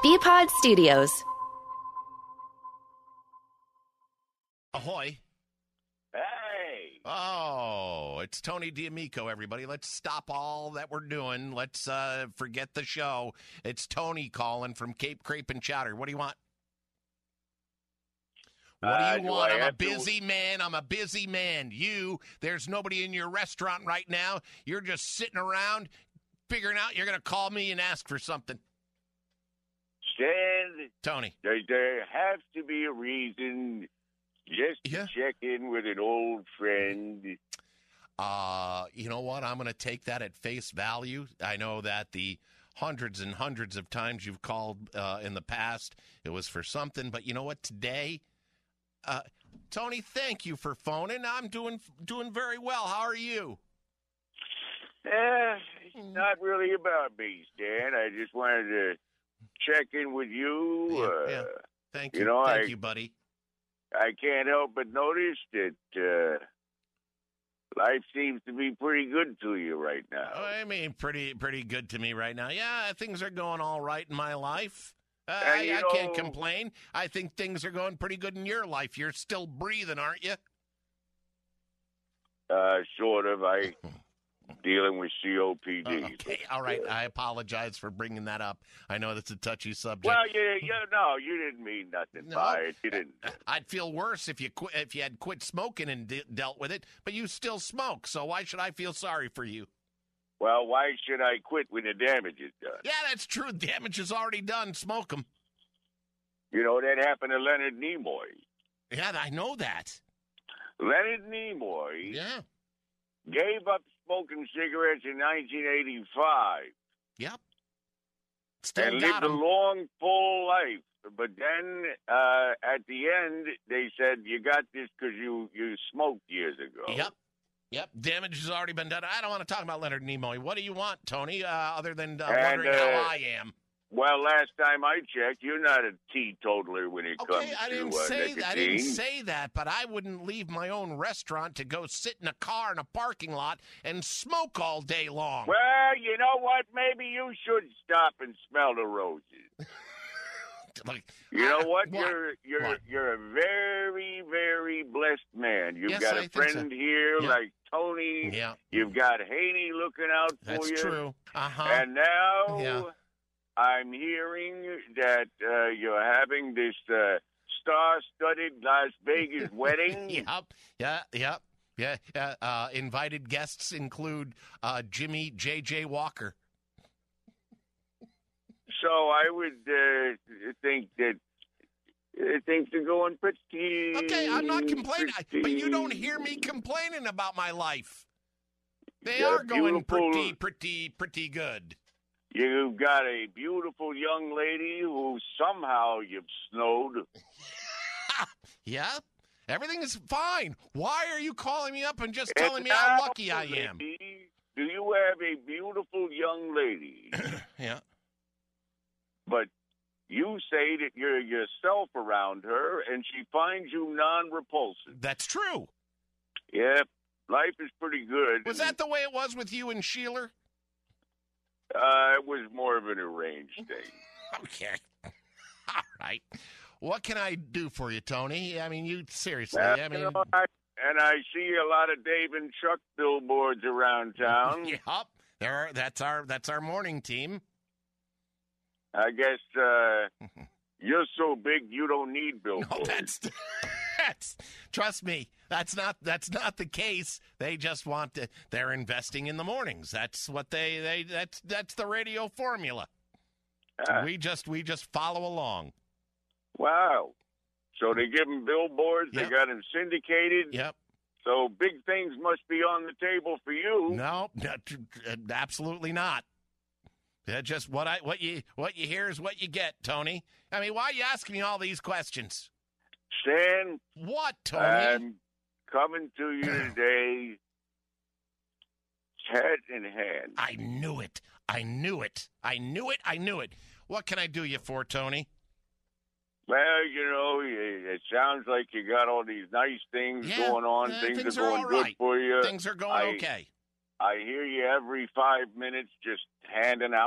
BPod Studios. Ahoy. Hey. Oh, it's Tony D'Amico, everybody. Let's stop all that we're doing. Let's forget the show. It's Tony calling from Cape Crepe and Chowder. What do you want? What do you want? I'm a busy man. There's nobody in your restaurant right now. You're just sitting around figuring out you're going to call me and ask for something. Stan. Tony. There has to be a reason just to check in with an old friend. You know what? I'm going to take that at face value. I know that the hundreds and hundreds of times you've called in the past, it was for something. But you know what? Today, Tony, thank you for phoning. I'm doing very well. How are you? It's not really about me, Stan. I just wanted to check in with you. Yeah. Thank you. Thank you, buddy. I can't help but notice that life seems to be pretty good to you right now. I mean, pretty good to me right now. Yeah, things are going all right in my life. I can't complain. I think things are going pretty good in your life. You're still breathing, aren't you? Sort of. I'm dealing with COPD. Okay, all right. I apologize for bringing that up. I know that's a touchy subject. Well, you didn't mean nothing by it. You didn't. I'd feel worse if you had quit smoking and dealt with it, but you still smoke, so why should I feel sorry for you? Well, why should I quit when the damage is done? Yeah, that's true. Damage is already done. Smoke them. You know, that happened to Leonard Nimoy. Yeah, I know that. Leonard Nimoy gave up smoking cigarettes in 1985. Yep. And lived a long, full life. But then at the end, they said, you got this because you smoked years ago. Yep. Damage has already been done. I don't want to talk about Leonard Nimoy. What do you want, Tony, other than wondering how I am? Well, last time I checked, you're not a teetotaler when it comes to I didn't say that, but I wouldn't leave my own restaurant to go sit in a car in a parking lot and smoke all day long. Well, you know what? Maybe you should stop and smell the roses. You know what? You're a very, very blessed man. You've got a friend here like Tony. Yeah. You've got Haney looking out for you. That's true. Uh-huh. And now I'm hearing that you're having this star-studded Las Vegas wedding. Yep. Yeah. Invited guests include Jimmy J.J. Walker. So I would think that things are going pretty. Okay, I'm not complaining, but you don't hear me complaining about my life. They are going pretty good. You've got a beautiful young lady who somehow you've snowed. Yeah, everything is fine. Why are you calling me up and just telling me how lucky I am? Do you have a beautiful young lady? Yeah. But you say that you're yourself around her, and she finds you non-repulsive. That's true. Yeah, life is pretty good. Was that the way it was with you and Sheila? It was more of an arranged thing. Okay. All right. What can I do for you, Tony? I mean, you seriously. I see a lot of Dave and Chuck billboards around town. Yep. That's our morning team. I guess you're so big you don't need billboards. No, that's trust me, that's not the case. They just want to. They're investing in the mornings. That's what that's the radio formula. We just follow along. Wow. So they give them billboards. Yep. They got them syndicated. Yep. So big things must be on the table for you. No, absolutely not. Just what you hear is what you get, Tony. I mean, why are you asking me all these questions? Stan. What, Tony? I'm coming to you today, head in hand. I knew it. What can I do you for, Tony? Well, it sounds like you got all these nice things going on. Things are going good for you. Things are going okay. I hear you every 5 minutes just handing out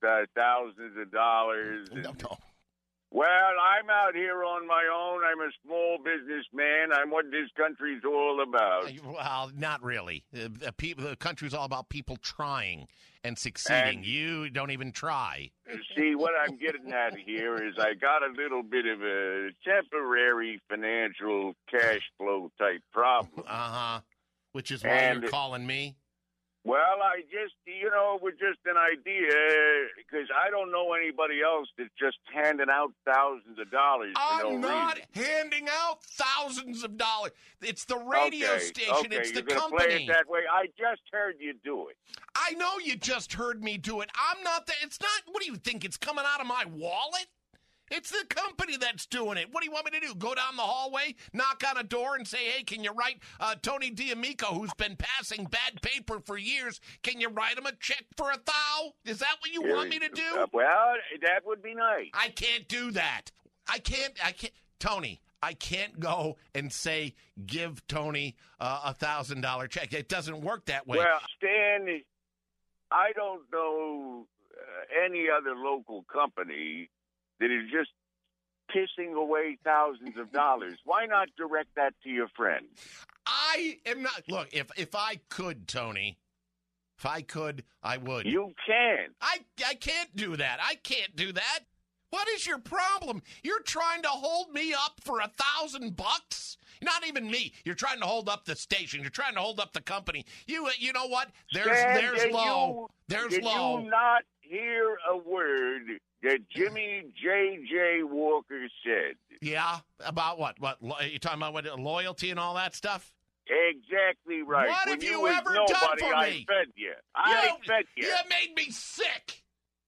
thousands of dollars. No. Well, I'm out here on my own. I'm a small businessman. I'm what this country's all about. Well, not really. The country's all about people trying and succeeding. And you don't even try. see, what I'm getting at here is I got a little bit of a temporary financial cash flow type problem. Uh-huh. Which is why you're calling me? Well, I just, it was just an idea, because I don't know anybody else that's just handing out thousands of dollars for no reason. I'm not handing out thousands of dollars. It's the radio station. Okay, it's the you're company. Play it that way. I just heard you do it. I know you just heard me do it. I'm not it's not, what do you think, it's coming out of my wallet? It's the company that's doing it. What do you want me to do? Go down the hallway, knock on a door, and say, hey, can you write Tony D'Amico, who's been passing bad paper for years, can you write him a check for $1,000? Is that what you want me to do? Well, that would be nice. I can't do that. I can't, Tony, I can't go and say, give Tony a $1,000 check. It doesn't work that way. Well, Stan, I don't know any other local company that is just pissing away thousands of dollars. Why not direct that to your friend? I am not. Look, if I could, Tony, if I could, I would. You can. I can't do that. I can't do that. What is your problem? You're trying to hold me up for $1,000? Not even me. You're trying to hold up the station. You're trying to hold up the company. You know what? There's low. There's low. Did you not hear a word that Jimmy J.J. Walker said? Yeah, about what? What, you talking about what, loyalty and all that stuff? Exactly right. What when have you was ever nobody, done for I me? fed you. I fed you. You made me sick.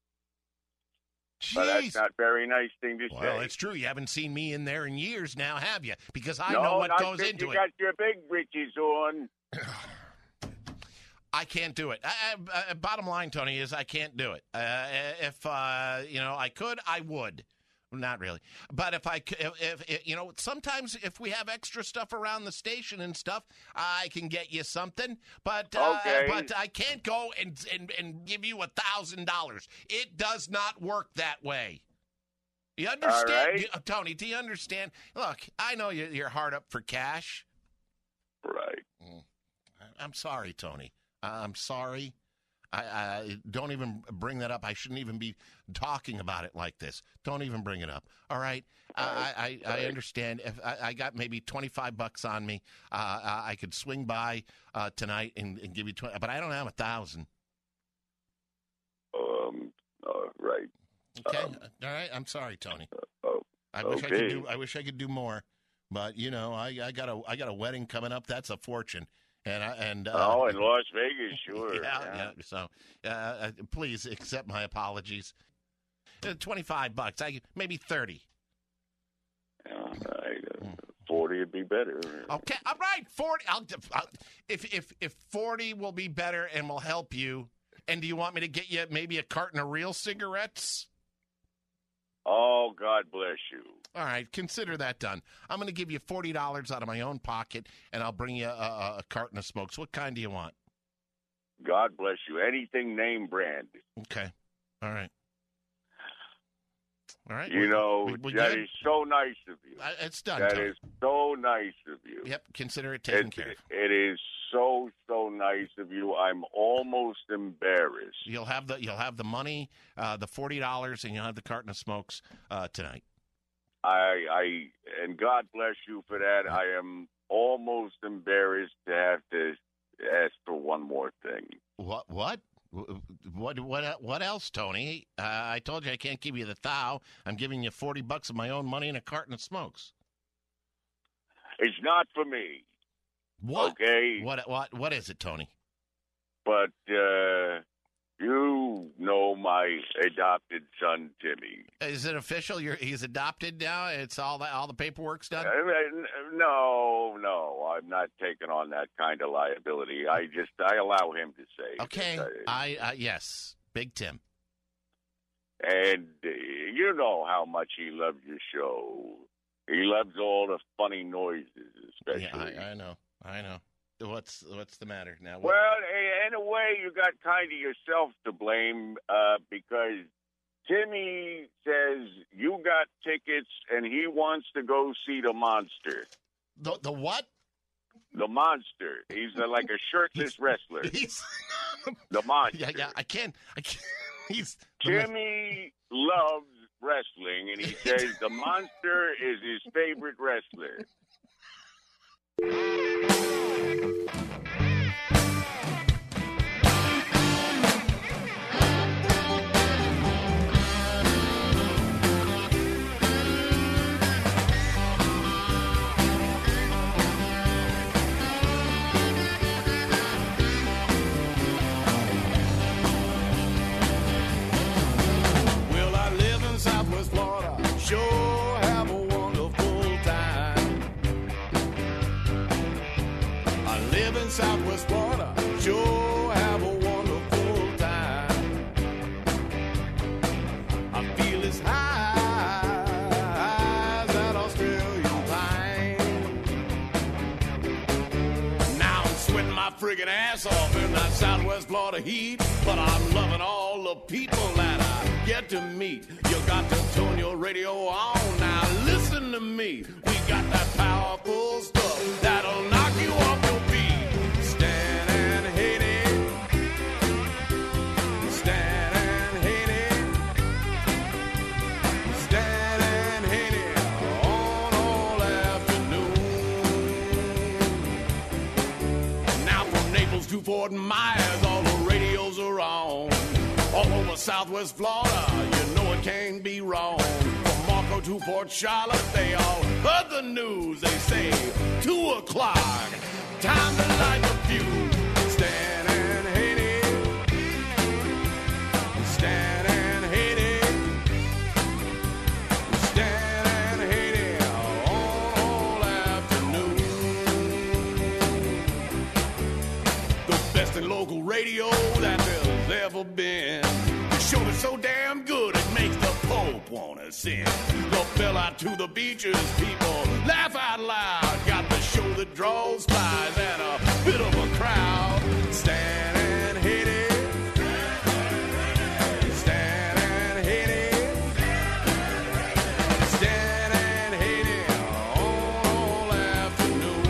Jeez. Well, that's not a very nice thing to say. Well, it's true. You haven't seen me in there in years now, have you? Because I no, know what not goes since into you it. got your big britches on. I can't do it. Bottom line, Tony, is I can't do it. If I could, I would. Not really. But if I could, sometimes if we have extra stuff around the station and stuff, I can get you something. But but I can't go and give you $1,000. It does not work that way. You understand, all right. Tony? Do you understand? Look, I know you're hard up for cash. Right. I'm sorry, Tony. I'm sorry. I don't even bring that up. I shouldn't even be talking about it like this. Don't even bring it up. All right. I understand. If I got maybe $25 on me, I could swing by tonight and give you 20. But I don't have 1,000. Right. Okay. All right. I'm sorry, Tony. I wish I could do more. But I got a wedding coming up. That's a fortune. In Las Vegas, sure. Yeah. So, please accept my apologies. $25, maybe 30. All right, 40 would be better. Okay, all right, 40. If 40 will be better and will help you, and do you want me to get you maybe a carton of real cigarettes? Oh, God bless you. All right, consider that done. I'm going to give you $40 out of my own pocket, and I'll bring you a carton of smokes. What kind do you want? God bless you. Anything name brand. Okay. All right. That is so nice of you. It's done. That is so nice of you. Yep, consider it taken care of. It is so nice of you. I'm almost embarrassed. You'll have the money, the $40, and you'll have the carton of smokes tonight. And God bless you for that. I am almost embarrassed to have to ask for one more thing. What else, Tony? I told you I can't give you the $1,000. I'm giving you $40 of my own money and a carton of smokes. It's not for me. What? Okay. What is it, Tony? But you know my adopted son, Timmy. Is it official? He's adopted now? It's all the paperwork's done? No, I'm not taking on that kind of liability. I allow him to say. Okay, yes, Big Tim. And you know how much he loves your show. He loves all the funny noises, especially. Yeah, I know. What's the matter now? Well, in a way, you got kind of yourself to blame because Timmy says you got tickets and he wants to go see the monster. The what? The monster. He's like a shirtless wrestler. The monster. Yeah. I can't. Timmy loves wrestling, and he says the monster is his favorite wrestler. Southwest Florida, sure have a wonderful time. I live in Southwest Florida, sure have a wonderful time. I feel as high as that Australian pine. Now I'm sweating my friggin' ass off in that Southwest Florida heat, but I'm loving all the people that I get to meet. You got to tune your radio on. Now listen to me. We got that powerful stuff that'll knock you off your feet. Stan and Haney. Stan and Haney. Stan and Haney on all afternoon. Now from Naples to Fort Myers, all the radios are on. All over Southwest Florida, you know it can't be wrong. From Marco to Port Charlotte, they all heard the news. They say 2 o'clock, time to light the fuse. Stan and Haney, Stan and Haney, Stan and Haney on all afternoon. The best in local radio that there's ever been. The show is so damn good it makes the Pope wanna sing. The bell out to the beaches, people laugh out loud. Got the show that draws spies and a bit of a crowd. Stan and Haney, Stan and Haney, Stan and Haney on all afternoon.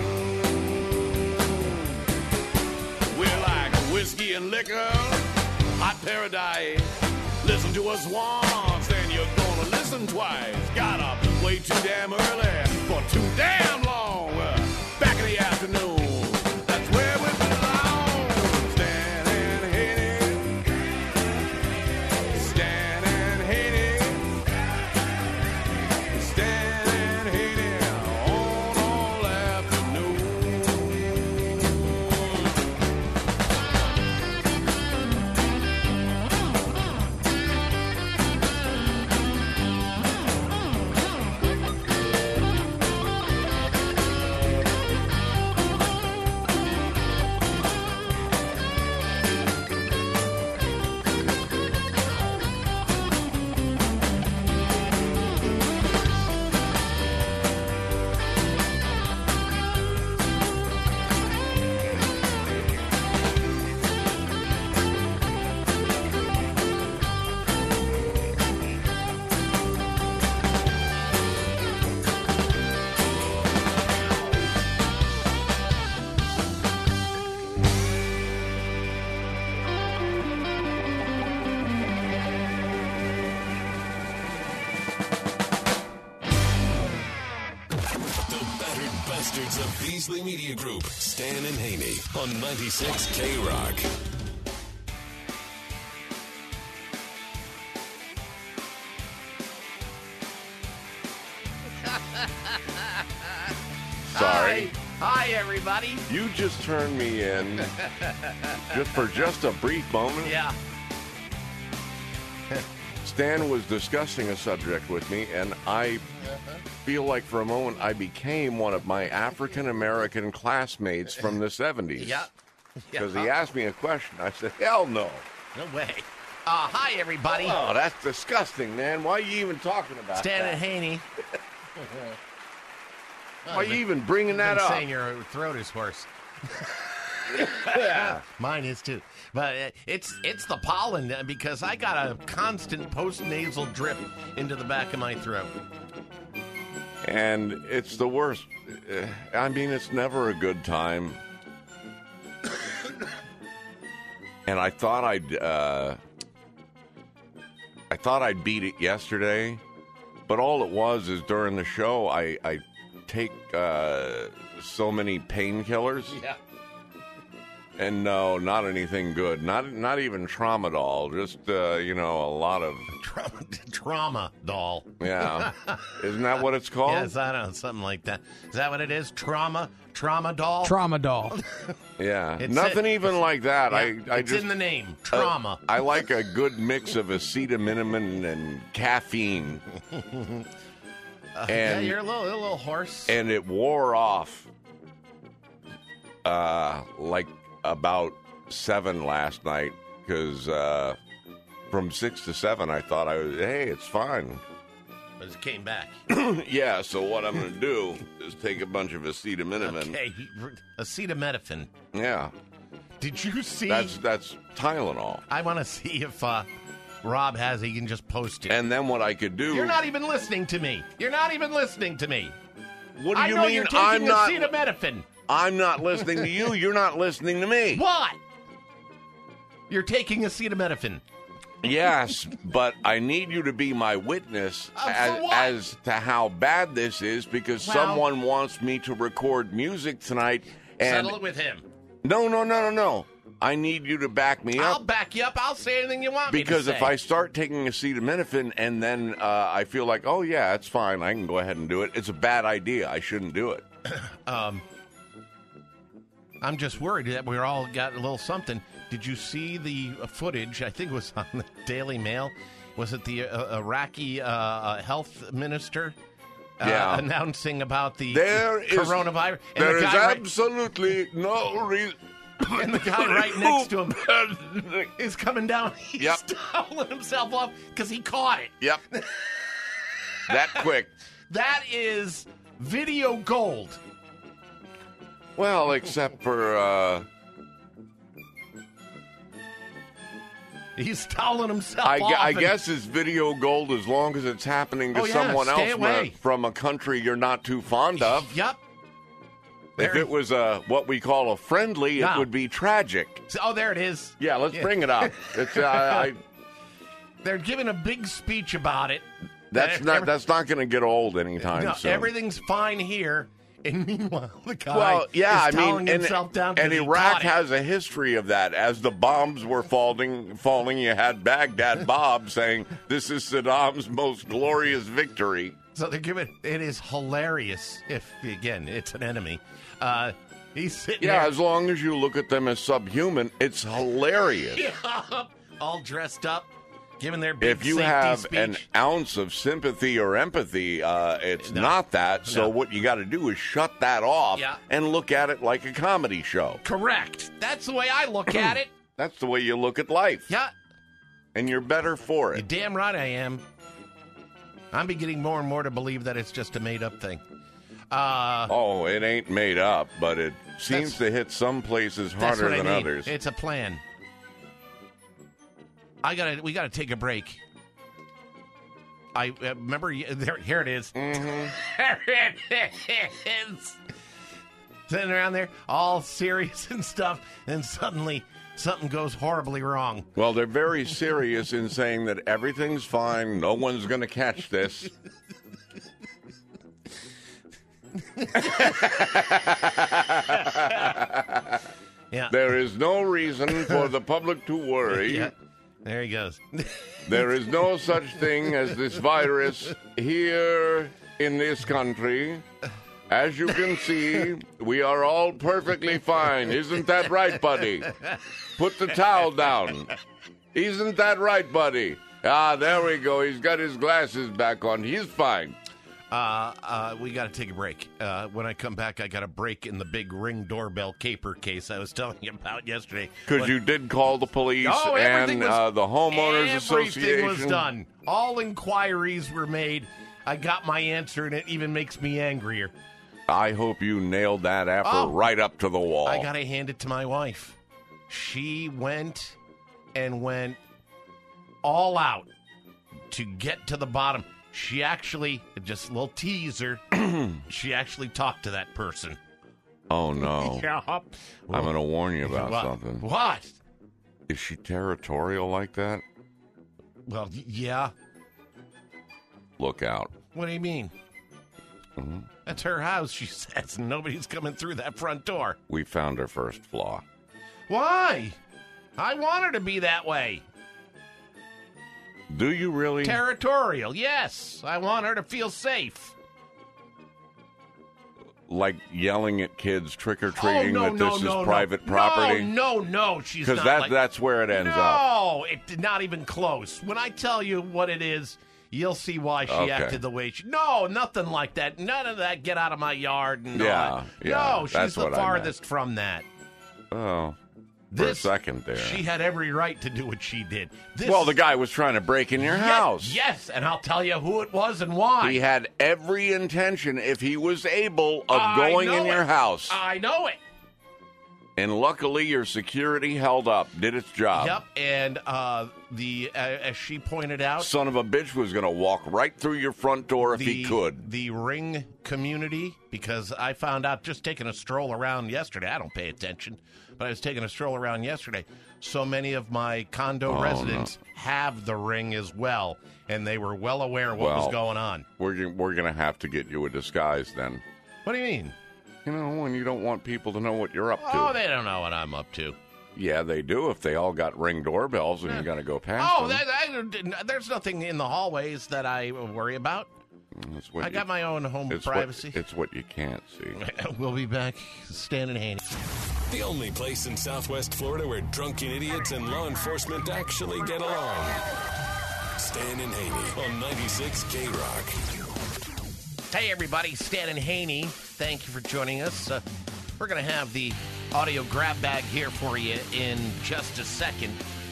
We're like whiskey and liquor, hot paradise. Listen to us once, then you're gonna listen twice. Gotta be way too damn early for too damn long. Back in the afternoon, that's where we belong. Stan and Haney, Stan and Haney, Stan and Haney on all afternoon. Bastards of Beasley Media Group, Stan and Haney on 96 K-Rock. Sorry. Hi, everybody. You just turned me in just a brief moment. Yeah. Stan was discussing a subject with me, and I feel like for a moment I became one of my African-American classmates from the 70s. Yeah. Because he asked me a question. I said, hell no. No way. Hi, everybody. Oh, that's disgusting, man. Why are you even talking about Stan that? and Haney. Why are you even bringing that up? Saying your throat is hoarse. Yeah. Mine is too. But it's the pollen because I got a constant post-nasal drip into the back of my throat. And it's the worst. I mean, it's never a good time. And I thought I'd beat it yesterday, but all it was is during the show I take so many painkillers. Yeah. And no, not anything good. Not even Tramadol. Just a lot of trauma doll. Yeah. Isn't that what it's called? Yes, I don't know, something like that. Is that what it is? Trauma doll. Trauma doll. Yeah. Nothing even like that. Yeah, it's just in the name. Trauma. I like a good mix of acetaminophen and caffeine. Yeah, you're a little hoarse. And it wore off. Like about 7 last night, because from 6 to 7 I thought it's fine. But it came back. Yeah, so what I'm going to do is take a bunch of acetaminophen. Okay, acetaminophen. Yeah. Did you see? That's Tylenol. I want to see if Rob has it. He can just post it. And then what I could do... You're not even listening to me. What do you I know mean? You're taking acetaminophen. I'm not listening to you. You're not listening to me. What? You're taking acetaminophen. Yes, but I need you to be my witness as to how bad this is, because someone wants me to record music tonight. And settle it with him. No. I need you to back me up. I'll back you up. I'll say anything you want me to say. Because if I start taking acetaminophen and then I feel like, oh, yeah, it's fine, I can go ahead and do it, it's a bad idea. I shouldn't do it. I'm just worried that we all got a little something. Did you see the footage? I think it was on the Daily Mail. Was it the Iraqi health minister announcing about the coronavirus? And there is absolutely no reason. And the guy right next to him is coming down. He's toweling himself off because he caught it. Yep. That quick. That is video gold. Well, except for... He's toweling himself off. I guess it's video gold as long as it's happening to someone else from a country you're not too fond of. Yep. If it was what we call a friendly, it would be tragic. Oh, there it is. Yeah, let's bring it up. It's, they're giving a big speech about it. That's not going to get old anytime soon. Everything's fine here. And meanwhile, the guy is toweling himself down. And Iraq has a history of that. As the bombs were falling, you had Baghdad Bob saying, "This is Saddam's most glorious victory." So they're giving it is hilarious. If again, it's an enemy. He's sitting there. As long as you look at them as subhuman, it's hilarious. All dressed up. Giving their big if you have an ounce of sympathy or empathy, it's not that. So what you got to do is shut that off and look at it like a comedy show. Correct. That's the way I look at it. That's the way you look at life. Yeah. And you're better for it. You're damn right I am. I'm beginning more and more to believe that it's just a made-up thing. It ain't made up, but it seems to hit some places harder than others. It's a plan. We gotta take a break. I remember here it is. Mm-hmm. There it is. Sitting around there, all serious and stuff, and suddenly something goes horribly wrong. Well, they're very serious in saying that everything's fine. No one's going to catch this. Yeah. There is no reason for the public to worry. Yeah. There he goes. There is no such thing as this virus here in this country. As you can see, we are all perfectly fine. Isn't that right, buddy? Put the towel down. Isn't that right, buddy? Ah, there we go. He's got his glasses back on. He's fine. We got to take a break. When I come back, I got a break in the big Ring doorbell caper case I was telling you about yesterday. Because you did call the police and the homeowners association. Everything was done. All inquiries were made. I got my answer, and it even makes me angrier. I hope you nailed that effort right up to the wall. I got to hand it to my wife. She went all out to get to the bottom. She actually, just a little teaser, she actually talked to that person. Oh, no. Yeah. I'm going to warn you about something. What? Is she territorial like that? Well, yeah. Look out. What do you mean? Mm-hmm. That's her house, she says. Nobody's coming through that front door. We found her first flaw. Why? I want her to be that way. Do you really? Territorial, yes. I want her to feel safe. Like yelling at kids trick-or-treating that this is private no, property? No, she's not. Because that's where it ends up. No, it's not even close. When I tell you what it is, you'll see why she acted the way she... No, nothing like that. None of that, get out of my yard. And yeah. No, she's the farthest from that. Oh, for a second there. She had every right to do what she did. Well, the guy was trying to break in your house. Yes, and I'll tell you who it was and why. He had every intention, if he was able, of going in your house. I know it. And luckily, your security held up, did its job. Yep, and as she pointed out... Son of a bitch was going to walk right through your front door if he could. The Ring community, because I found out just taking a stroll around yesterday, I don't pay attention, but I was taking a stroll around yesterday, so many of my condo residents have the Ring as well, and they were well aware of what was going on. We're going to have to get you a disguise then. What do you mean? You know, when you don't want people to know what you're up to. Oh, they don't know what I'm up to. Yeah, they do if they all got Ring doorbells and you got to go past them. There's nothing in the hallways that I worry about. I got my own home privacy. It's what you can't see. We'll be back. Stan and Haney. The only place in Southwest Florida where drunken idiots and law enforcement actually get along. Stan and Haney on 96 K-Rock. Hey, everybody. Stan and Haney. Thank you for joining us. We're going to have the audio grab bag here for you in just a second.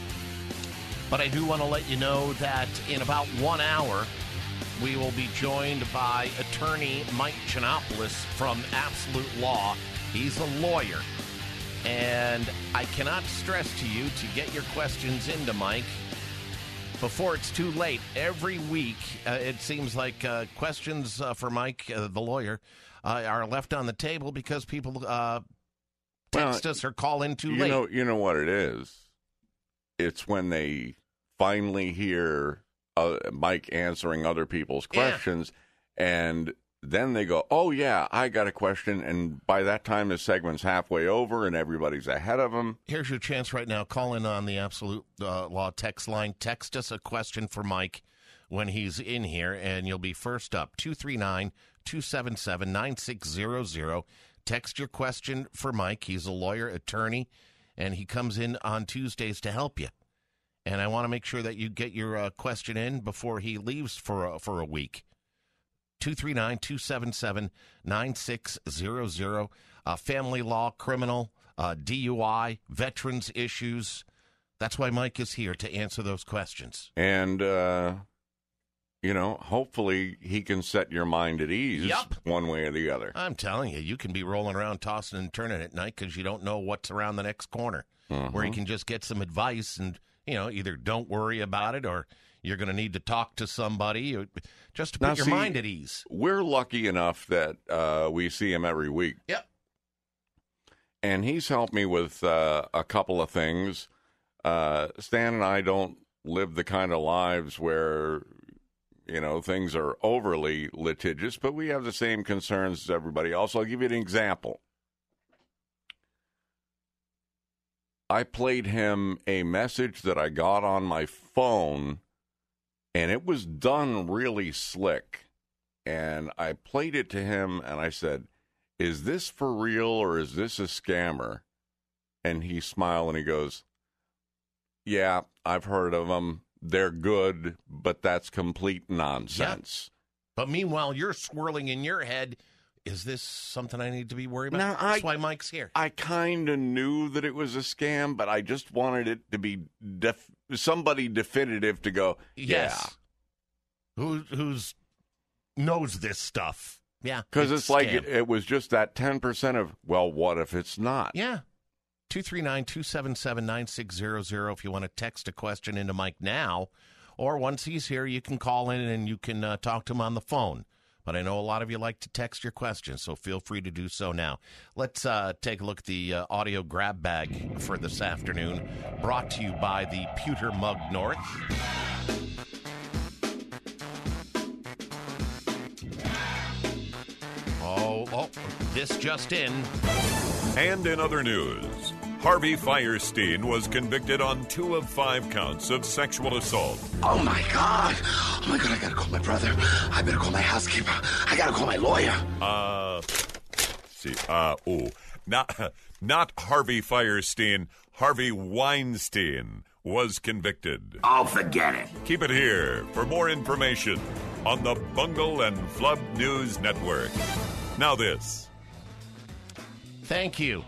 But I do want to let you know that in about 1 hour, we will be joined by attorney Mike Giannopoulos from Absolute Law. He's a lawyer. And I cannot stress to you to get your questions into Mike before it's too late. Every week, it seems like questions for Mike, the lawyer, are left on the table because people text us or call in too late. You know what it is? It's when they finally hear Mike answering other people's questions, and then they go, oh, yeah, I got a question, and by that time the segment's halfway over and everybody's ahead of them. Here's your chance right now. Call in on the Absolute Law text line. Text us a question for Mike when he's in here, and you'll be first up. 239-277-9600. Text your question for Mike. He's a lawyer, attorney, and he comes in on Tuesdays to help you. And I want to make sure that you get your question in before he leaves for a week. 239-277-9600. Family law, criminal, DUI, veterans issues. That's why Mike is here, to answer those questions. And, hopefully he can set your mind at ease one way or the other. I'm telling you, you can be rolling around, tossing and turning at night because you don't know what's around the next corner, where you can just get some advice and, either don't worry about it or you're going to need to talk to somebody just to put your mind at ease. We're lucky enough that we see him every week. Yep. And he's helped me with a couple of things. Stan and I don't live the kind of lives where, things are overly litigious, but we have the same concerns as everybody else. I'll give you an example. I played him a message that I got on my phone, and it was done really slick. And I played it to him, and I said, is this for real or is this a scammer? And he smiled, and he goes, yeah, I've heard of them. They're good, but that's complete nonsense. Yep. But meanwhile, you're swirling in your head, is this something I need to be worried about? Now, that's why Mike's here. I kind of knew that it was a scam, but I just wanted it to be somebody definitive to go, yes. Yeah. Who's knows this stuff. Yeah. Because it's like scam. it was just that 10% of, well, what if it's not? Yeah. 239-277-9600 if you want to text a question into Mike now. Or once he's here, you can call in and you can talk to him on the phone. But I know a lot of you like to text your questions, so feel free to do so now. Let's take a look at the audio grab bag for this afternoon, brought to you by the Pewter Mug North. Oh, this just in. And in other news, Harvey Fierstein was convicted on 2 of 5 counts of sexual assault. Oh, my God. Oh, my God, I gotta call my brother. I better call my housekeeper. I gotta call my lawyer. Not Harvey Fierstein. Harvey Weinstein was convicted. Oh, forget it. Keep it here for more information on the Bungle and Flub News Network. Now this. Thank you.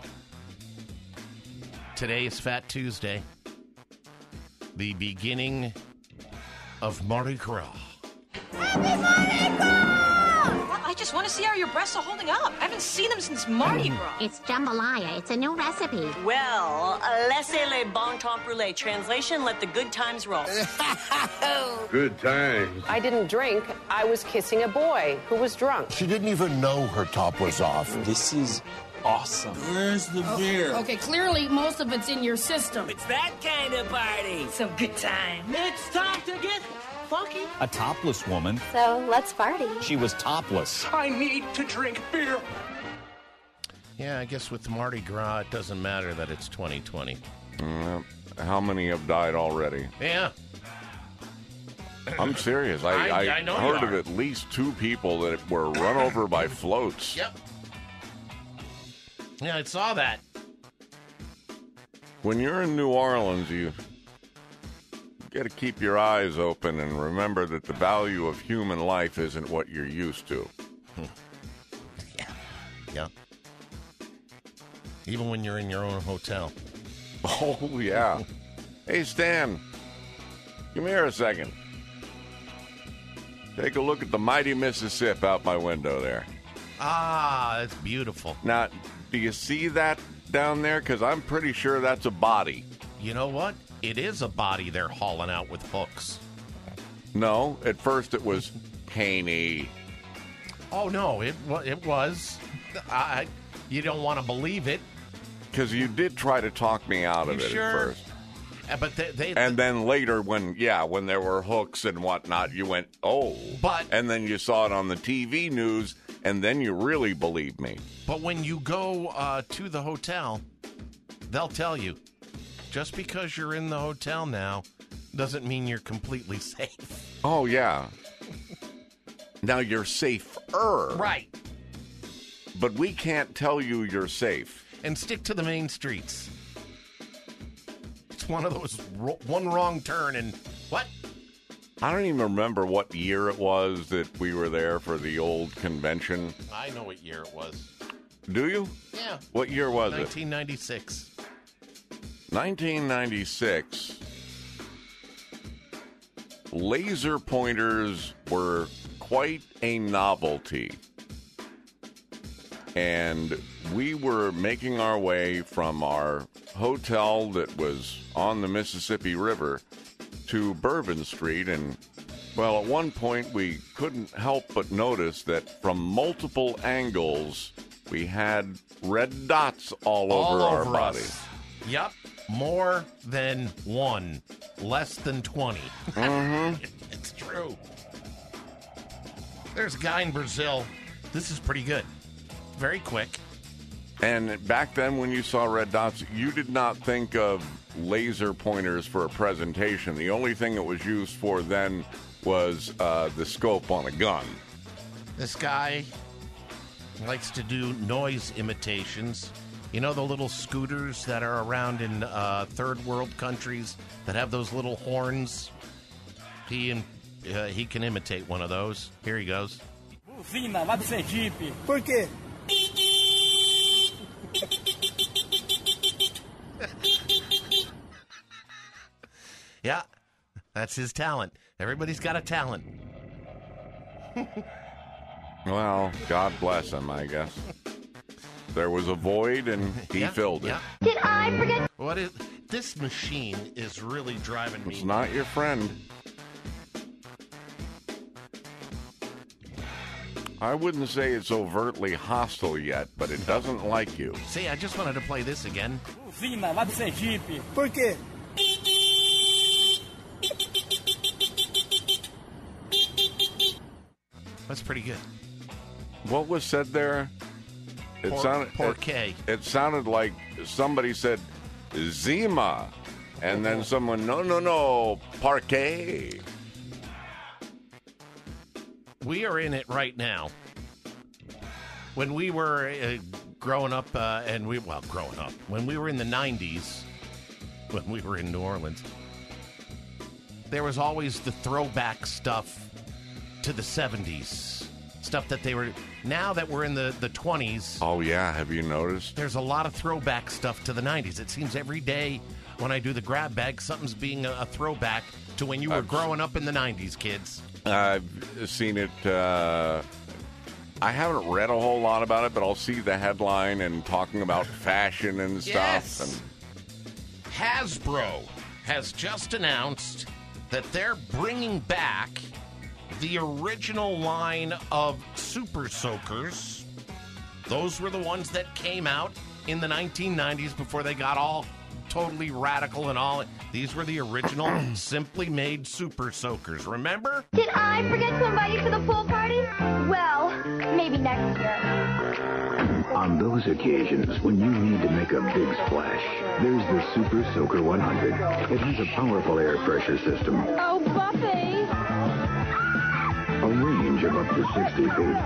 Today is Fat Tuesday, the beginning of Mardi Gras. Happy Mardi Gras! I just want to see how your breasts are holding up. I haven't seen them since Mardi Gras. It's jambalaya. It's a new recipe. Well, laissez les bon temps brûler. Translation, let the good times roll. Good times. I didn't drink. I was kissing a boy who was drunk. She didn't even know her top was off. This is awesome. Where's the beer? Okay, clearly most of it's in your system. It's that kind of party. Some good time. It's time to get funky. A topless woman. So let's party. She was topless. I need to drink beer. Yeah, I guess with Mardi Gras, it doesn't matter that it's 2020. How many have died already? Yeah. I'm serious. I know heard you of are. at least 2 people that were run over by floats. Yep. Yeah, I saw that. When you're in New Orleans, you got to keep your eyes open and remember that the value of human life isn't what you're used to. Yeah. Even when you're in your own hotel. Oh, yeah. Hey, Stan, come here a second. Take a look at the mighty Mississippi out my window there. Ah, that's beautiful. Now, do you see that down there? Because I'm pretty sure that's a body. You know what? It is a body they're hauling out with hooks. No, at first it was Haney. Oh, no, it was. You don't want to believe it. Because you did try to talk me out of it sure? at first. But and then later, when there were hooks and whatnot, you went, oh. But and then you saw it on the TV news, and then you really believed me. But when you go to the hotel, they'll tell you, just because you're in the hotel now doesn't mean you're completely safe. Oh, yeah. Now you're safer. Right. But we can't tell you you're safe. And stick to the main streets. It's one of those one wrong turn and what? I don't even remember what year it was that we were there for the old convention. I know what year it was. Do you? Yeah. What year was 1996. 1996. Laser pointers were quite a novelty. And we were making our way from our hotel that was on the Mississippi River to Bourbon Street. And, well, at one point we couldn't help but notice that from multiple angles we had red dots all over our body. Yep. More than one. Less than 20. Mm-hmm. It's true. There's a guy in Brazil. This is pretty good. Very quick. And back then when you saw red dots, you did not think of laser pointers for a presentation. The only thing it was used for then was the scope on a gun. This guy likes to do noise imitations. You know the little scooters that are around in third world countries that have those little horns? He can imitate one of those. Here he goes. Buzina, vai pro Sergipe. Por quê? Yeah, that's his talent. Everybody's got a talent. Well, God bless him, I guess. There was a void, and he filled it. Yeah. Did I forget? What is this machine is really driving me. It's not your friend. I wouldn't say it's overtly hostile yet, but it doesn't like you. See, I just wanted to play this again. Fina, lá do Sergipe. Por quê? That's pretty good. What was said there? It sounded like somebody said Zima, and then someone, no, parquet. We are in it right now. When we were growing up, when we were in the 90s, when we were in New Orleans, there was always the throwback stuff to the 70s. Stuff that they were... Now that we're in the 20s... Oh, yeah. Have you noticed? There's a lot of throwback stuff to the 90s. It seems every day when I do the grab bag, something's being a throwback to when you were growing up in the 90s, kids. I've seen it. I haven't read a whole lot about it, but I'll see the headline and talking about fashion and stuff. Yes. And Hasbro has just announced that they're bringing back the original line of Super Soakers. Those were the ones that came out in the 1990s before they got all totally radical and all. These were the original Simply Made Super Soakers. Remember? Did I forget to invite you to the pool party? Well, maybe next year. On those occasions when you need to make a big splash, there's the Super Soaker 100. It has a powerful air pressure system. Oh, Buffy! A range of up to 60 feet.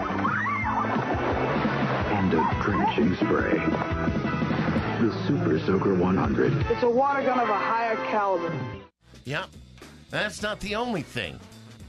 And a drenching spray. The Super Soaker 100. It's a water gun of a higher caliber. Yeah, that's not the only thing.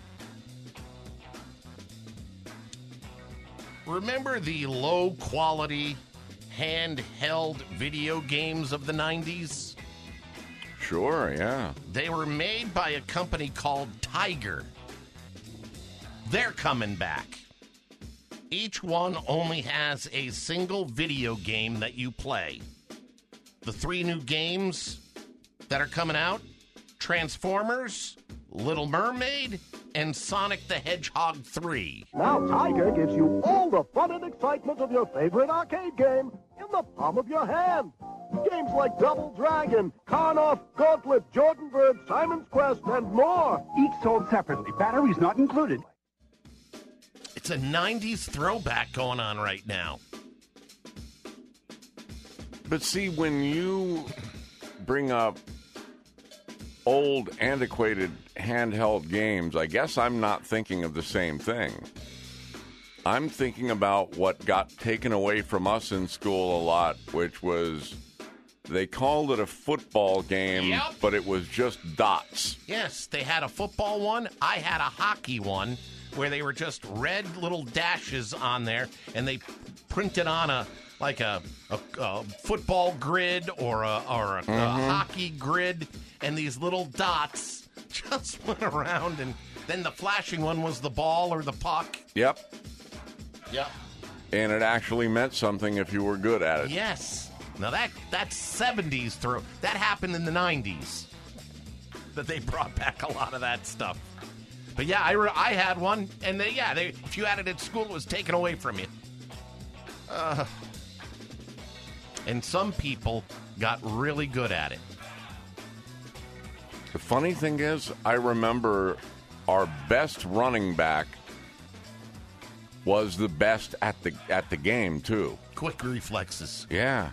Remember the low-quality, handheld video games of the 90s? Sure, yeah. They were made by a company called Tiger. They're coming back. Each one only has a single video game that you play. The 3 new games that are coming out, Transformers, Little Mermaid, and Sonic the Hedgehog 3. Now Tiger gives you all the fun and excitement of your favorite arcade game in the palm of your hand. Games like Double Dragon, Karnoff, Gauntlet, Jordan Bird, Simon's Quest, and more. Each sold separately. Batteries not included. It's a 90s throwback going on right now. But see, when you bring up old, antiquated, handheld games, I guess I'm not thinking of the same thing. I'm thinking about what got taken away from us in school a lot, which was, they called it a football game, but it was just dots. Yes, they had a football one. I had a hockey one where they were just red little dashes on there, and they printed on a football grid or a hockey grid, and these little dots just went around, and then the flashing one was the ball or the puck. Yep. Yep. And it actually meant something if you were good at it. Yes. Now that's 70s throw. That happened in the 90s. That they brought back a lot of that stuff. But yeah, I had one, and if you had it at school, it was taken away from you. And some people got really good at it. The funny thing is, I remember our best running back was the best at the game too. Quick reflexes. Yeah.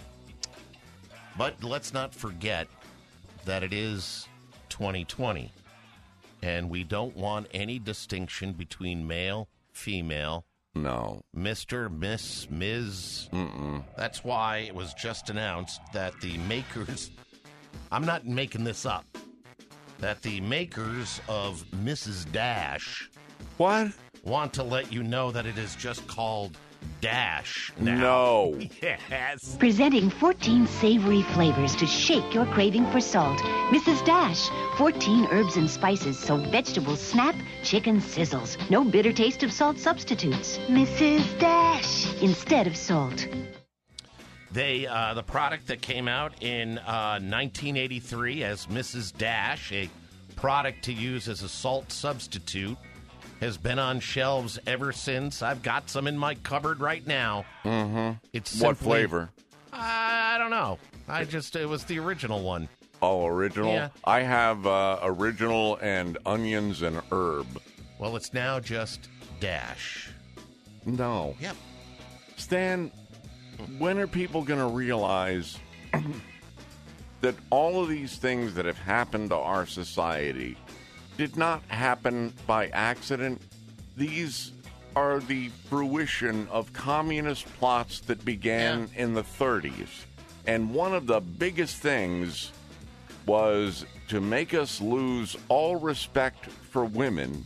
But let's not forget that it is 2020, and we don't want any distinction between male, female. No. Mr., Miss, Ms. That's why it was just announced that the makers, I'm not making this up, that the makers of Mrs. Dash want to let you know that it is just called Dash now. No. Yes. Presenting 14 savory flavors to shake your craving for salt. Mrs. Dash, 14 herbs and spices so vegetables snap, chicken sizzles. No bitter taste of salt substitutes. Mrs. Dash, instead of salt. The product that came out in 1983 as Mrs. Dash, a product to use as a salt substitute, has been on shelves ever since. I've got some in my cupboard right now. Mm-hmm. It's what simply, flavor? I don't know. It was the original one. Oh, original? Yeah. I have original and onions and herb. Well, it's now just Dash. No. Yep. Stan, when are people going to realize that all of these things that have happened to our society did not happen by accident? These are the fruition of communist plots that began in the 30s. And one of the biggest things was to make us lose all respect for women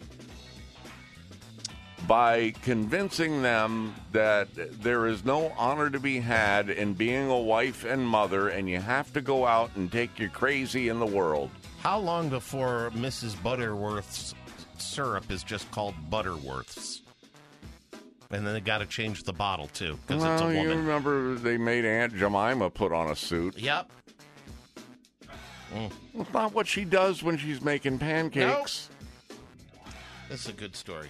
by convincing them that there is no honor to be had in being a wife and mother, and you have to go out and take your crazy in the world. How long before Mrs. Butterworth's syrup is just called Butterworth's? And then they got to change the bottle, too, because it's a woman. You remember they made Aunt Jemima put on a suit. Yep. It's not what she does when she's making pancakes. Nope. This is a good story.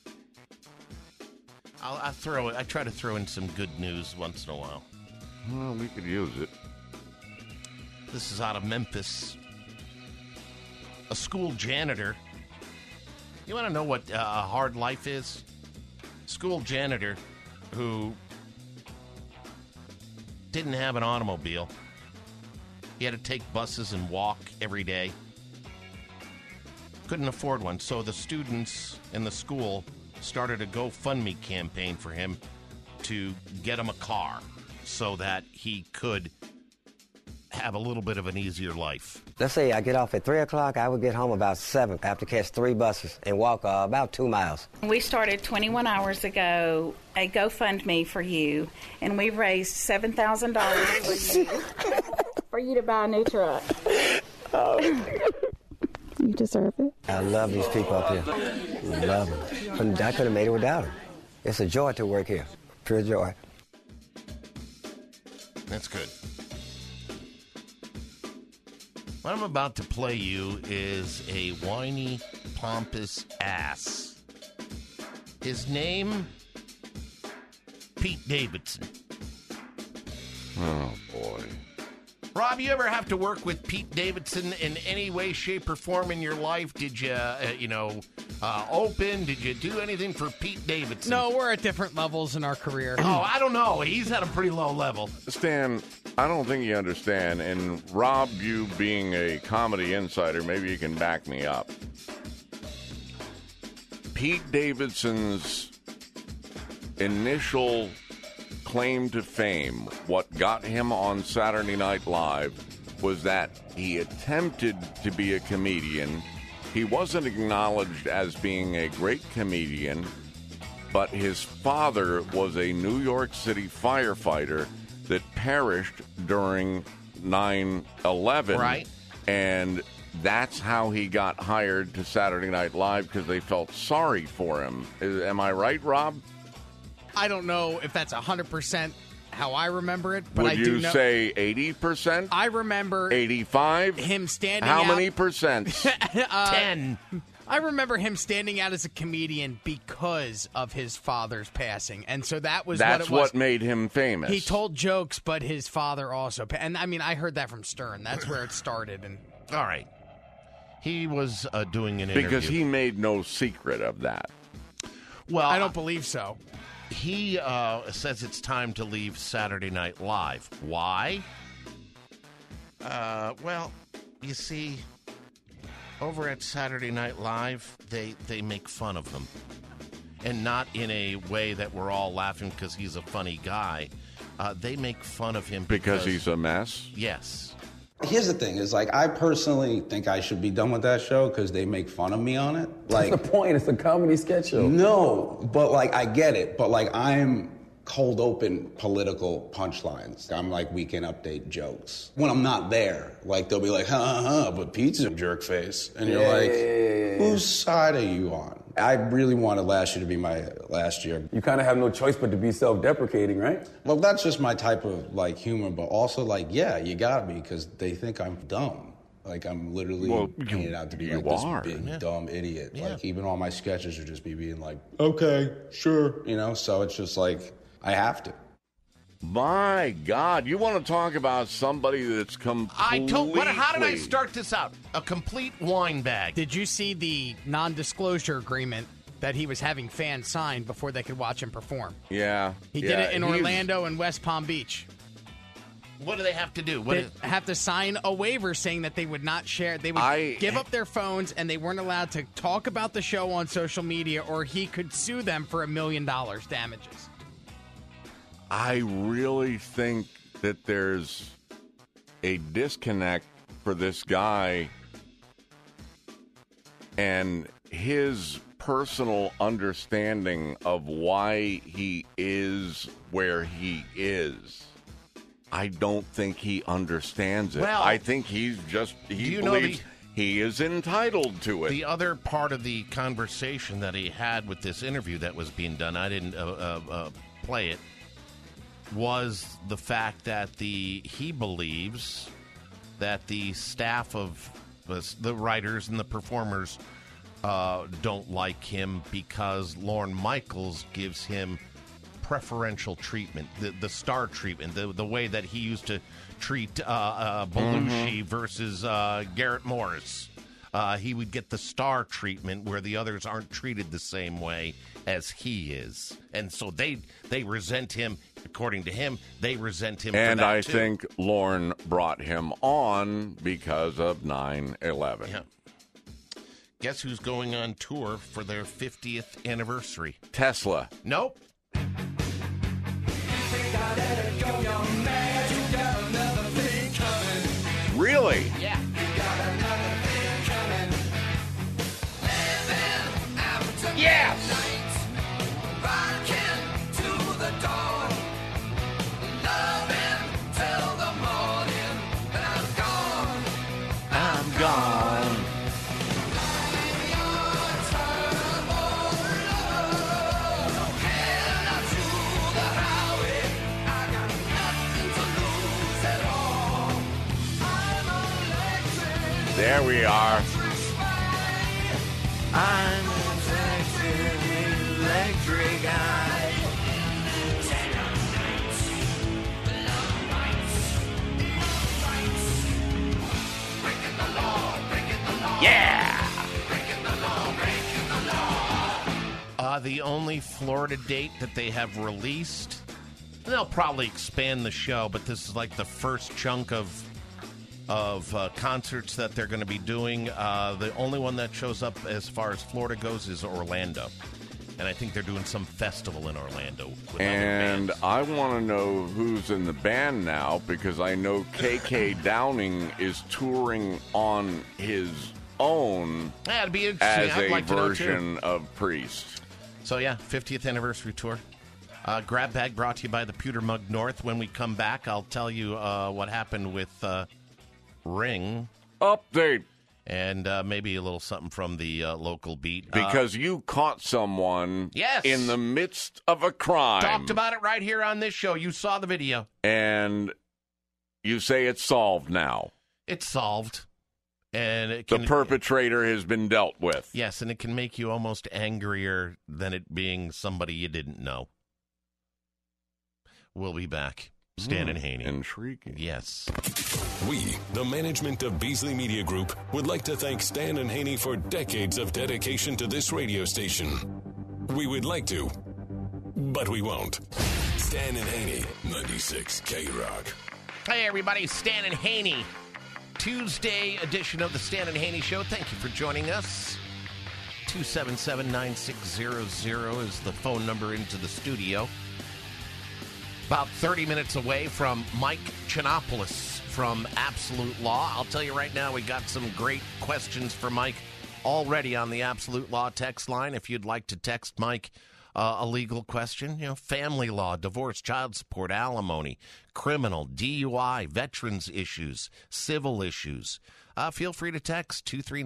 I try to throw in some good news once in a while. Well, we could use it. This is out of Memphis. A school janitor. You want to know what a hard life is? School janitor who didn't have an automobile. He had to take buses and walk every day. Couldn't afford one, so the students in the school started a GoFundMe campaign for him to get him a car so that he could have a little bit of an easier life. Let's say I get off at 3 o'clock, I would get home about 7. I have to catch 3 buses and walk about 2 miles. We started 21 hours ago a GoFundMe for you, and we've raised $7,000 for you, for you to buy a new truck. You deserve it. I love these people up here. Love them. I could have made it without them. It's a joy to work here. Pure joy. That's good. What I'm about to play you is a whiny, pompous ass. His name, Pete Davidson. Oh, boy. Rob, you ever have to work with Pete Davidson in any way, shape, or form in your life? Did you, open? Did you do anything for Pete Davidson? No, we're at different levels in our career. Oh, I don't know. He's at a pretty low level. Stan, I don't think you understand. And Rob, you being a comedy insider, maybe you can back me up. Pete Davidson's initial claim to fame, what got him on Saturday Night Live, was that he attempted to be a comedian. He wasn't acknowledged as being a great comedian, but his father was a New York City firefighter that perished during 9/11. Right. And that's how he got hired to Saturday Night Live, because they felt sorry for him. Am I right, Rob? I don't know if that's 100% how I remember it, but Would I do you know. say 80%? I remember 85? him standing How out. many percent? 10. I remember him standing out as a comedian because of his father's passing, and so that's what it was. What made him famous. He told jokes, but his father also. And I mean, I heard that from Stern. That's where it started. And all right, he was doing an interview because he made no secret of that. Well, I don't believe so. He says it's time to leave Saturday Night Live. Why? Well, you see, over at Saturday Night Live, they make fun of him. And not in a way that we're all laughing because he's a funny guy. They make fun of him because he's a mess? Yes. Here's the thing, is like, I personally think I should be done with that show because they make fun of me on it. Like, that's the point. It's a comedy sketch show. No, but like, I get it. But like, I'm cold open political punchlines. I'm like Weekend Update jokes. When I'm not there, like, they'll be like, but Pete's a jerk face. And you're like, whose side are you on? I really wanted last year to be my last year. You kind of have no choice but to be self-deprecating, right? Well, that's just my type of, like, humor, but also, like, yeah, you gotta be, because they think I'm dumb. Like, I'm literally painted out to be, like, this big, dumb idiot. Yeah. Like, even all my sketches are just me being like, okay, sure. You know, so it's just like, I have to. My God, you want to talk about somebody that's completely... How did I start this out? A complete wine bag. Did you see the non-disclosure agreement that he was having fans sign before they could watch him perform? Yeah. He did it in Orlando and West Palm Beach. What do they have to do? They have to sign a waiver saying that they would not share. They would give up their phones, and they weren't allowed to talk about the show on social media, or he could sue them for $1 million damages. I really think that there's a disconnect for this guy and his personal understanding of why he is where he is. I don't think he understands it. Well, I think he believes he is entitled to it. The other part of the conversation that he had with this interview that was being done, I didn't play it, was the fact that he believes that the staff of the writers and the performers don't like him because Lorne Michaels gives him preferential treatment, the star treatment, the way that he used to treat Belushi versus Garrett Morris. He would get the star treatment where the others aren't treated the same way as he is. And so they resent him. According to him, they resent him and for that, I too. think Lorne brought him on because of 9/11. Yeah. Guess who's going on tour for their 50th anniversary? Tesla. Nope. Really? Yeah. Yes! I'm gone. There we are. I'm electric guy. Yeah! The only Florida date that they have released, they'll probably expand the show, but this is like the first chunk of concerts that they're going to be doing. The only one that shows up as far as Florida goes is Orlando. And I think they're doing some festival in Orlando. And I want to know who's in the band now, because I know KK Downing is touring on his own it'd be interesting. as I'd a like to know, version of Priest. So, yeah, 50th anniversary tour. Grab Bag brought to you by the Pewter Mug North. When we come back, I'll tell you what happened with Ring. Update. And maybe a little something from the local beat. Because you caught someone in the midst of a crime. Talked about it right here on this show. You saw the video. And you say it's solved now. It's solved. And the perpetrator has been dealt with. Yes, and it can make you almost angrier than it being somebody you didn't know. We'll be back. Stan and Haney. Intriguing. Yes. We, the management of Beasley Media Group, would like to thank Stan and Haney for decades of dedication to this radio station. We would like to, but we won't. Stan and Haney, 96 K-Rock. Hey, everybody. Stan and Haney. Tuesday edition of the Stan and Haney Show. Thank you for joining us. 277-9600 is the phone number into the studio. About 30 minutes away from Mike Chinopoulos from Absolute Law. I'll tell you right now, we got some great questions for Mike already on the Absolute Law text line. If you'd like to text Mike a legal question, family law, divorce, child support, alimony, criminal, DUI, veterans issues, civil issues, feel free to text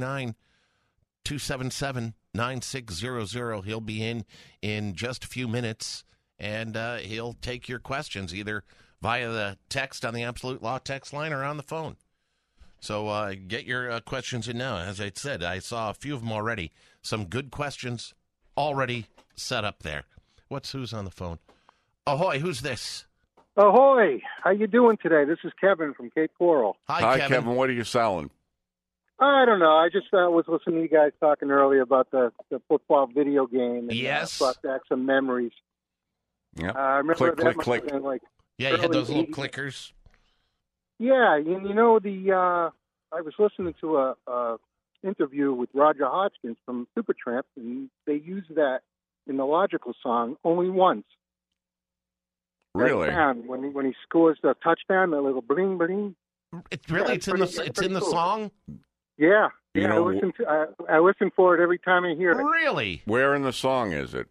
239-277-9600. He'll be in just a few minutes, and he'll take your questions either via the text on the Absolute Law text line or on the phone. So get your questions in now. As I said, I saw a few of them already. Some good questions already set up there. Who's on the phone? Ahoy, who's this? Ahoy, how you doing today? This is Kevin from Cape Coral. Hi, Kevin. What are you selling? I don't know. I just was listening to you guys talking earlier about the football video game. And, yes. Brought back some memories. Yeah. I remember click. Yeah, you had those little clickers. Yeah, I was listening to a interview with Roger Hodgkins from Supertramp, and they used that in the Logical song only once. Really? When he scores the touchdown, that little bling bling. It's in the song. Yeah, You know, I listen for it every time I hear it. Really? Where in the song is it?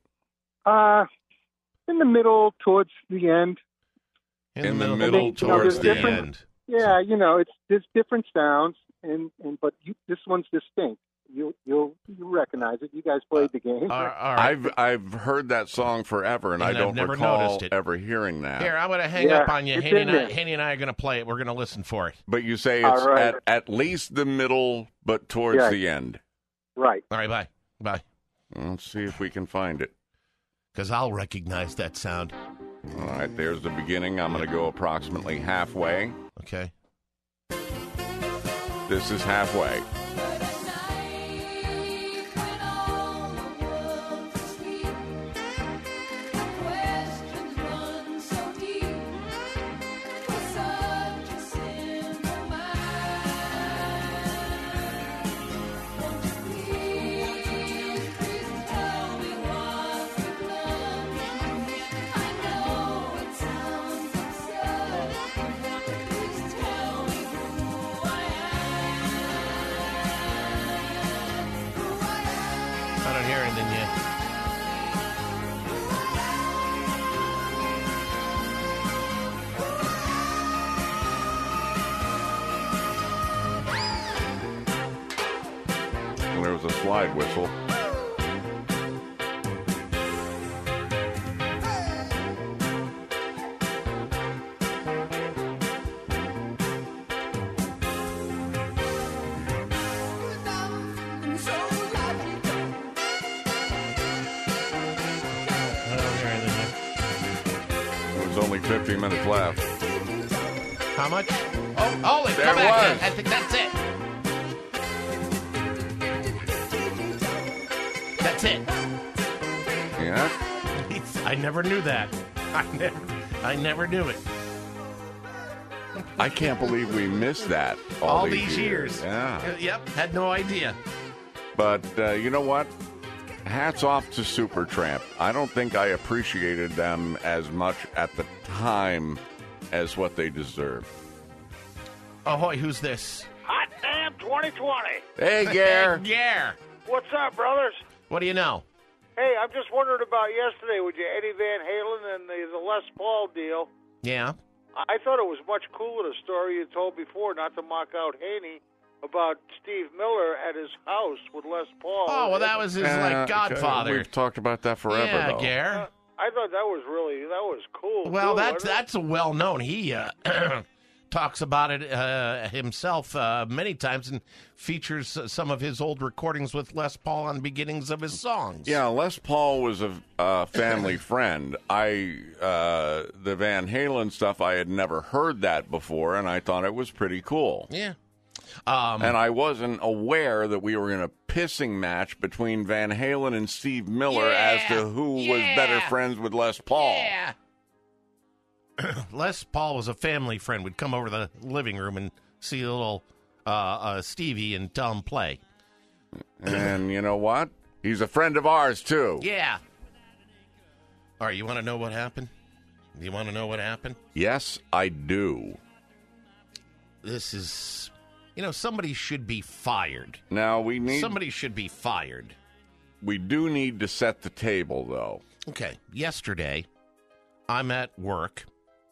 In the middle, towards the end. In the middle, towards the end. Yeah, there's different sounds, but this one's distinct. You'll recognize it. You guys played the game. All right. I've heard that song forever, and I don't never recall noticed it. ever hearing that. Here, I'm going to hang up on you. Haney and I are going to play it. We're going to listen for it. But you say it's at least the middle, but towards the end. Right. All right, bye. Let's see if we can find it. Because I'll recognize that sound. All right, there's the beginning. I'm going to go approximately halfway. Okay. This is halfway. Slide whistle. There's only 15 minutes left. How much? Oh, there come back was. in. I think that's it. That's it. Yeah? I never knew that. I never knew it. I can't believe we missed that all these years. Yeah. Yep, had no idea. But you know what? Hats off to Supertramp. I don't think I appreciated them as much at the time as what they deserve. Ahoy, who's this? Hot damn 2020. Hey, Gare. Gare. What's up, brothers? What do you know? Hey, I'm just wondering about yesterday with you, Eddie Van Halen and the Les Paul deal. Yeah. I thought it was much cooler, the story you told before, not to mock out Haney, about Steve Miller at his house with Les Paul. Oh, well, that was his, godfather. We've talked about that forever, though. Gare. I thought that was cool. Well, too, that's a well-known. He talks about it himself many times and features some of his old recordings with Les Paul on beginnings of his songs. Yeah, Les Paul was a family friend. The Van Halen stuff, I had never heard that before, and I thought it was pretty cool. Yeah. And I wasn't aware that we were in a pissing match between Van Halen and Steve Miller as to who was better friends with Les Paul. Yeah. Les Paul was a family friend. Would come over to the living room and see a little Stevie and tell him play. And you know what? He's a friend of ours, too. Yeah. All right, you want to know what happened? You want to know what happened? Yes, I do. this is, somebody should be fired. Now, somebody should be fired. We do need to set the table, though. Okay. Yesterday, I'm at work,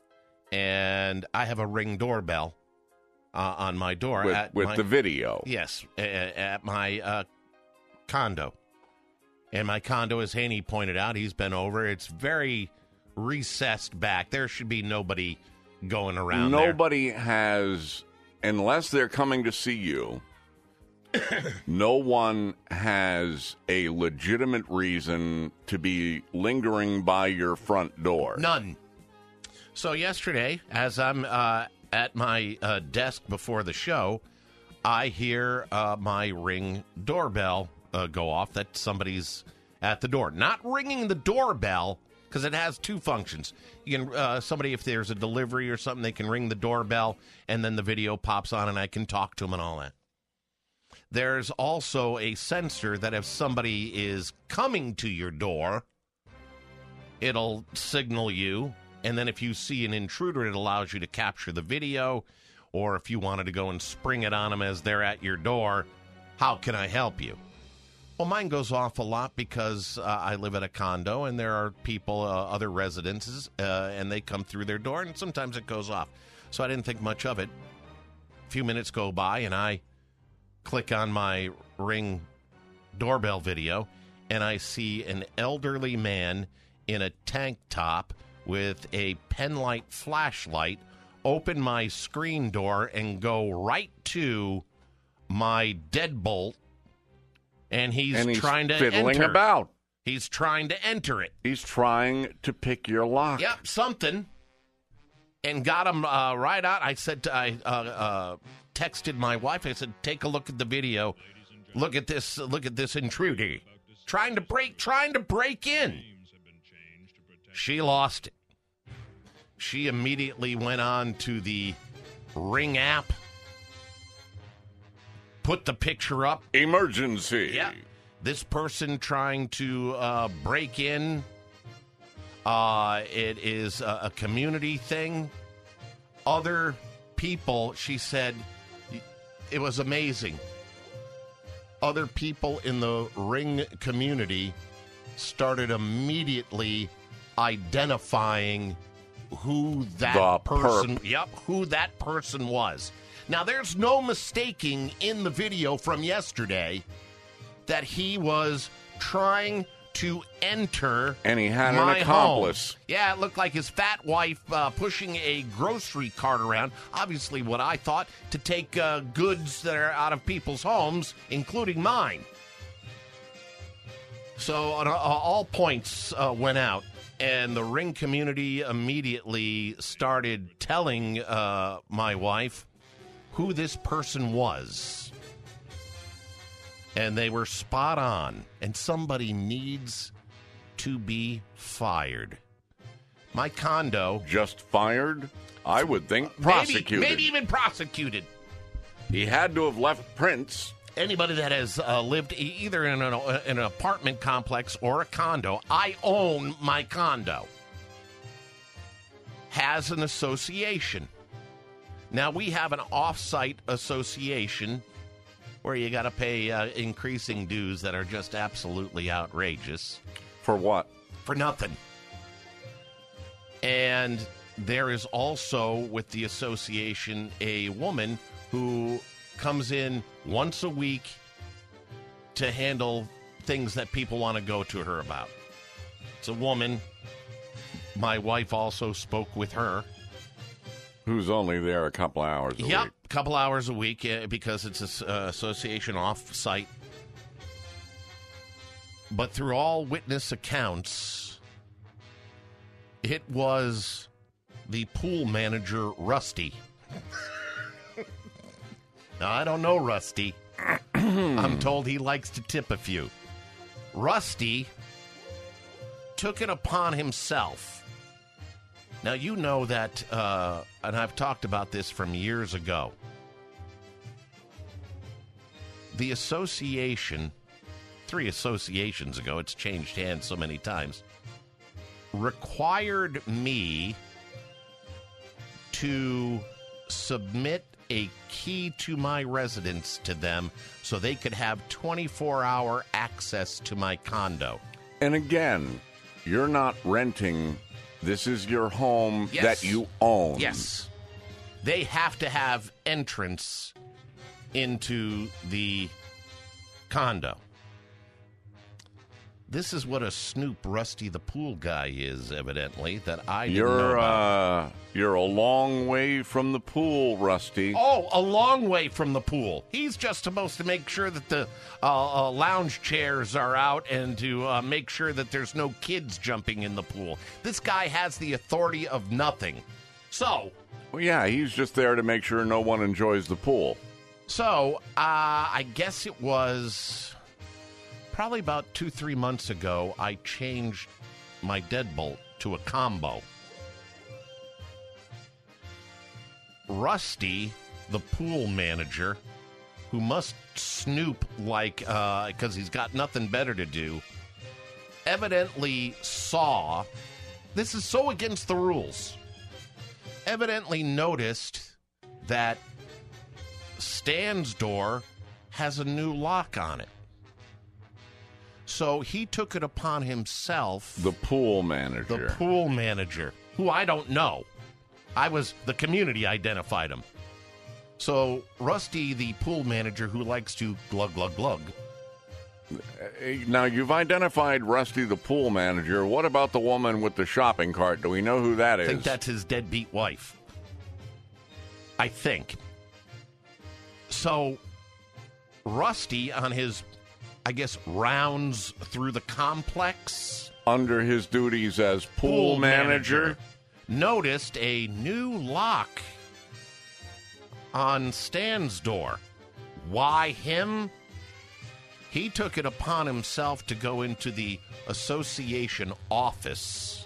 and I have a Ring doorbell on my door. With the video. Yes, at my condo. And my condo, as Haney pointed out, he's been over. It's very recessed back. There should be nobody going around Nobody has, unless they're coming to see you, no one has a legitimate reason to be lingering by your front door. None. So yesterday, as I'm at my desk before the show, I hear my Ring doorbell go off that somebody's at the door. Not ringing the doorbell, because it has two functions. You can somebody, if there's a delivery or something, they can ring the doorbell, and then the video pops on, and I can talk to them and all that. There's also a sensor that if somebody is coming to your door, it'll signal you, and then if you see an intruder, it allows you to capture the video, or if you wanted to go and spring it on them as they're at your door, how can I help you? Well, mine goes off a lot because I live at a condo, and there are people, other residences, and they come through their door, and sometimes it goes off. So I didn't think much of it. A few minutes go by, and I click on my Ring doorbell video, and I see an elderly man in a tank top with a penlight flashlight open my screen door and go right to my deadbolt, and he's trying to fiddling enter. About. He's trying to enter it. He's trying to pick your lock. Yep, something. And got him right out. I said, I texted my wife. I said, take a look at the video. Look at this intruder. Trying to break in. She lost it. She immediately went on to the Ring app, put the picture up. Emergency. Yeah. This person trying to break in. It is a community thing. Other people, she said, it was amazing. Other people in the Ring community started immediately identifying who that person was. Now, there's no mistaking in the video from yesterday that he was trying to enter, and he had my an accomplice. Home. Yeah, it looked like his fat wife pushing a grocery cart around. Obviously, what I thought, to take goods that are out of people's homes, including mine. So all points went out, and the Ring community immediately started telling my wife who this person was. And they were spot on. And somebody needs to be fired. My condo... Just fired? I would think prosecuted. Maybe even prosecuted. He had to have left prints. Anybody that has lived either in an apartment complex or a condo, I own my condo, has an association. Now, we have an off-site association where you got to pay increasing dues that are just absolutely outrageous. For what? For nothing. And there is also, with the association, a woman who comes in once a week to handle things that people want to go to her about. It's a woman. My wife also spoke with her. Who's only there a couple hours a week. Yep, a couple hours a week because it's an association off-site. But through all witness accounts, it was the pool manager, Rusty. Now, I don't know Rusty. I'm told he likes to tip a few. Rusty took it upon himself. Now, you know that, and I've talked about this from years ago. The association, 3 associations ago, it's changed hands so many times, required me to submit a key to my residence to them so they could have 24-hour access to my condo. And again, you're not renting. This is your home that you own. Yes. They have to have entrance into the condo. This is what a snoop Rusty the Pool Guy is, evidently, that I didn't know about. You're a long way from the pool, Rusty. Oh, a long way from the pool. He's just supposed to make sure that the lounge chairs are out and to make sure that there's no kids jumping in the pool. This guy has the authority of nothing. So... Well, yeah, he's just there to make sure no one enjoys the pool. So, I guess it was... probably about 2-3 months ago, I changed my deadbolt to a combo. Rusty, the pool manager, who must snoop like, because he's got nothing better to do, evidently saw, this is so against the rules, evidently noticed that Stan's door has a new lock on it. So he took it upon himself. The pool manager. The pool manager, who I don't know. The community identified him. So Rusty, the pool manager who likes to glug, glug, glug. Now, you've identified Rusty, the pool manager. What about the woman with the shopping cart? Do we know who that is? I think that's his deadbeat wife. I think. So Rusty, on his... I guess, rounds through the complex. Under his duties as pool manager. Noticed a new lock on Stan's door. Why him? He took it upon himself to go into the association office,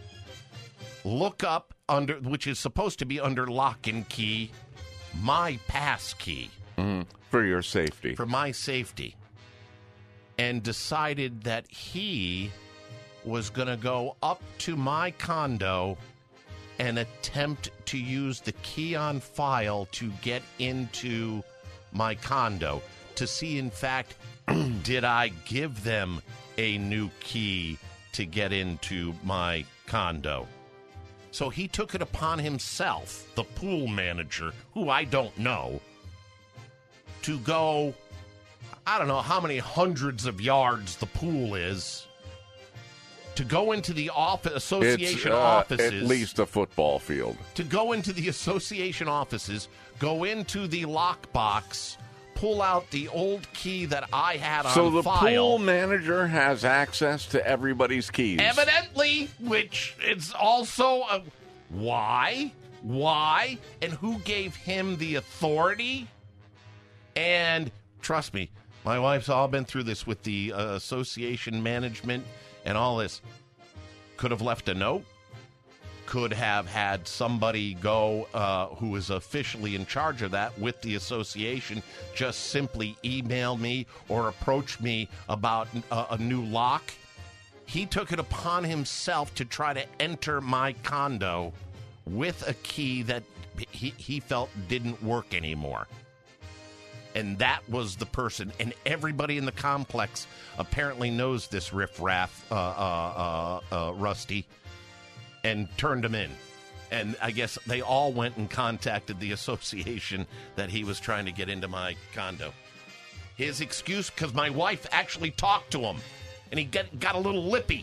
look up under, which is supposed to be under lock and key, my pass key. For your safety. For my safety. And decided that he was going to go up to my condo and attempt to use the key on file to get into my condo to see, in fact, did I give them a new key to get into my condo. So he took it upon himself, the pool manager, who I don't know, to go... I don't know how many hundreds of yards the pool is, to go into the association offices. At least a football field. To go into the association offices, go into the lockbox, pull out the old key that I had on file. So the pool manager has access to everybody's keys. Evidently, which is also why? Why? And who gave him the authority? And trust me, my wife's all been through this with the association management and all this. Could have left a note. Could have had somebody go who is officially in charge of that with the association just simply email me or approach me about a new lock. He took it upon himself to try to enter my condo with a key that he felt didn't work anymore. And that was the person. And everybody in the complex apparently knows this riffraff, Rusty, and turned him in. And I guess they all went and contacted the association that he was trying to get into my condo. His excuse, because my wife actually talked to him, and he got a little lippy.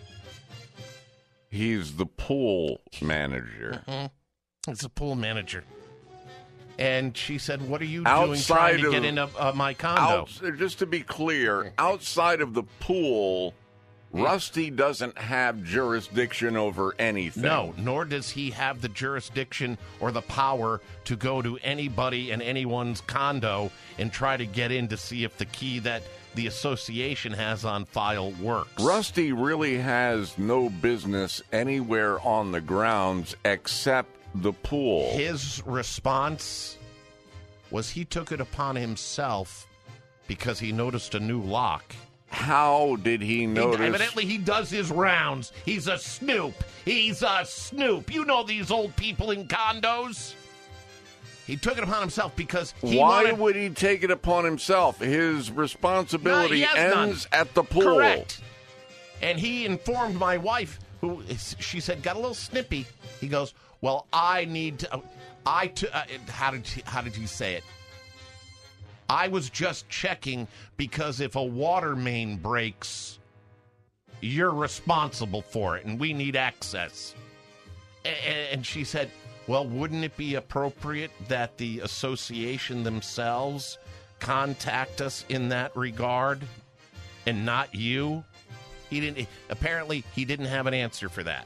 He's the pool manager. He's the pool manager. And she said, what are you doing trying to get into my condo? Just to be clear, outside of the pool, Rusty doesn't have jurisdiction over anything. No, nor does he have the jurisdiction or the power to go to anybody and anyone's condo and try to get in to see if the key that the association has on file works. Rusty really has no business anywhere on the grounds except the pool. His response was he took it upon himself because he noticed a new lock. How did he notice? Evidently, he does his rounds. He's a snoop. He's a snoop. You know these old people in condos. He took it upon himself because Why would he take it upon himself? His responsibility ends at the pool. Correct. And he informed my wife, she said, got a little snippy. He goes, well, I need to, how did he say it? I was just checking because if a water main breaks, you're responsible for it, and we need access. And she said, well, wouldn't it be appropriate that the association themselves contact us in that regard and not you? Apparently, he didn't have an answer for that.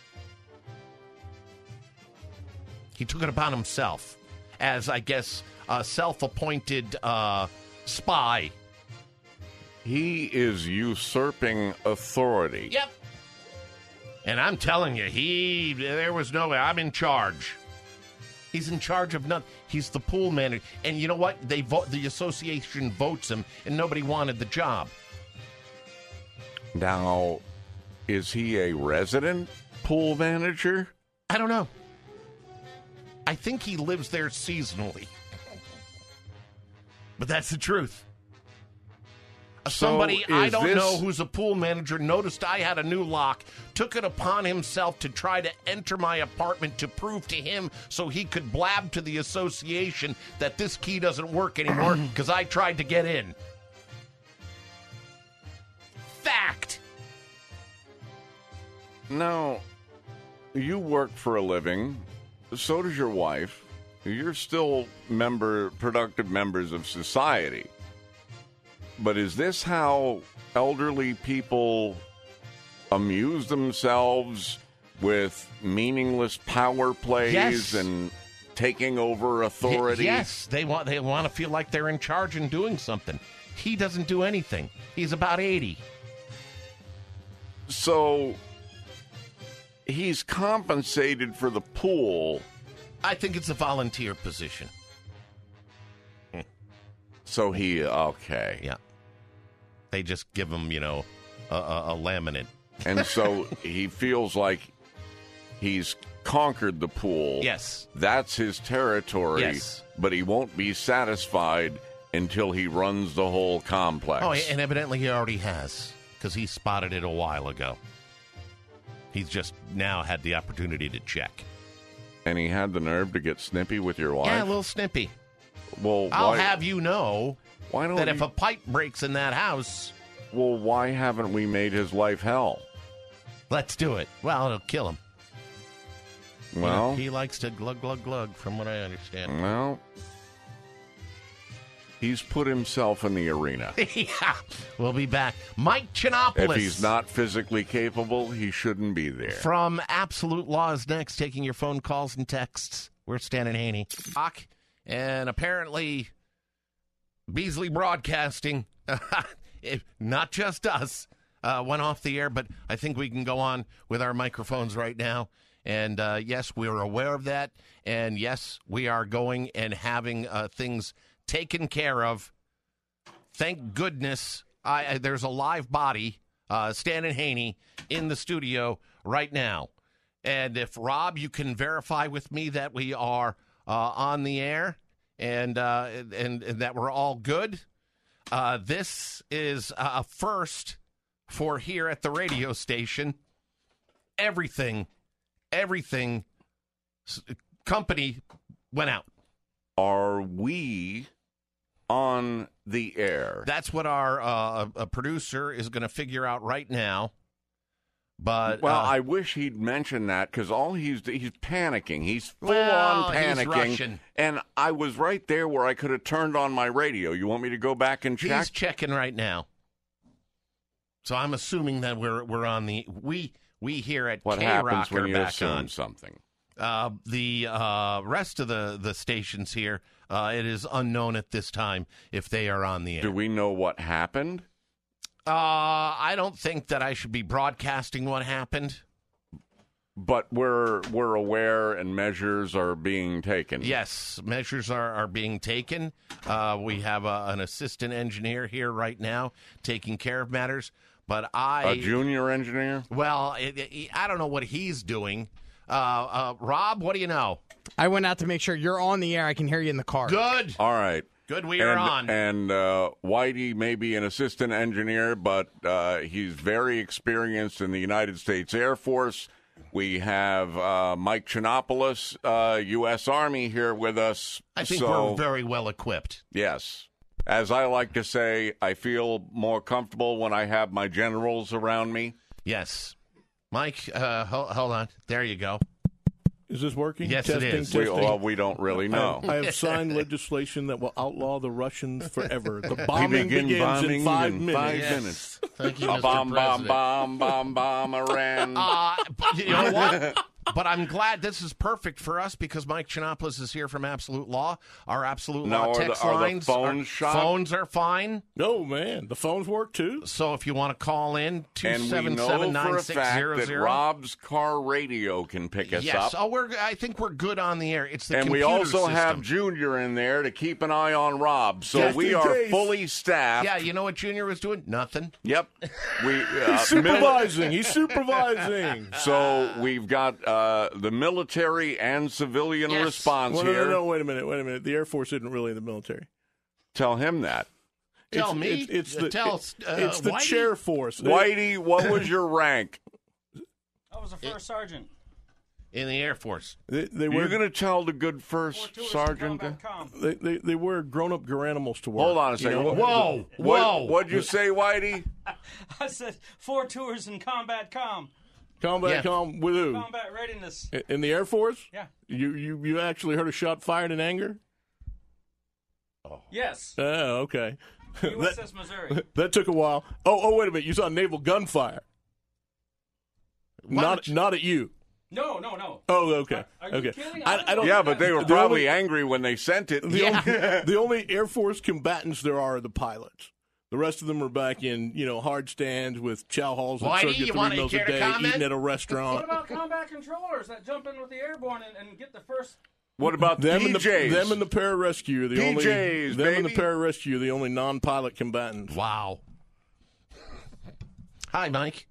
He took it upon himself as, I guess, a self-appointed spy. He is usurping authority. Yep. And I'm telling you, there was no way. I'm in charge. He's in charge of nothing. He's the pool manager. And you know what? The association votes him, and nobody wanted the job. Now, is he a resident pool manager? I don't know. I think he lives there seasonally. But that's the truth. Somebody I don't know who's a pool manager noticed I had a new lock, took it upon himself to try to enter my apartment to prove to him so he could blab to the association that this key doesn't work anymore because I tried to get in. Fact. Now, you work for a living. So does your wife. You're still productive members of society. But is this how elderly people amuse themselves with meaningless power plays and taking over authority? Yes, they want to feel like they're in charge and doing something. He doesn't do anything. He's about 80. So he's compensated for the pool. I think it's a volunteer position. So okay. Yeah. They just give him, a laminate. And so he feels like he's conquered the pool. Yes. That's his territory. Yes. But he won't be satisfied until he runs the whole complex. Oh, and evidently he already has, because he spotted it a while ago. He's just now had the opportunity to check. And he had the nerve to get snippy with your wife? Yeah, a little snippy. Well, I'll have you know that if you... a pipe breaks in that house... Well, why haven't we made his life hell? Let's do it. Well, it'll kill him. Well... He likes to glug, glug, glug, from what I understand. Well... He's put himself in the arena. Yeah, we'll be back. Mike Chinopoulos. If he's not physically capable, he shouldn't be there. From Absolute Law is next, taking your phone calls and texts. We're Stan and Haney. And apparently, Beasley Broadcasting, not just us, went off the air, but I think we can go on with our microphones right now. And yes, we're aware of that. And yes, we are going and having things taken care of. Thank goodness there's a live body, Stan and Haney, in the studio right now. And if, Rob, you can verify with me that we are on the air and that we're all good, this is a first for here at the radio station. Everything company went out. Are we on the air? That's what our producer is going to figure out right now. But I wish he'd mention that, because all he's panicking. He's full on panicking. He's Russian. And I was right there where I could have turned on my radio. You want me to go back and check? He's checking right now. So I'm assuming that we're on the we here at What K-Rock happens when are you back assume on something? The rest of the stations here, it is unknown at this time if they are on the air. Do we know what happened? I don't think that I should be broadcasting what happened. But we're aware and measures are being taken. Yes, measures are being taken. We have an assistant engineer here right now taking care of matters. But a junior engineer? Well, I don't know what he's doing. Rob, what do you know? I went out to make sure you're on the air. I can hear you in the car. Good. All right. Good, we are on. And Whitey may be an assistant engineer, but he's very experienced in the United States Air Force. We have Mike Chinopoulos, U.S. Army, here with us. I think we're very well equipped. Yes. As I like to say, I feel more comfortable when I have my generals around me. Yes. Mike, hold on. There you go. Is this working? Yes, testing, it is. Testing. We don't really know. I have signed legislation that will outlaw the Russians forever. The bombing begins bombing in 5 in minutes. 5 Yes. minutes. Thank you, A Mr. bomb, President. bomb, Iran. You know what? But I'm glad this is perfect for us because Mike Chinopoulos is here from Absolute Law. Our Absolute Law text lines. Are the phones shot? Phones are fine. No, man. The phones work, too. So if you want to call in, And we know for a fact that 277-9600. Rob's car radio can pick us Yes. up. I think we're good on the air. It's the And we computer also system. have Junior in there to keep an eye on Rob. So Just we in are case. fully staffed. Yeah, you know what Junior was doing? Nothing. Yep. He's supervising. He's supervising. So we've got the military and civilian response Well, here. No, wait a minute. The Air Force isn't really in the military. Tell him that. Tell me. It's the Whitey? chair force. Whitey, what was your rank? I was a first sergeant. In the Air Force. They were You're going to tell the good first sergeant? They wear grown-up Garanimals to work. Hold on a second. You know? Whoa. What'd you say, Whitey? I said 4 tours in combat comm. Combat comm with who? Combat readiness. In the Air Force? Yeah. You actually heard a shot fired in anger? Yes. Oh, okay. USS Missouri. That took a while. Oh, wait a minute. You saw naval gunfire. Not at you. No. Oh, okay. Are you okay. kidding? I don't. Yeah, but they were probably angry when they sent it. The only Air Force combatants there are the pilots. The rest of them are back in, hard stands with chow halls that serve you 3 meals a day, eating at a restaurant. What about combat controllers that jump in with the airborne and get the first? What about them PJs? Them and the pararescue are the only. PJs, Them and the baby. pararescue are the only non-pilot combatants. Wow. Hi, Mike.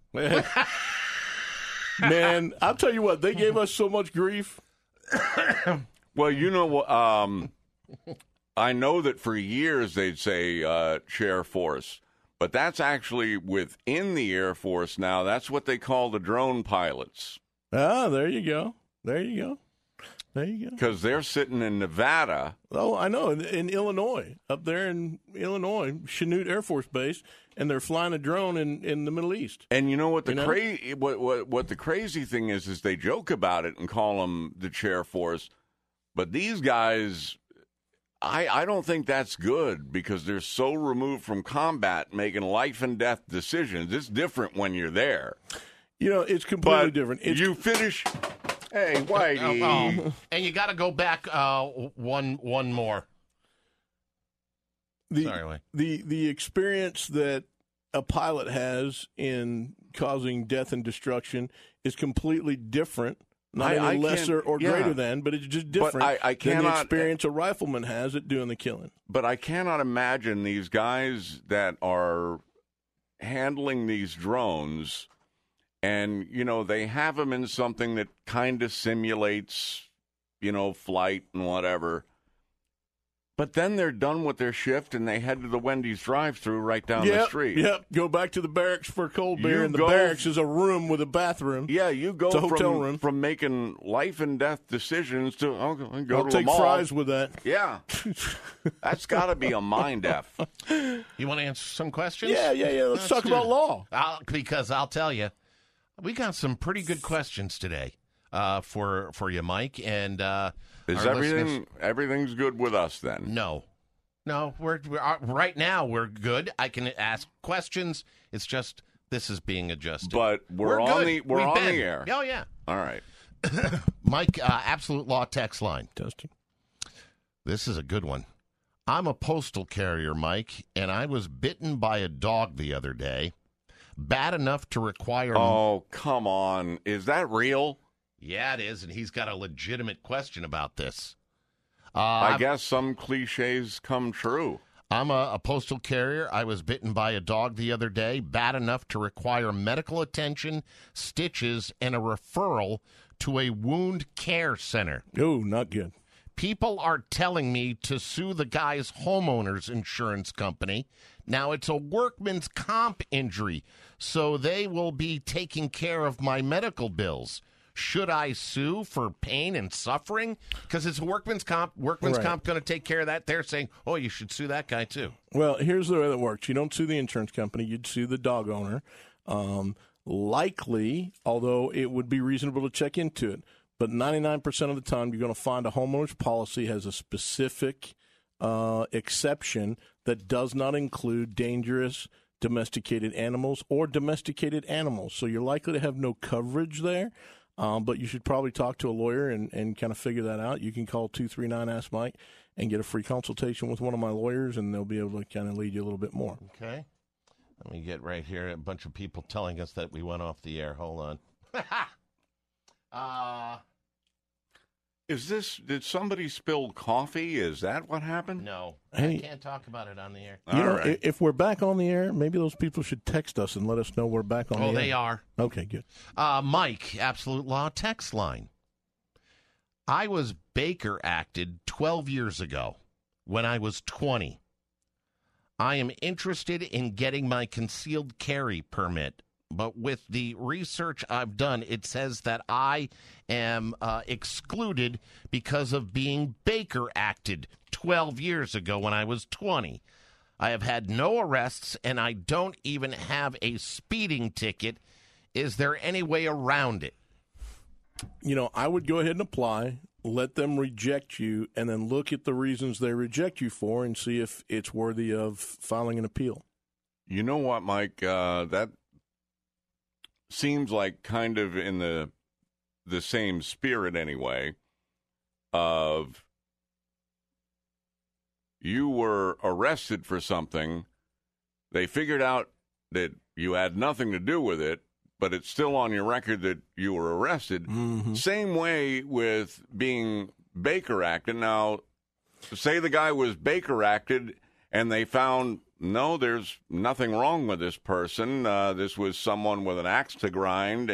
Man, I'll tell you what, they gave us so much grief. Well, you know what? I know that for years they'd say chair force, but that's actually within the Air Force now. That's what they call the drone pilots. Ah, there you go. Because they're sitting in Nevada. Oh, I know, in Illinois, up there in Illinois, Chanute Air Force Base, and they're flying a drone in the Middle East. And you know what what the crazy thing is they joke about it and call them the chair force, but these guys, I don't think that's good because they're so removed from combat, making life and death decisions. It's different when you're there. It's completely different. You finish. Hey, Whitey. And you got to go back one more. The experience that a pilot has in causing death and destruction is completely different. Not any lesser or greater than, but it's just different than the experience a rifleman has at doing the killing. But I cannot imagine these guys that are handling these drones, and, they have them in something that kind of simulates, flight and whatever. But then they're done with their shift, and they head to the Wendy's drive-thru right down the street. Yep, go back to the barracks for a cold beer, and the barracks is a room with a bathroom. Yeah, you go it's a hotel room. From making life and death decisions to go I'll to a take mall. fries with that. Yeah, that's got to be a mind F. You want to answer some questions? Yeah. Let's talk about law. Because I'll tell you, we got some pretty good questions today for you, Mike, and. Is everything's good with us then? No, we're right now we're good. I can ask questions. It's just this is being adjusted. But we're on good. the on the air. Oh yeah. All right. Mike, Absolute Law text line. Testing. This is a good one. I'm a postal carrier, Mike, and I was bitten by a dog the other day. Bad enough to require. Oh, come on! Is that real? Yeah, it is, and he's got a legitimate question about this. I guess some cliches come true. I'm a postal carrier. I was bitten by a dog the other day, bad enough to require medical attention, stitches, and a referral to a wound care center. Oh, not good. People are telling me to sue the guy's homeowner's insurance company. Now, it's a workman's comp injury, so they will be taking care of my medical bills. Should I sue for pain and suffering? Because it's a workman's comp. Workman's comp going to take care of that. They're saying, oh, you should sue that guy too. Well, here's the way that works. You don't sue the insurance company. You'd sue the dog owner. Likely, although it would be reasonable to check into it, but 99% of the time you're going to find a homeowner's policy has a specific exception that does not include dangerous domesticated animals or domesticated animals. So you're likely to have no coverage there. But you should probably talk to a lawyer and kind of figure that out. You can call 239-ASK-MIKE and get a free consultation with one of my lawyers, and they'll be able to kind of lead you a little bit more. Okay. Let me get right here. A bunch of people telling us that we went off the air. Hold on. Did somebody spill coffee? Is that what happened? No. Hey, I can't talk about it on the air. You know, if we're back on the air, maybe those people should text us and let us know we're back on the air. Oh, they are. Okay, good. Mike, Absolute Law text line. I was Baker acted 12 years ago when I was 20. I am interested in getting my concealed carry permit, but with the research I've done, it says that I am excluded because of being Baker acted 12 years ago when I was 20. I have had no arrests, and I don't even have a speeding ticket. Is there any way around it? You know, I would go ahead and apply, let them reject you, and then look at the reasons they reject you for and see if it's worthy of filing an appeal. You know what, Mike? That seems like kind of in the same spirit anyway of you were arrested for something. They figured out that you had nothing to do with it, but it's still on your record that you were arrested. Mm-hmm. Same way with being Baker acted. Now, say the guy was Baker acted and they found, no, there's nothing wrong with this person. This was someone with an axe to grind.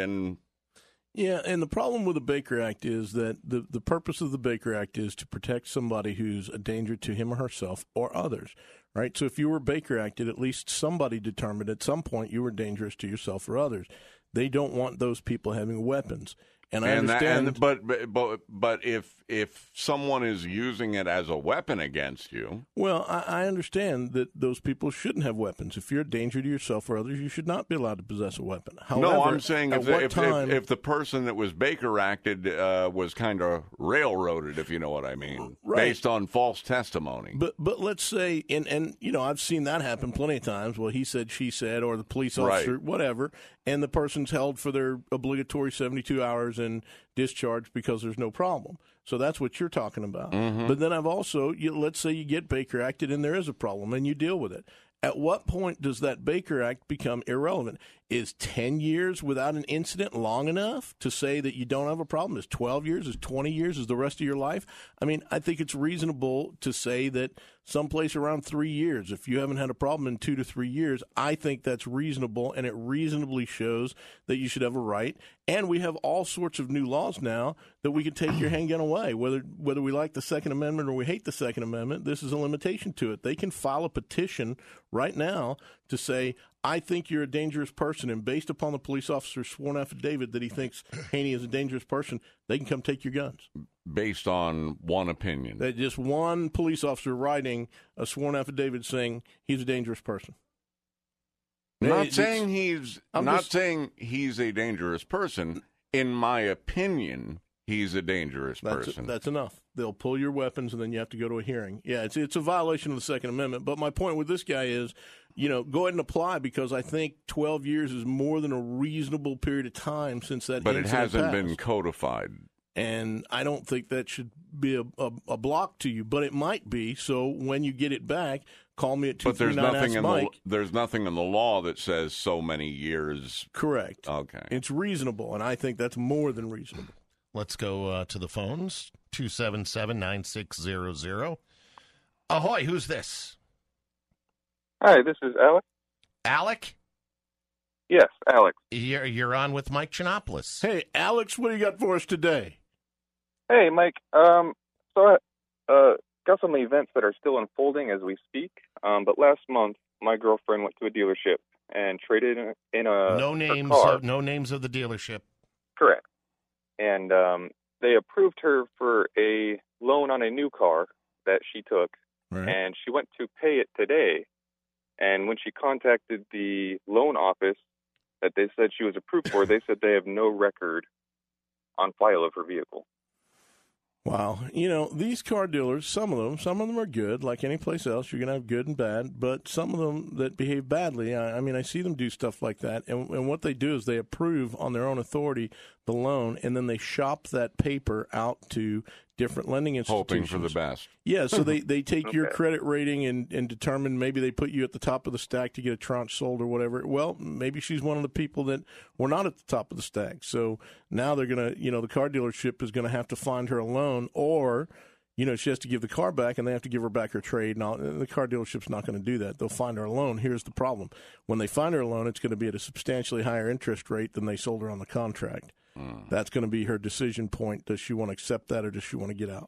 Yeah, and the problem with the Baker Act is that the purpose of the Baker Act is to protect somebody who's a danger to him or herself or others, right? So if you were Baker Acted, at least somebody determined at some point you were dangerous to yourself or others. They don't want those people having weapons. And I understand. But if someone is using it as a weapon against you. Well, I understand that those people shouldn't have weapons. If you're a danger to yourself or others, you should not be allowed to possess a weapon. However, no, I'm saying if the person that was Baker acted was kind of railroaded, if you know what I mean, right, based on false testimony. But let's say, and you know, I've seen that happen plenty of times. Well, he said, she said, or the police officer, right, whatever, and the person's held for their obligatory 72 hours and discharged because there's no problem. So that's what you're talking about. Mm-hmm. But then I've also, let's say you get Baker acted and there is a problem and you deal with it. At what point does that Baker Act become irrelevant? Is 10 years without an incident long enough to say that you don't have a problem? Is 12 years? Is 20 years? Is the rest of your life? I mean, I think it's reasonable to say that someplace around 3 years, if you haven't had a problem in 2 to 3 years, I think that's reasonable, and it reasonably shows that you should have a right. And we have all sorts of new laws now that we can take your handgun away. Whether we like the Second Amendment or we hate the Second Amendment, this is a limitation to it. They can file a petition right now to say, I think you're a dangerous person, and based upon the police officer's sworn affidavit that he thinks Haney is a dangerous person, they can come take your guns. Based on one opinion. That just one police officer writing a sworn affidavit saying he's a dangerous person. Not saying he's a dangerous person. In my opinion, he's a dangerous person. That's enough. They'll pull your weapons, and then you have to go to a hearing. Yeah, it's a violation of the Second Amendment. But my point with this guy is, go ahead and apply, because I think 12 years is more than a reasonable period of time since that incident passed. But it hasn't been codified. And I don't think that should be a block to you, but it might be. So when you get it back, call me at 239-ASK-MIKE. There's nothing in the law that says so many years. Correct. Okay. It's reasonable, and I think that's more than reasonable. Let's go to the phones, 277-9600. Ahoy, who's this? Hi, this is Alec. Alec? Yes, Alex. You're on with Mike Chinopoulos. Hey, Alex, what do you got for us today? Hey, Mike. So I got some events that are still unfolding as we speak. But last month, my girlfriend went to a dealership and traded in a no names. car. No names of the dealership. Correct. And they approved her for a loan on a new car that she took, and she went to pay it today. And when she contacted the loan office that they said she was approved for, they said they have no record on file of her vehicle. Wow. You know, these car dealers, some of them are good, like any place else. You're going to have good and bad, but some of them that behave badly, I mean, I see them do stuff like that. And what they do is they approve on their own authority the loan, and then they shop that paper out to different lending institutions. Hoping for the best. Yeah, so they take your credit rating and determine, maybe they put you at the top of the stack to get a tranche sold or whatever. Well, maybe she's one of the people that were not at the top of the stack. So now they're going to, the car dealership is going to have to find her a loan, or, she has to give the car back and they have to give her back her trade. Now, the car dealership's not going to do that. They'll find her a loan. Here's the problem. When they find her a loan, it's going to be at a substantially higher interest rate than they sold her on the contract. That's going to be her decision point. Does she want to accept that, or does she want to get out?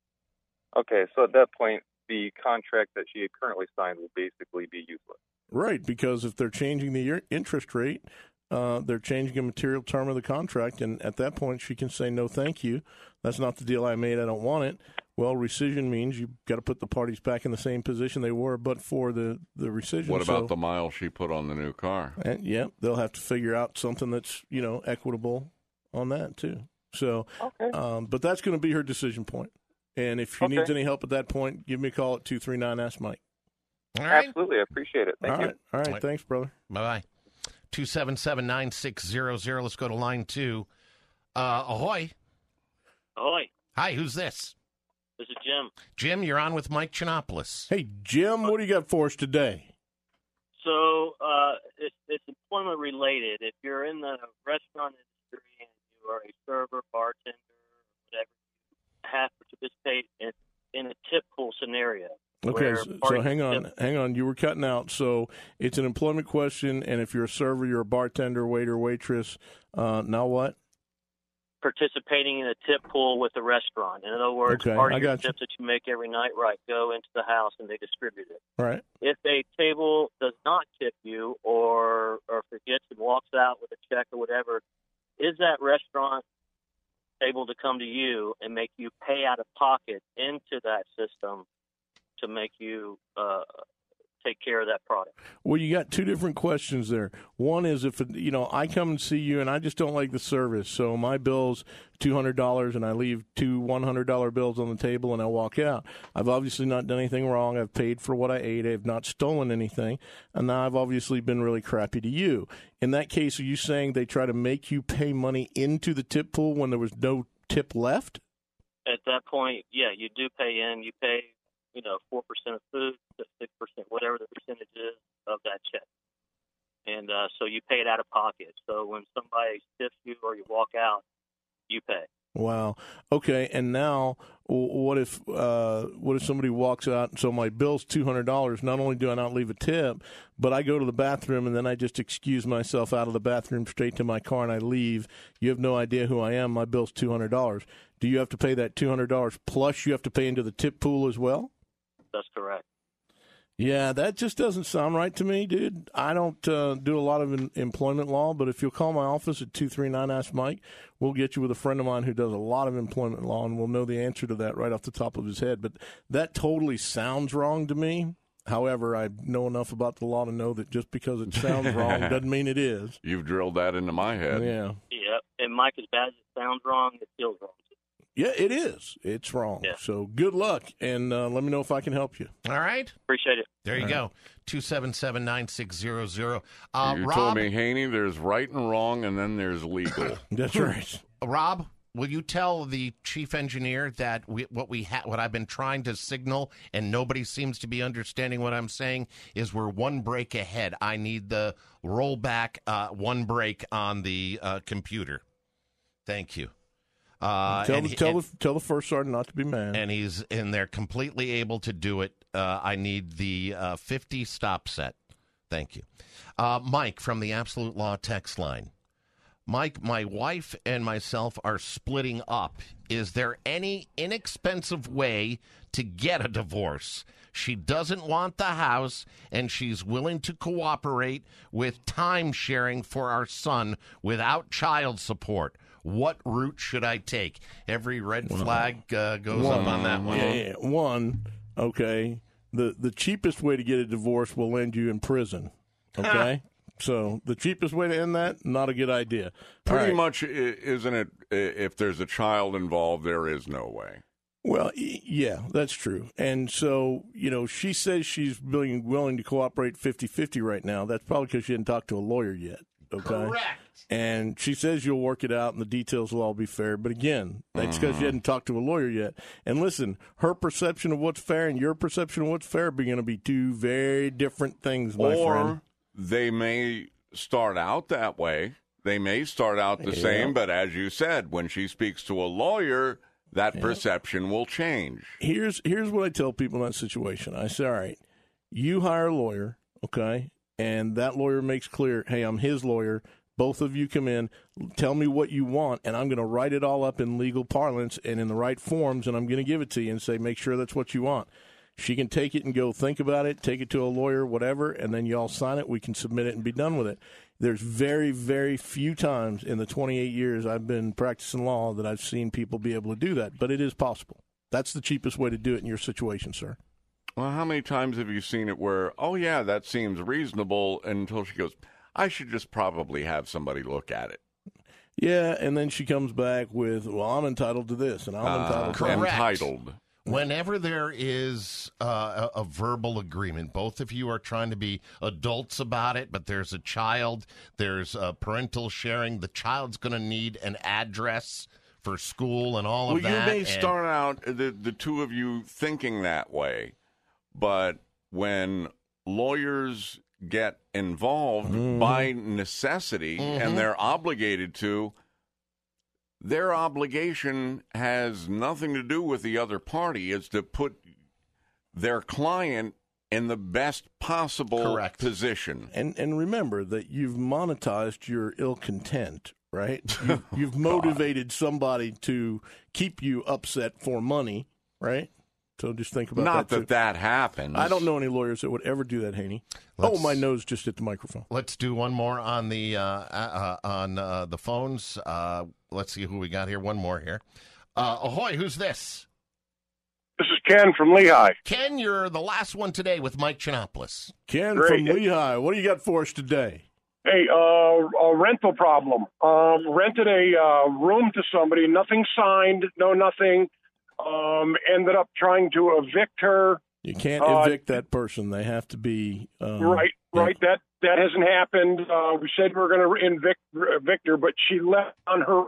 Okay, so at that point, the contract that she had currently signed will basically be useless. Right, because if they're changing the interest rate, they're changing a material term of the contract, and at that point she can say, no, thank you. That's not the deal I made. I don't want it. Well, rescission means you've got to put the parties back in the same position they were, but for the rescission. What about the miles she put on the new car? And, yeah, they'll have to figure out something that's, equitable on that too. So, but that's going to be her decision point. And if she needs any help at that point, give me a call at 239-ASK-MIKE. All right. Absolutely. I appreciate it. Thank you. All right. Thanks, brother. Bye-bye. 277-9600. Let's go to line 2. Ahoy. Ahoy. Hi, who's this? This is Jim. Jim, you're on with Mike Chinopoulos. Hey, Jim, what do you got for us today? So it's employment related. If you're in the restaurant industry and you are a server, bartender, whatever, you have to participate in a tip pool scenario. Okay, so hang on. You were cutting out. So it's an employment question, and if you're a server, you're a bartender, waiter, waitress. Now what? Participating in a tip pool with the restaurant. In other words, part of your tips that you make every night, go into the house and they distribute it. Right. If a table does not tip you or forgets and walks out with a check or whatever, is that restaurant able to come to you and make you pay out of pocket into that system to make you take care of that product? Well, you got two different questions there. One is if, I come and see you and I just don't like the service. So my bill's $200 and I leave two $100 bills on the table and I walk out. I've obviously not done anything wrong. I've paid for what I ate. I've not stolen anything. And now I've obviously been really crappy to you. In that case, are you saying they try to make you pay money into the tip pool when there was no tip left? At that point, yeah, you do pay in. You pay 4% of food to 6%, whatever the percentage is of that check. And so you pay it out of pocket. So when somebody stiffs you or you walk out, you pay. Wow. Okay. And now, what if somebody walks out? So my bill's $200. Not only do I not leave a tip, but I go to the bathroom and then I just excuse myself out of the bathroom straight to my car and I leave. You have no idea who I am. My bill's $200. Do you have to pay that $200 plus you have to pay into the tip pool as well? That's correct. Yeah, that just doesn't sound right to me, dude. I don't do a lot of employment law, but if you'll call my office at 239-ASK-MIKE, we'll get you with a friend of mine who does a lot of employment law, and we'll know the answer to that right off the top of his head. But that totally sounds wrong to me. However, I know enough about the law to know that just because it sounds wrong doesn't mean it is. You've drilled that into my head. Yeah. Yeah, and Mike, as bad as it sounds wrong, it feels wrong. Yeah, it is. It's wrong. Yeah. So good luck, and let me know if I can help you. All right. Appreciate it. There you go. 277-9600. You Rob, told me, Haney, there's right and wrong, and then there's legal. That's right. Rob, will you tell the chief engineer that what I've been trying to signal, and nobody seems to be understanding what I'm saying, is we're one break ahead. I need the rollback one break on the computer. Thank you. Tell the first sergeant not to be mad. And he's in there completely able to do it. I need the 50 stop set. Thank you. Mike from the Absolute Law text line. Mike, my wife and myself are splitting up. Is there any inexpensive way to get a divorce? She doesn't want the house, and she's willing to cooperate with time sharing for our son without child support. What route should I take? Every red flag goes up on that one. Yeah. One, okay, the cheapest way to get a divorce will end you in prison, okay? So the cheapest way to end that, not a good idea. Pretty much, isn't it, if there's a child involved, there is no way. Well, yeah, that's true. And so, she says she's willing to cooperate 50-50 right now. That's probably because she hadn't talked to a lawyer yet, okay? Correct. And she says you'll work it out and the details will all be fair. But again, that's because she hadn't talked to a lawyer yet. And listen, her perception of what's fair and your perception of what's fair are going to be two very different things, my friend. Or they may start out that way. They may start out the same, but as you said, when she speaks to a lawyer, that perception will change. Here's what I tell people in that situation. I say, all right, you hire a lawyer, okay, and that lawyer makes clear, hey, I'm his lawyer. Both of you come in, tell me what you want, and I'm going to write it all up in legal parlance and in the right forms, and I'm going to give it to you and say, make sure that's what you want. She can take it and go think about it, take it to a lawyer, whatever, and then you all sign it. We can submit it and be done with it. There's very, very few times in the 28 years I've been practicing law that I've seen people be able to do that, but it is possible. That's the cheapest way to do it in your situation, sir. Well, how many times have you seen it where, oh, yeah, that seems reasonable, until she goes, I should just probably have somebody look at it. Yeah, and then she comes back with, well, I'm entitled to this, and I'm entitled to that. Entitled. Whenever there is a verbal agreement, both of you are trying to be adults about it, but there's a child, there's parental sharing, the child's going to need an address for school and all of that. Well, you may start out, the two of you, thinking that way, but when lawyers get involved by necessity and they're obligated to, their obligation has nothing to do with the other party. It's to put their client in the best possible position. And remember that you've monetized your ill content, right? You've motivated somebody to keep you upset for money, right? So just think about that. Not that happens. I don't know any lawyers that would ever do that, Haney. My nose just hit the microphone. Let's do one more on the phones. Let's see who we got here. One more here. Ahoy, who's this? This is Ken from Lehigh. Ken, you're the last one today with Mike Chinopoulos. Ken from Lehigh. What do you got for us today? Hey, a rental problem. Rented a room to somebody, nothing signed, no nothing. Ended up trying to evict her. You can't evict that person. They have to be right. That hasn't happened. We said we were going to evict her, but she left on her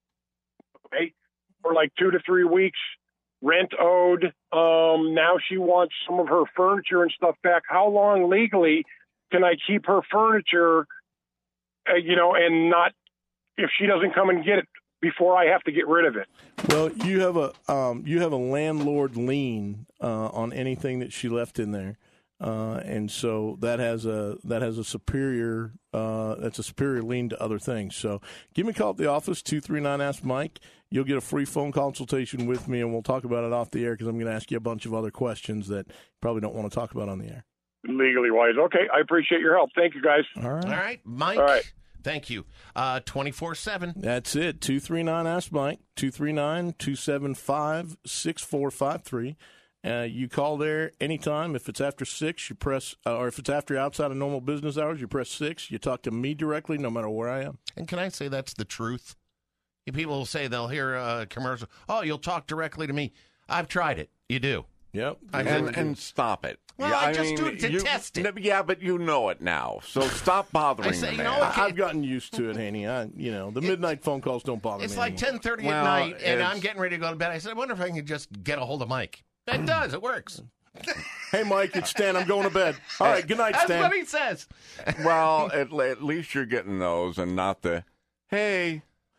for like 2 to 3 weeks. Rent owed. Now she wants some of her furniture and stuff back. How long legally can I keep her furniture? And not if she doesn't come and get it before I have to get rid of it. Well, you have a landlord lien on anything that she left in there, and so that has a superior that's a superior lien to other things. So give me a call at the office 239-ASK-MIKE. You'll get a free phone consultation with me, and we'll talk about it off the air because I'm going to ask you a bunch of other questions that you probably don't want to talk about on the air. Legally wise, okay. I appreciate your help. Thank you, guys. All right, Mike. All right. Thank you. 24/7. That's it. 239-ASK-MIKE, 239-275-6453. You call there anytime. If it's after 6, you press, or if it's after outside of normal business hours, you press 6. You talk to me directly no matter where I am. And can I say that's the truth? People will say they'll hear a commercial, oh, you'll talk directly to me. I've tried it. You do. Yep. And stop it. Well, I just do it to test it. Yeah, but you know it now, so stop bothering the man. I've gotten used to it, Haney. The midnight phone calls don't bother me. It's like 10:30 at night, and I'm getting ready to go to bed. I said, I wonder if I can just get a hold of Mike. It does. It works. Hey, Mike, it's Stan. I'm going to bed. All right, good night, Stan. That's what he says. Well, at least you're getting those and not the, hey,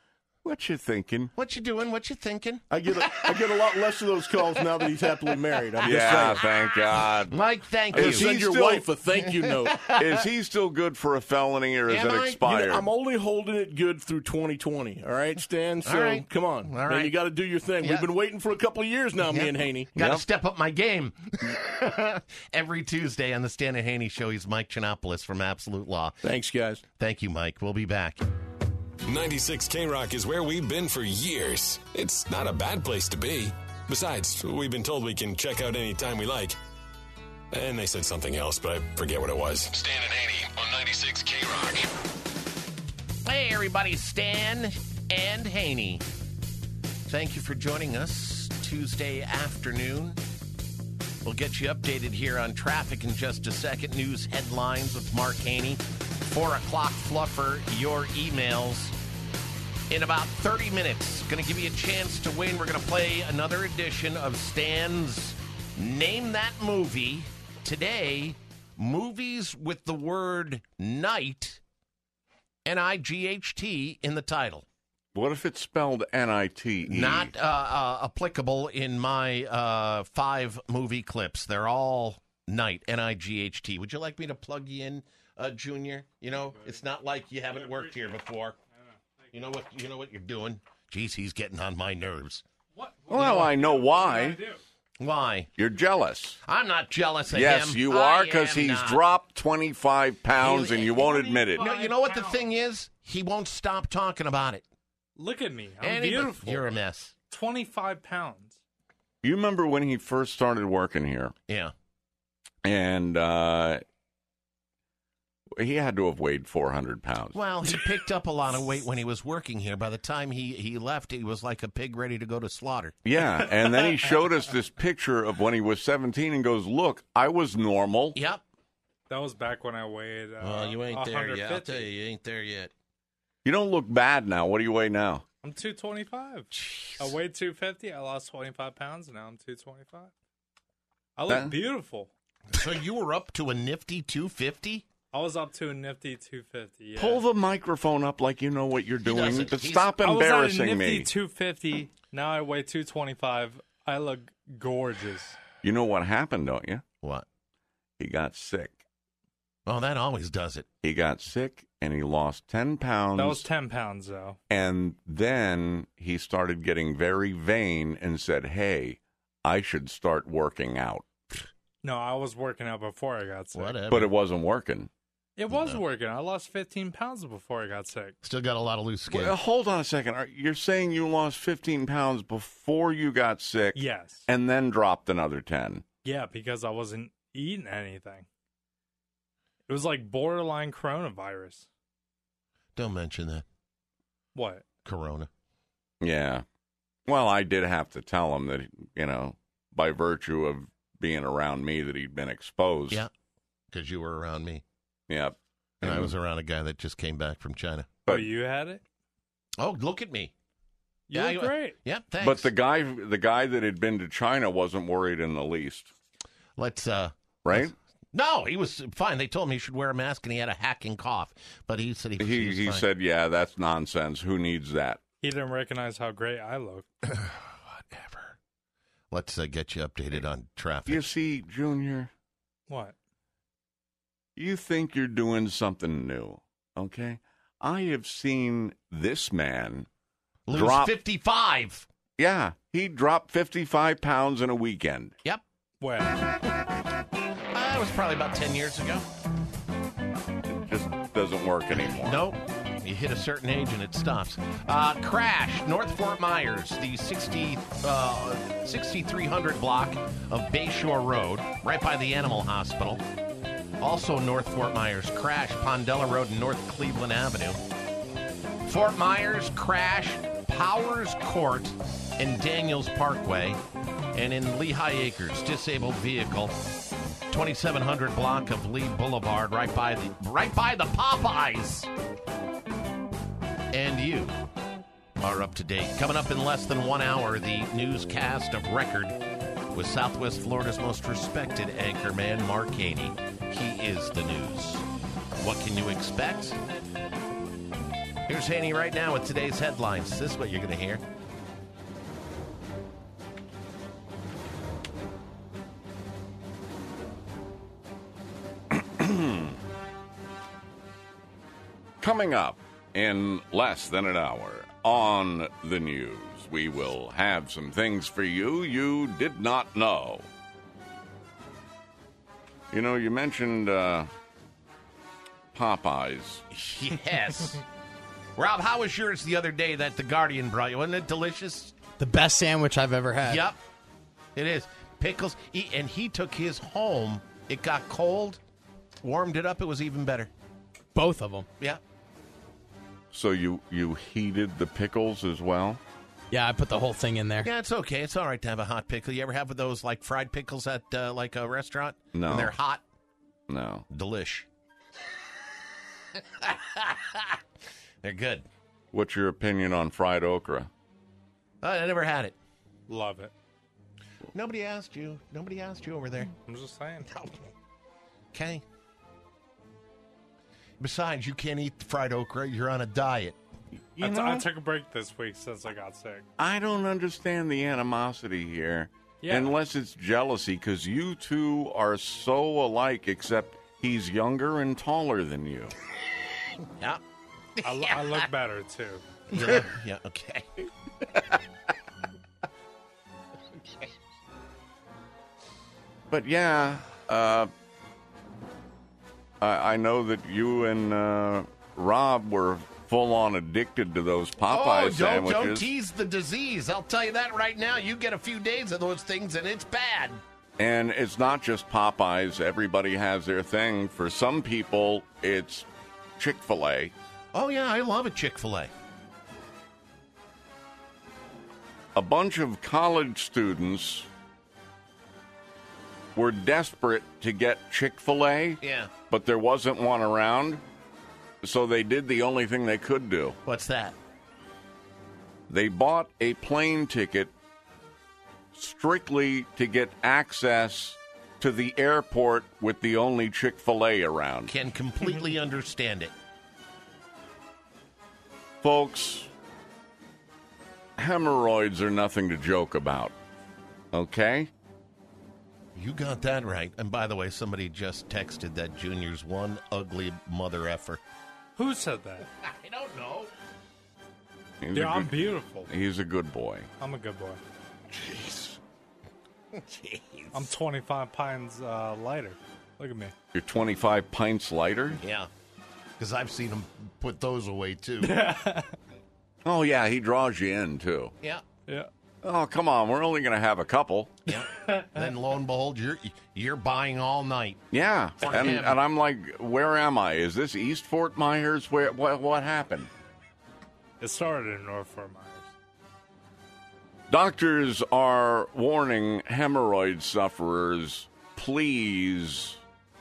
What you thinking? What you doing? What you thinking? I get a lot less of those calls now that he's happily married. I'm just saying. Thank God. Mike, thank you. Send your wife a thank you note. Is he still good for a felony, or is it expired? I'm only holding it good through 2020. All right, Stan? So come on. All right. Man, you got to do your thing. We've been waiting for a couple of years now, me and Haney. Got to step up my game. Every Tuesday on the Stan and Haney Show, he's Mike Chinopoulos from Absolute Law. Thanks, guys. Thank you, Mike. We'll be back. 96 K-Rock is where we've been for years. It's not a bad place to be. Besides, we've been told we can check out any time we like. And they said something else, but I forget what it was. Stan and Haney on 96 K-Rock. Hey, everybody, Stan and Haney. Thank you for joining us Tuesday afternoon. We'll get you updated here on traffic in just a second. News headlines with Mark Haney. 4 o'clock fluffer, your emails. In about 30 minutes, going to give you a chance to win. We're going to play another edition of Stan's Name That Movie. Today, movies with the word night, N-I-G-H-T, in the title. What if it's spelled N-I-T-E? Not applicable in my 5 movie clips. They're all night, N-I-G-H-T. Would you like me to plug you in, Junior? You know, it's not like you haven't worked here before. You know what you're doing. Jeez, he's getting on my nerves. What? Well, I know why. Why? You're jealous. I'm not jealous of him. Yes, you are, because he's dropped 25 pounds and you won't admit it. No, you know what the thing is? He won't stop talking about it. Look at me. I'm beautiful. You're a mess. 25 pounds. You remember when he first started working here? Yeah. And he had to have weighed 400 pounds. Well, he picked up a lot of weight when he was working here. By the time he left, he was like a pig ready to go to slaughter. Yeah, and then he showed us this picture of when he was 17 and goes, look, I was normal. Yep. That was back when I weighed well, you ain't there yet. I'll tell you ain't there yet. You don't look bad now. What do you weigh now? I'm 225. Jeez. I weighed 250. I lost 25 pounds, and now I'm 225. I look beautiful. So you were up to a nifty 250? I was up to a nifty 250, yeah. Pull the microphone up like you know what you're doing, but stop embarrassing me. I was at a nifty me. 250. Now I weigh 225. I look gorgeous. You know what happened, don't you? What? He got sick. Oh, that always does it. He got sick, and he lost 10 pounds. That was 10 pounds, though. And then he started getting very vain and said, hey, I should start working out. No, I was working out before I got sick. Whatever. But it wasn't working. It was working. I lost 15 pounds before I got sick. Still got a lot of loose skin. Well, hold on a second. You're saying you lost 15 pounds before you got sick? Yes. And then dropped another 10? Yeah, because I wasn't eating anything. It was like borderline coronavirus. Don't mention that. What? Corona. Yeah. Well, I did have to tell him that, by virtue of being around me, that he'd been exposed. Yeah, because you were around me. Yep. And I was around a guy that just came back from China. Oh, you had it? Oh, look at me. You look great. Yep, thanks. But the guy that had been to China wasn't worried in the least. Right? No, he was fine. They told him he should wear a mask, and he had a hacking cough. But he said he said, yeah, that's nonsense. Who needs that? He didn't recognize how great I look. Whatever. Let's get you updated on traffic. You see, Junior. What? You think you're doing something new, okay? I have seen this man lose 55. Yeah, he dropped 55 pounds in a weekend. Yep. When? It was probably about 10 years ago. It just doesn't work anymore. Nope. You hit a certain age and it stops. Crash, North Fort Myers, the 6300 block of Bayshore Road, right by the Animal Hospital. Also North Fort Myers, crash, Pondella Road and North Cleveland Avenue. Fort Myers, crash, Powers Court and Daniels Parkway. And in Lehigh Acres, disabled vehicle, 2700 block of Lee Boulevard, right by the Popeyes. And you are up to date. Coming up in less than 1 hour, the newscast of record with Southwest Florida's most respected anchorman, Mark Haney. He is the news. What can you expect? Here's Haney right now with today's headlines. This is what you're going to hear. Coming up in less than an hour on the news, we will have some things for you did not know. You know, you mentioned Popeyes. Yes. Rob, how was yours the other day that the Guardian brought you? Wasn't it delicious? The best sandwich I've ever had. Yep. It is. Pickles. And he took his home. It got cold, warmed it up. It was even better. Both of them. Yeah. So you heated the pickles as well? Yeah, I put the whole thing in there. Yeah, it's okay. It's all right to have a hot pickle. You ever have those like fried pickles at like a restaurant? No. And they're hot? No. Delish. They're good. What's your opinion on fried okra? I never had it. Love it. Nobody asked you. Nobody asked you over there. I'm just saying. Okay. Besides, you can't eat fried okra. You're on a diet. I took a break this week since I got sick. I don't understand the animosity here. Yeah. Unless it's jealousy, because you two are so alike, except he's younger and taller than you. Yeah. I look better, too. Yeah, okay. But yeah, I know that you and Rob were full-on addicted to those Popeye sandwiches. Don't tease the disease. I'll tell you that right now. You get a few days of those things, and it's bad. And it's not just Popeyes. Everybody has their thing. For some people, it's Chick-fil-A. Oh, yeah, I love a Chick-fil-A. A bunch of college students were desperate to get Chick-fil-A, Yeah. but there wasn't one around, so they did the only thing they could do. What's that? They bought a plane ticket strictly to get access to the airport with the only Chick-fil-A around. Can completely understand it. Folks, hemorrhoids are nothing to joke about, okay? You got that right. And by the way, somebody just texted that Junior's one ugly mother effer. Who said that? I don't know. I'm beautiful. He's a good boy. I'm a good boy. Jeez. I'm 25 pounds lighter. Look at me. You're 25 pints lighter? Yeah. Because I've seen him put those away, too. Oh, yeah, he draws you in, too. Yeah. Yeah. Oh, come on, we're only going to have a couple. Yeah. Then lo and behold, you're buying all night. Yeah, For and him. I'm like, where am I? Is this East Fort Myers? What happened? It started in North Fort Myers. Doctors are warning hemorrhoid sufferers, please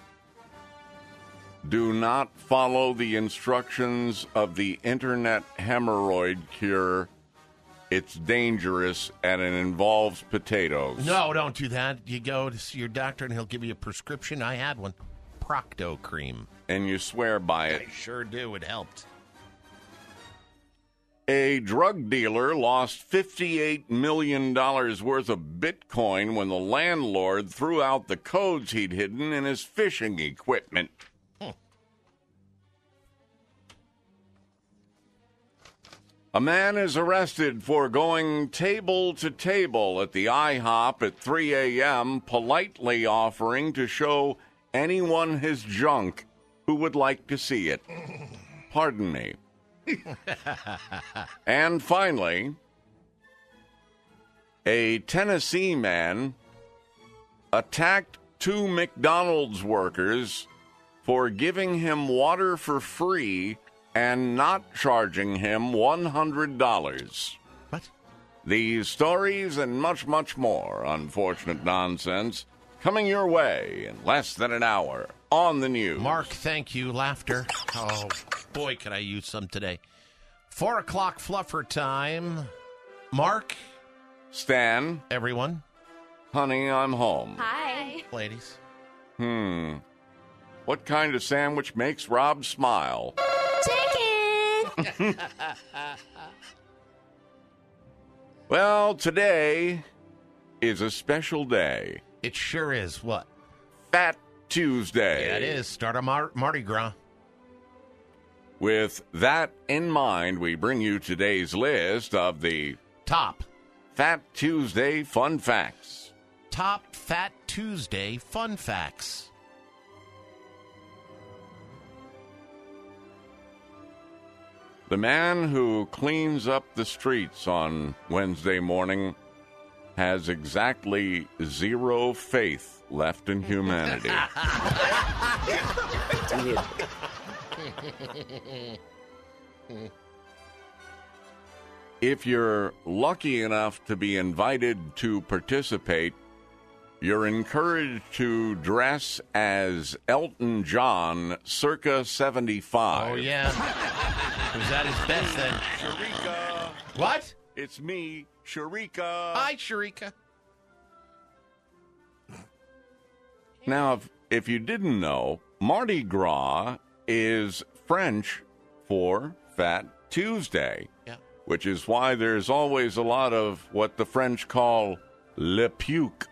do not follow the instructions of the Internet Hemorrhoid Cure. It's dangerous, and it involves potatoes. No, don't do that. You go to see your doctor, and he'll give you a prescription. I had one. Procto cream. And you swear by it. I sure do. It helped. A drug dealer lost $58 million worth of Bitcoin when the landlord threw out the codes he'd hidden in his fishing equipment. A man is arrested for going table to table at the IHOP at 3 a.m., politely offering to show anyone his junk who would like to see it. Pardon me. And finally, a Tennessee man attacked two McDonald's workers for giving him water for free and not charging him $100. What? These stories and much, much more unfortunate nonsense coming your way in less than an hour on the news. Mark, thank you. Laughter. Oh, boy, could I use some today. 4 o'clock fluffer time. Mark. Stan. Everyone. Honey, I'm home. Hi. Ladies. What kind of sandwich makes Rob smile? Chicken. Well, today is a special day. It sure is. What? Fat Tuesday. Yeah, it is. Start of Mardi Gras. With that in mind, we bring you today's list of the top Fat Tuesday fun facts. Top Fat Tuesday fun facts. The man who cleans up the streets on Wednesday morning has exactly zero faith left in humanity. If you're lucky enough to be invited to participate, you're encouraged to dress as Elton John circa 75. Oh, yeah. Was that his best then? Sharika. What? It's me, Sharika. Hi, Sharika. Now, if you didn't know, Mardi Gras is French for Fat Tuesday. Yeah. Which is why there's always a lot of what the French call le puke.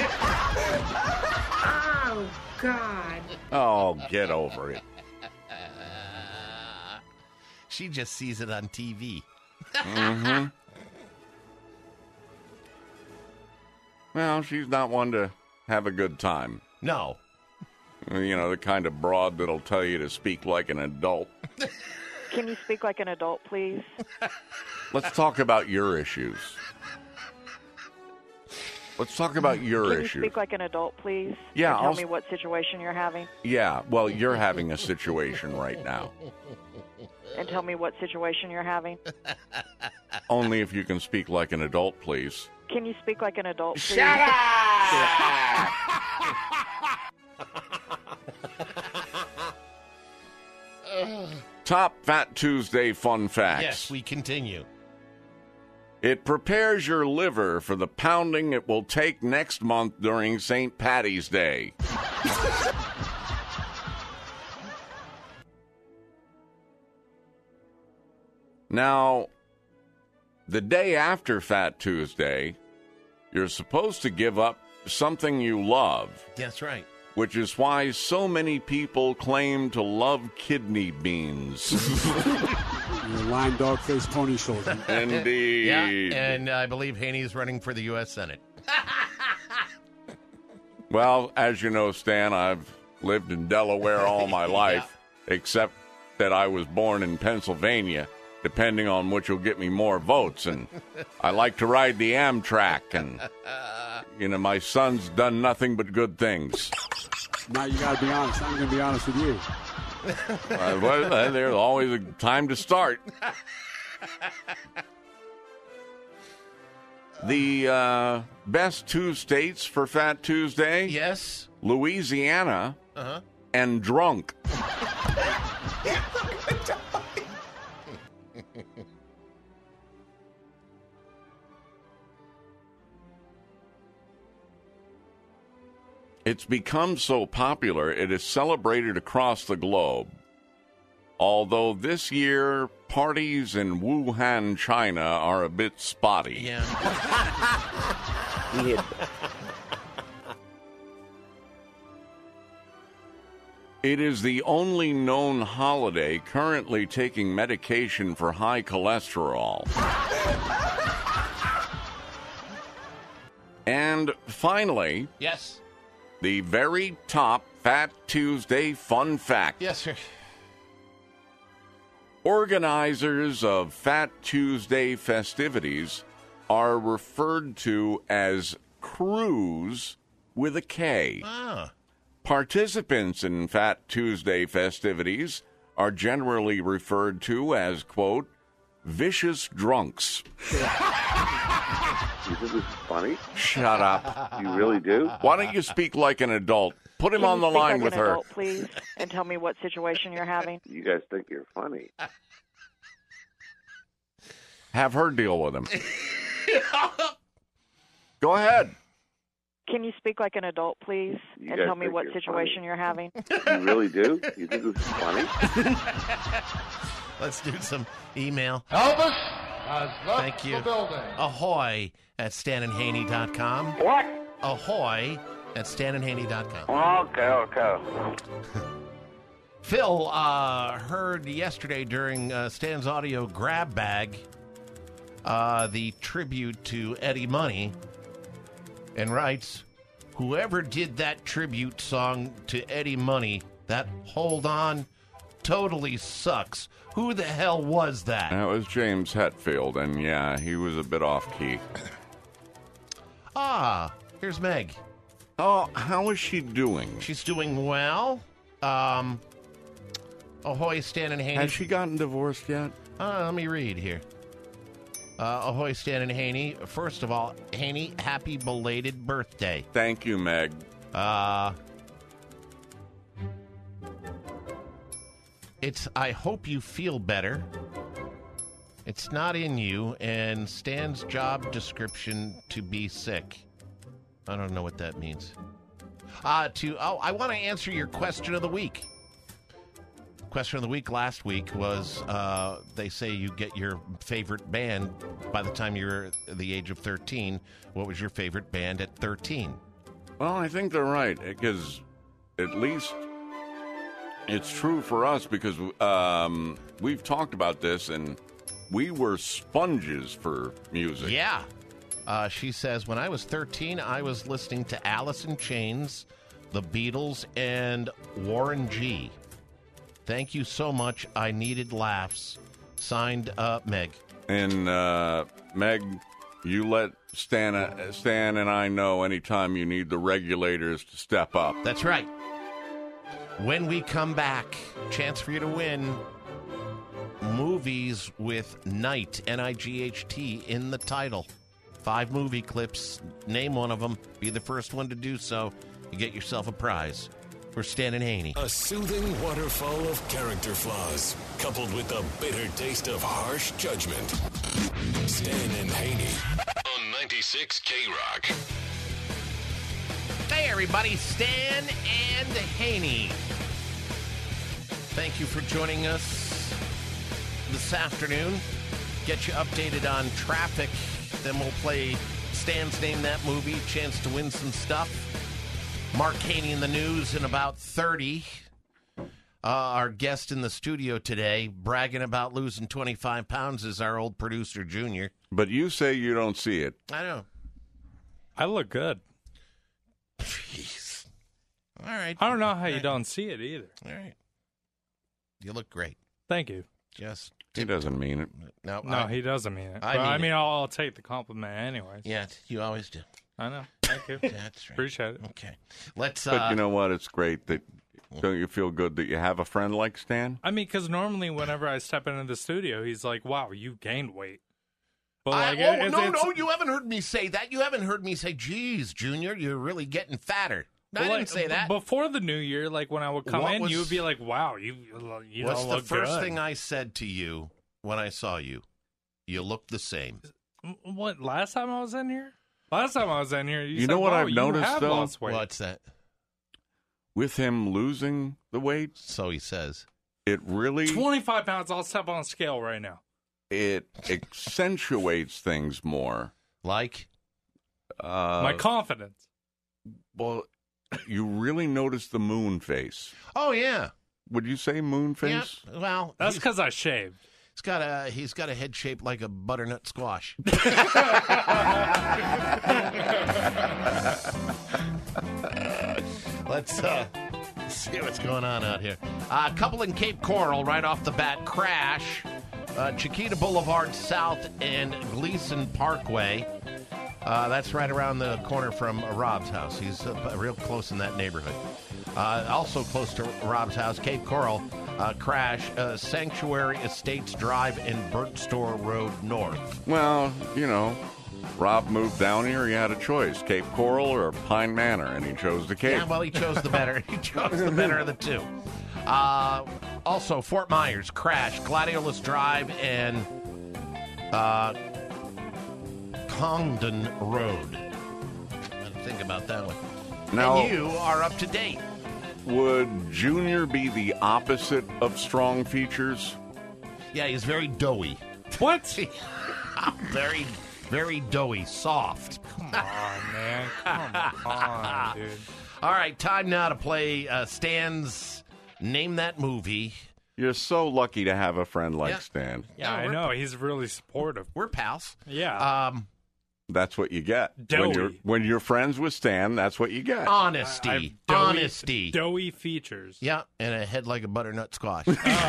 Oh, God. Oh, get over it. She just sees it on TV. Mm-hmm. Well, she's not one to have a good time. No. You know, the kind of broad that'll tell you to speak like an adult. Can you speak like an adult, please? Let's talk about your issues. Let's talk about your Can issues. you speak like an adult, please? Yeah, And tell me what situation you're having. Yeah, well, you're having a situation right now. And tell me what situation you're having. Only if you can speak like an adult, please. Can you speak like an adult, please? Shut up! Top Fat Tuesday fun facts. Yes, we continue. It prepares your liver for the pounding it will take next month during St. Paddy's Day. Now, the day after Fat Tuesday, you're supposed to give up something you love. That's right. Which is why so many people claim to love kidney beans. Your lying dog-faced pony shoulder. Indeed. Yeah, and I believe Haney's running for the U.S. Senate. Well, as you know, Stan, I've lived in Delaware all my life, except that I was born in Pennsylvania, depending on which will get me more votes. And I like to ride the Amtrak, and, you know, my son's done nothing but good things. Now you got to be honest. I'm going to be honest with you. Well, there's always a time to start. The best two states for Fat Tuesday? Yes. Louisiana and drunk. It's become so popular, it is celebrated across the globe. Although this year, parties in Wuhan, China are a bit spotty. Yeah. It is the only known holiday currently taking medication for high cholesterol. And finally, yes, the very top Fat Tuesday fun fact. Yes, sir. Organizers of Fat Tuesday festivities are referred to as crews with a K. Ah. Participants in Fat Tuesday festivities are generally referred to as, quote, vicious drunks. You think this is funny? Shut up. You really do? Why don't you speak like an adult? Put him Can on you the speak line like with an her. adult, please, and tell me what situation you're having. You guys think you're funny. Have her deal with him. Go ahead. Can you speak like an adult, please, You and guys tell me think what you're situation funny. you're having? You really do? You think this is funny? Let's do some email. Elvis has left Thank you. the building. Ahoy at StanandHaney.com. What? Ahoy at StanandHaney.com. Okay. Phil heard yesterday during Stan's audio grab bag the tribute to Eddie Money and writes, whoever did that tribute song to Eddie Money, that Hold On, totally sucks. Who the hell was that? That was James Hetfield, and yeah, he was a bit off key. Here's Meg. Oh, how is she doing? She's doing well. Ahoy, Stan and Haney. Has she gotten divorced yet? Let me read here. Ahoy, Stan and Haney. First of all, Haney, happy belated birthday. Thank you, Meg. It's I hope you feel better. It's not in you, and Stan's job description to be sick. I don't know what that means. I want to answer your question of the week. Question of the week last week was, they say you get your favorite band by the time you're the age of 13. What was your favorite band at 13? Well, I think they're right, because at least it's true for us, because we've talked about this, and we were sponges for music. Yeah. She says, when I was 13, I was listening to Alice in Chains, the Beatles, and Warren G. Thank you so much. I needed laughs. Signed, Meg. And, Meg, you let Stan and I know anytime you need the regulators to step up. That's right. When we come back, chance for you to win movies with Night, N-I-G-H-T, in the title. 5 movie clips. Name one of them. Be the first one to do so. You get yourself a prize. We're Stan and Haney. A soothing waterfall of character flaws, coupled with the bitter taste of harsh judgment. Stan and Haney on 96 K-Rock. Hey, everybody. Stan and Haney. Thank you for joining us this afternoon. Get you updated on traffic. Then we'll play Stan's Name That Movie. Chance to win some stuff. Mark Haney in the news in about 30. Our guest in the studio today, bragging about losing 25 pounds, is our old producer, Junior. But you say you don't see it. I know. I look good. Jeez. All right. I don't know how you don't see it either. All right. You look great. Thank you. Just he doesn't mean it. No, he doesn't mean it. I mean I'll take the compliment anyways. Yeah, you always do. I know. Thank you. That's right. Appreciate it. Okay. Let's. But you know what? It's great that. Don't you feel good that you have a friend like Stan? I mean, because normally whenever I step into the studio, he's like, "Wow, you gained weight." But no, you haven't heard me say that. You haven't heard me say, "Geez, Junior, you're really getting fatter." I didn't say that. Before the new year, like when I would come in, you would be like, "Wow, you what's don't the look first good." thing I said to you when I saw you? You look the same. What? Last time I was in here? Last time I was in here, you said, know what "Wow, I've noticed have though? lost weight." What's that? With him losing the weight, so he says, it really 25 pounds. I'll step on a scale right now. It accentuates things more. Like my confidence. Well, you really notice the moon face. Oh yeah. Would you say moon face? Yeah. Well, that's because I shaved. He's got a head shaped like a butternut squash. Let's see what's going on out here. A couple in Cape Coral right off the bat crash. Chiquita Boulevard South and Gleason Parkway. That's right around the corner from Rob's house. He's real close in that neighborhood. Also close to Rob's house, Cape Coral. Crash, Sanctuary Estates Drive and Burnt Store Road North. Well, you know, Rob moved down here. He had a choice, Cape Coral or Pine Manor, and he chose the Cape. Yeah, well, he chose the better. He chose the better of the two. Also, Fort Myers, crash, Gladiolus Drive and Congdon Road. Think about that one. Now, and you are up to date. Would Junior be the opposite of strong features? Yeah, he's very doughy. What? Very, very doughy, soft. Come on, man. Come on, dude. All right, time now to play Stan's Name That Movie. You're so lucky to have a friend like Stan. Yeah, I know. He's really supportive. We're pals. Yeah. That's what you get. Doughy. When you're friends with Stan, that's what you get. Honesty. Honesty. Doughy features. Yeah, and a head like a butternut squash.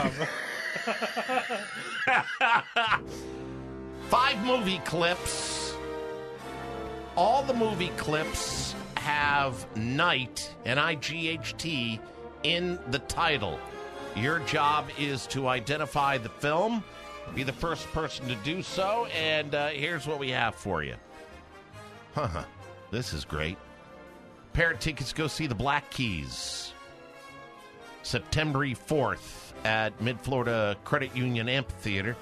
5 movie clips. All the movie clips have Night, N-I-G-H-T, in the title. Your job is to identify the film, be the first person to do so, and here's what we have for you. This is great. Pair of tickets to go see the Black Keys. September 4th at Mid-Florida Credit Union Amphitheater.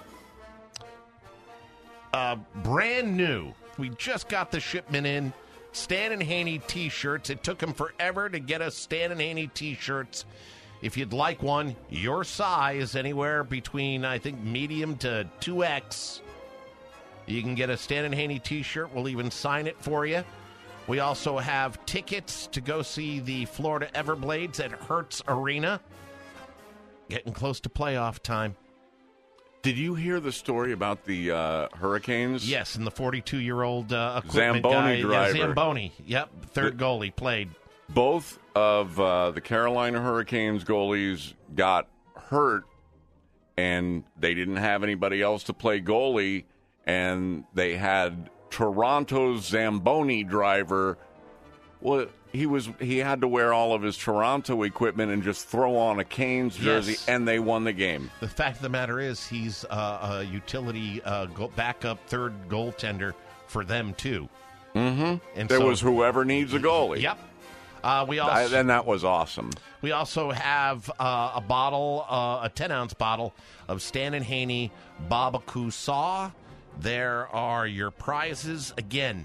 Brand new. We just got the shipment in. Stan and Haney t-shirts. It took them forever to get us Stan and Haney t-shirts. If you'd like one, your size, anywhere between, I think, medium to 2X, you can get a Stan and Haney t-shirt. We'll even sign it for you. We also have tickets to go see the Florida Everblades at Hertz Arena. Getting close to playoff time. Did you hear the story about the Hurricanes? Yes, and the 42-year-old equipment Zamboni guy. driver. Yeah, Zamboni. Yep, third goalie played. Both of the Carolina Hurricanes goalies got hurt, and they didn't have anybody else to play goalie, and they had Toronto's Zamboni driver. Well, he had to wear all of his Toronto equipment and just throw on a Canes jersey, and they won the game. The fact of the matter is he's a utility backup third goaltender for them, too. Mm-hmm. And there was whoever needs a goalie. Yep. And that was awesome. We also have a bottle, a 10-ounce bottle of Stan and Haney Barbecue Saw. There are your prizes. Again,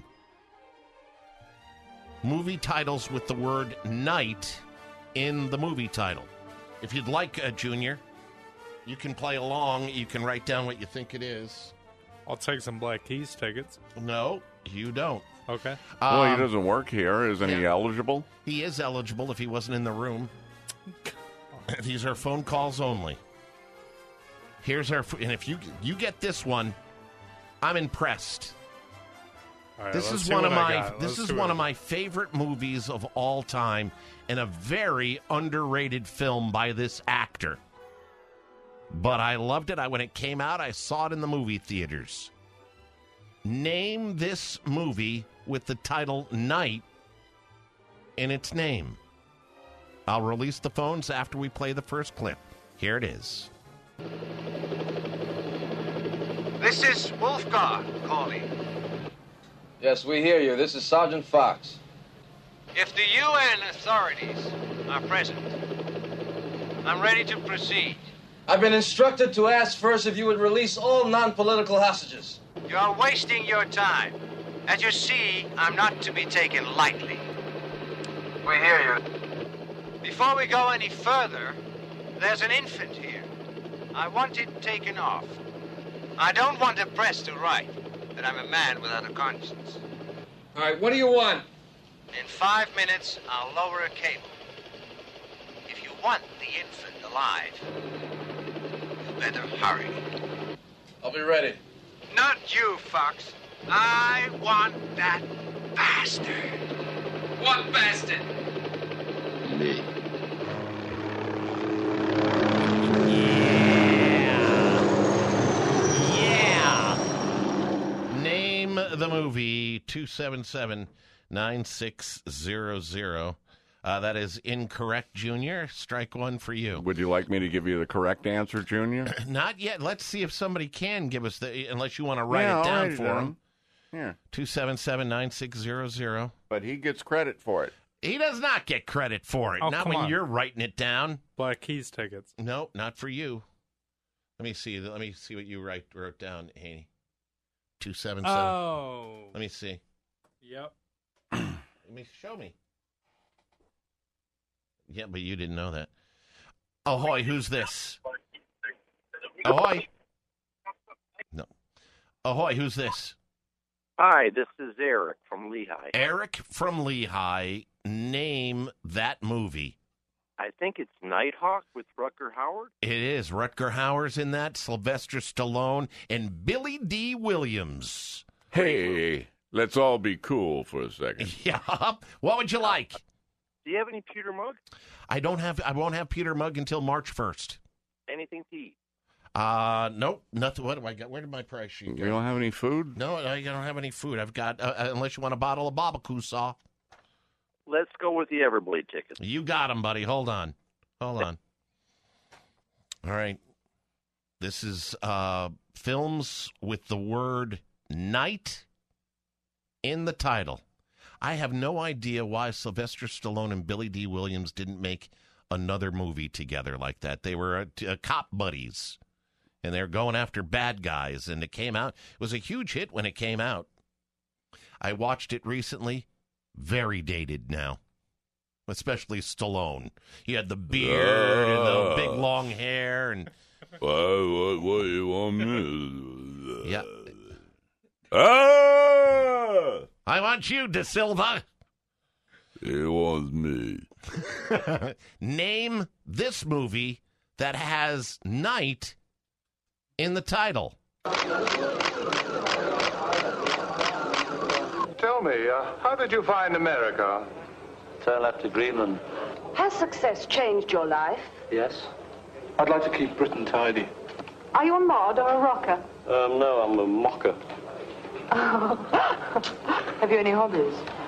movie titles with the word night in the movie title. If you'd like, Junior, you can play along. You can write down what you think it is. I'll take some Black Keys tickets. No, you don't. Okay. Well, he doesn't work here. Isn't he eligible? He is eligible if he wasn't in the room. These are phone calls only. Here's our... And if you get this one, I'm impressed. All right, this is one of my favorite movies of all time, and a very underrated film by this actor. But I loved it. When it came out, I saw it in the movie theaters. Name this movie with the title Night in its name. I'll release the phones after we play the first clip. Here it is. This is Wolfgar calling. Yes, we hear you. This is Sergeant Fox. If the UN authorities are present, I'm ready to proceed. I've been instructed to ask first if you would release all non-political hostages. You are wasting your time. As you see, I'm not to be taken lightly. We hear you. Before we go any further, there's an infant here. I want it taken off. I don't want the press to write that I'm a man without a conscience. All right, what do you want? In 5 minutes, I'll lower a cable. If you want the infant alive, you better hurry. I'll be ready. Not you, Fox. I want that bastard. What bastard? Me. Yeah. Name the movie 277-9600. That is incorrect, Junior. Strike one for you. Would you like me to give you the correct answer, Junior? Not yet. Let's see if somebody can give us unless you want to write it down for him. Yeah. 277-9600. But he gets credit for it. He does not get credit for it. Oh, not come when on. you're writing it down. Black Keys tickets. No, not for you. Let me see. Let me see what you wrote down, Haney. 277. Oh. Let me see. Yep. Show me. Yeah, but you didn't know that. Ahoy, who's this? Ahoy. Ahoy, who's this? Hi, this is Eric from Lehigh. Eric from Lehigh. Name that movie. I think it's Nighthawk with Rutger Hauer. It is. Rutger Hauer's in that, Sylvester Stallone, and Billy D. Williams. Hey, let's all be cool for a second. Yeah. What would you like? Do you have any Peter Mug? I won't have Peter Mug until March 1st. Anything to eat? Nope, nothing. What do I got? Where did my price sheet go? You don't have any food? No, I don't have any food. I've got, unless you want a bottle of barbecue sauce. Let's go with the Everblade tickets. You got them, buddy. Hold on. All right. This is films with the word night in the title. I have no idea why Sylvester Stallone and Billy D. Williams didn't make another movie together like that. They were cop buddies, and they're going after bad guys, and it came out. It was a huge hit when it came out. I watched it recently. Very dated now, especially Stallone. He had the beard and the big long hair. And what do you want me? Yeah. I want you, De Silva. He wants me. Name this movie that has night in the title. Tell me, how did you find America? I left to Greenland. Has success changed your life? Yes. I'd like to keep Britain tidy. Are you a mod or a rocker? No, I'm a mocker. Have you any hobbies?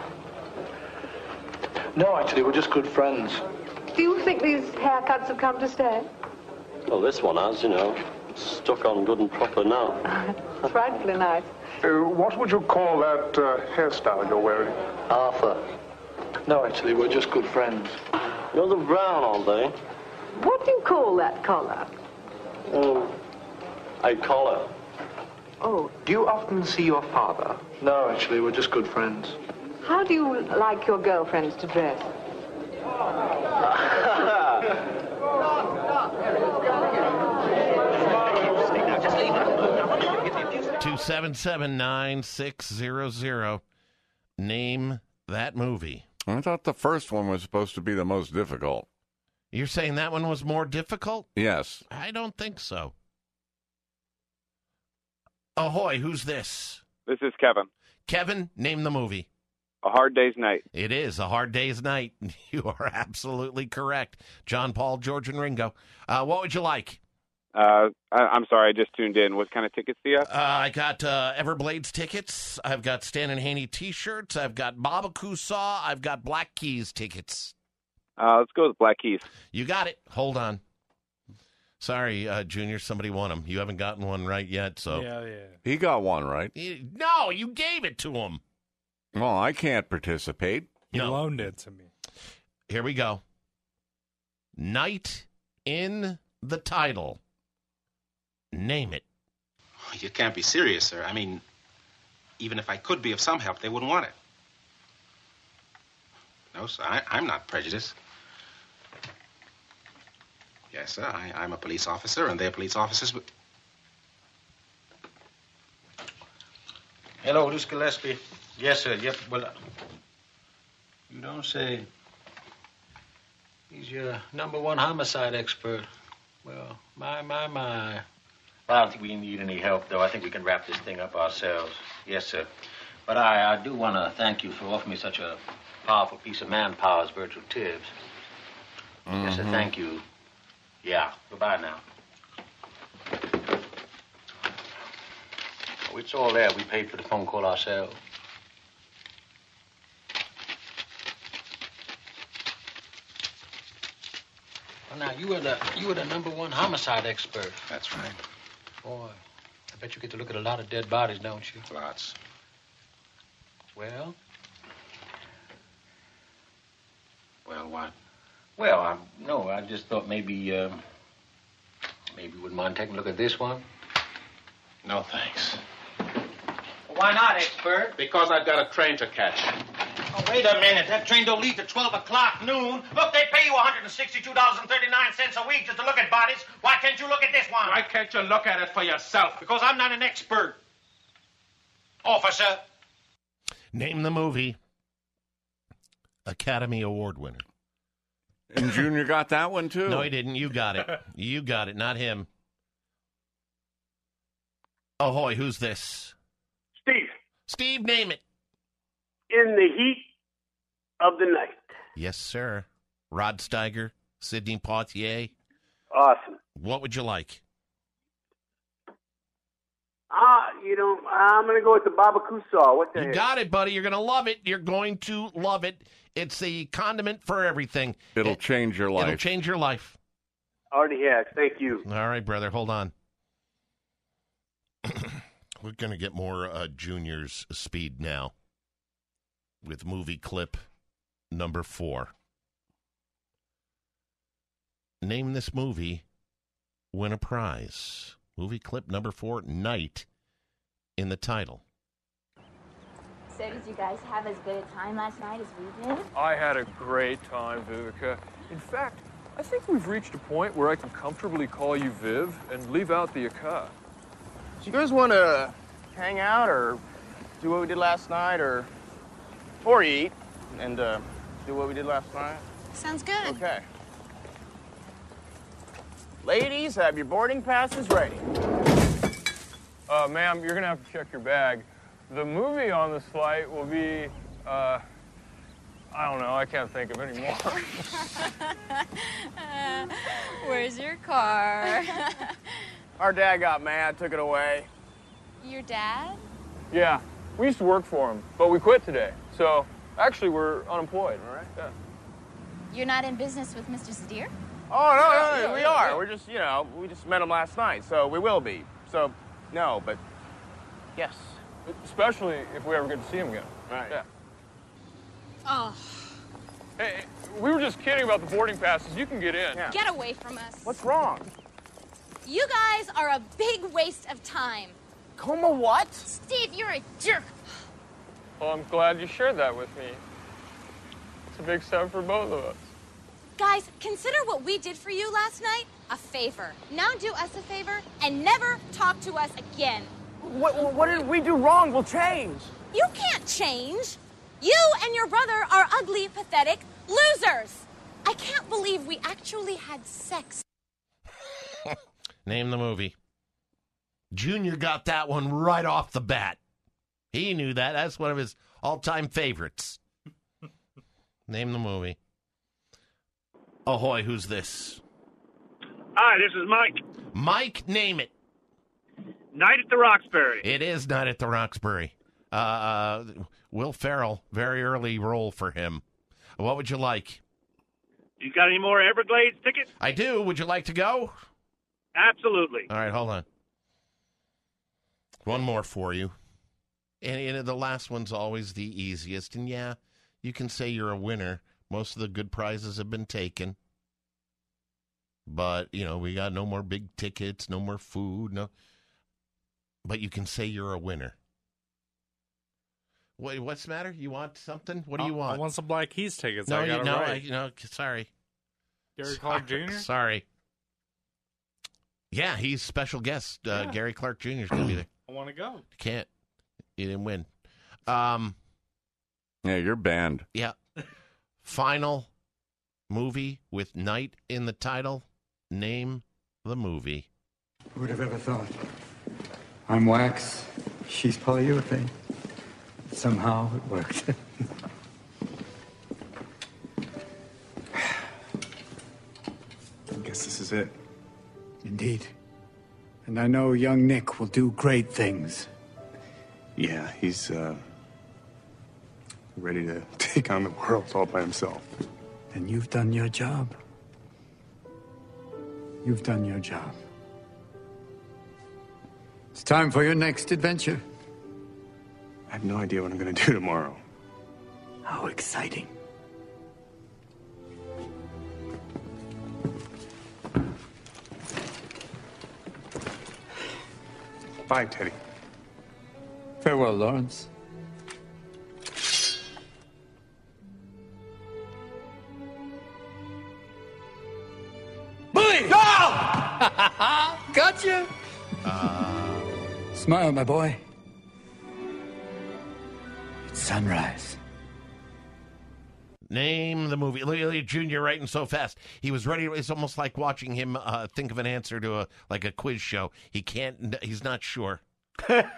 No, actually, we're just good friends. Do you think these haircuts have come to stay? Well, this one has, stuck on good and proper now. Frightfully nice. What would you call that hairstyle you're wearing? Arthur. No, actually, we're just good friends. You're the brown, aren't they? What do you call that collar? A collar. Oh, do you often see your father? No, actually, we're just good friends. How do you like your girlfriends to dress? 277-9600. Name that movie. I thought the first one was supposed to be the most difficult. You're saying that one was more difficult? Yes. I don't think so. Ahoy, who's this? This is Kevin. Kevin, name the movie. A Hard Day's Night. It is A Hard Day's Night. You are absolutely correct. John, Paul, George, and Ringo. What would you like? I'm sorry, I just tuned in. What kind of tickets do you have? I got Everblades tickets. I've got Stan and Haney T-shirts. I've got Barbecue Saw. I've got Black Keys tickets. Let's go with Black Keys. You got it. Hold on. Sorry, Junior, somebody won them. You haven't gotten one right yet, so. Yeah. He got one right. No, you gave it to him. Well, I can't participate. He loaned it to me. Here we go. Night in the title. Name it. You can't be serious, sir. I mean, even if I could be of some help, they wouldn't want it. No, sir, I'm not prejudiced. Yes, sir, I'm a police officer, and they're police officers, but... Hello, this is Gillespie. Yes, sir, yep, well... You don't say. He's your #1 homicide expert. Well, my. Well, I don't think we need any help, though. I think we can wrap this thing up ourselves. Yes, sir. But I do want to thank you for offering me such a powerful piece of manpower as Virgil Tibbs. Mm-hmm. Yes, sir, thank you. Yeah, goodbye now. Oh, it's all there. We paid for the phone call ourselves. Well, now, you were the #1 homicide expert. That's right. Boy, I bet you get to look at a lot of dead bodies, don't you? Lots. Well? Well, what? Well, I just thought maybe you wouldn't mind taking a look at this one. No, thanks. Well, why not, expert? Because I've got a train to catch. Oh, wait a minute. That train don't leave till 12 o'clock noon. Look, they pay you $162.39 a week just to look at bodies. Why can't you look at this one? Why can't you look at it for yourself? Because I'm not an expert. Officer! Name the movie. Academy Award winner. And Junior got that one, too? No, he didn't. You got it. You got it, not him. Ahoy, who's this? Steve. Steve, name it. In the Heat of the Night. Yes, sir. Rod Steiger, Sidney Poitier. Awesome. What would you like? I'm going to go with the Baba Kusal. What the heck? You got it, buddy. You're going to love it. You're going to love it. It's the condiment for everything. It'll change your life. It'll change your life. Already has. Thank you. All right, brother. Hold on. We're going to get more Junior's speed now with movie clip number 4. Name this movie, win a prize. Movie clip number 4, Night, in the title. So did you guys have as good a time last night as we did? I had a great time, Vivica. In fact, I think we've reached a point where I can comfortably call you Viv and leave out the aka. Do you guys want to hang out or do what we did last night or eat and do what we did last night? Sounds good. Okay. Ladies, have your boarding passes ready. Ma'am, you're going to have to check your bag. The movie on this flight will be, I don't know, I can't think of any more. Where's your car? Our dad got mad, took it away. Your dad? Yeah, we used to work for him, but we quit today. So, actually, we're unemployed. All right. Yeah. You're not in business with Mr. Sadir? Oh, no, we are. Yeah. We're just, we just met him last night, so we will be. So, no, but yes. Especially if we ever get to see him again. Right. Yeah. Oh. Hey, we were just kidding about the boarding passes. You can get in. Yeah. Get away from us. What's wrong? You guys are a big waste of time. Como what? Steve, you're a jerk. Well, I'm glad you shared that with me. It's a big step for both of us. Guys, consider what we did for you last night a favor. Now do us a favor and never talk to us again. What did we do wrong? We'll change. You can't change. You and your brother are ugly, pathetic losers. I can't believe we actually had sex. Name the movie. Junior got that one right off the bat. He knew that. That's one of his all-time favorites. Name the movie. Ahoy, who's this? Hi, this is Mike. Mike, name it. Night at the Roxbury. It is Night at the Roxbury. Will Ferrell, very early role for him. What would you like? You got any more Everglades tickets? I do. Would you like to go? Absolutely. All right, hold on. One more for you. And the last one's always the easiest. And yeah, you can say you're a winner. Most of the good prizes have been taken. But, we got no more big tickets, no more food, no. But you can say you're a winner. What's the matter? You want something? What do you want? I want some Black Keys tickets. No, right. Sorry. Gary Clark Jr.? Sorry. Yeah, he's special guest. Gary Clark Jr. is going to be there. I want to go. You can't. You didn't win. Yeah, you're banned. Yeah. Final movie with Night in the title. Name the movie. Who would have ever thought? I'm wax. She's polyurethane. Somehow it worked. I guess this is it. Indeed. And I know young Nick will do great things. Yeah, he's ready to take on the world all by himself. And you've done your job. You've done your job. It's time for your next adventure. I have no idea what I'm going to do tomorrow. How exciting. Bye, Teddy. Farewell, Lawrence. Bully! Oh! Gotcha! Smile, my boy. Sunrise. Name the movie. Look at Junior writing so fast. He was ready. It's almost like watching him think of an answer to a quiz show. He can't. He's not sure. Let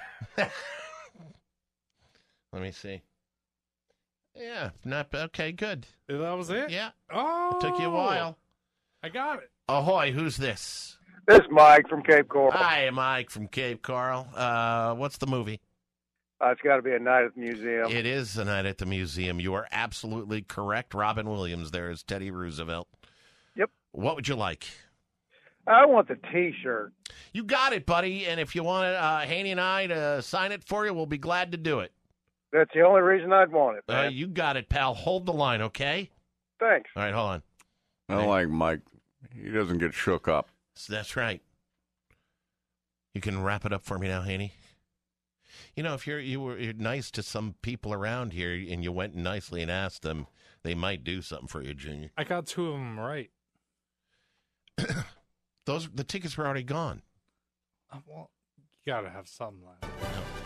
me see. Yeah, not okay. Good. That was it. Yeah. Oh, it took you a while. I got it. Ahoy! Who's this? This is Mike from Cape Coral. Hi, Mike from Cape Coral. What's the movie? It's got to be A Night at the Museum. It is A Night at the Museum. You are absolutely correct. Robin Williams there is Teddy Roosevelt. Yep. What would you like? I want the T-shirt. You got it, buddy. And if you want Haney and I to sign it for you, we'll be glad to do it. That's the only reason I'd want it, man. You got it, pal. Hold the line, okay? Thanks. All right, hold on. I like Mike. He doesn't get shook up. That's right. You can wrap it up for me now, Haney. You know, if you're nice to some people around here and you went nicely and asked them, they might do something for you, Junior. I got 2 of them right. The tickets were already gone. Well, you got to have something like that.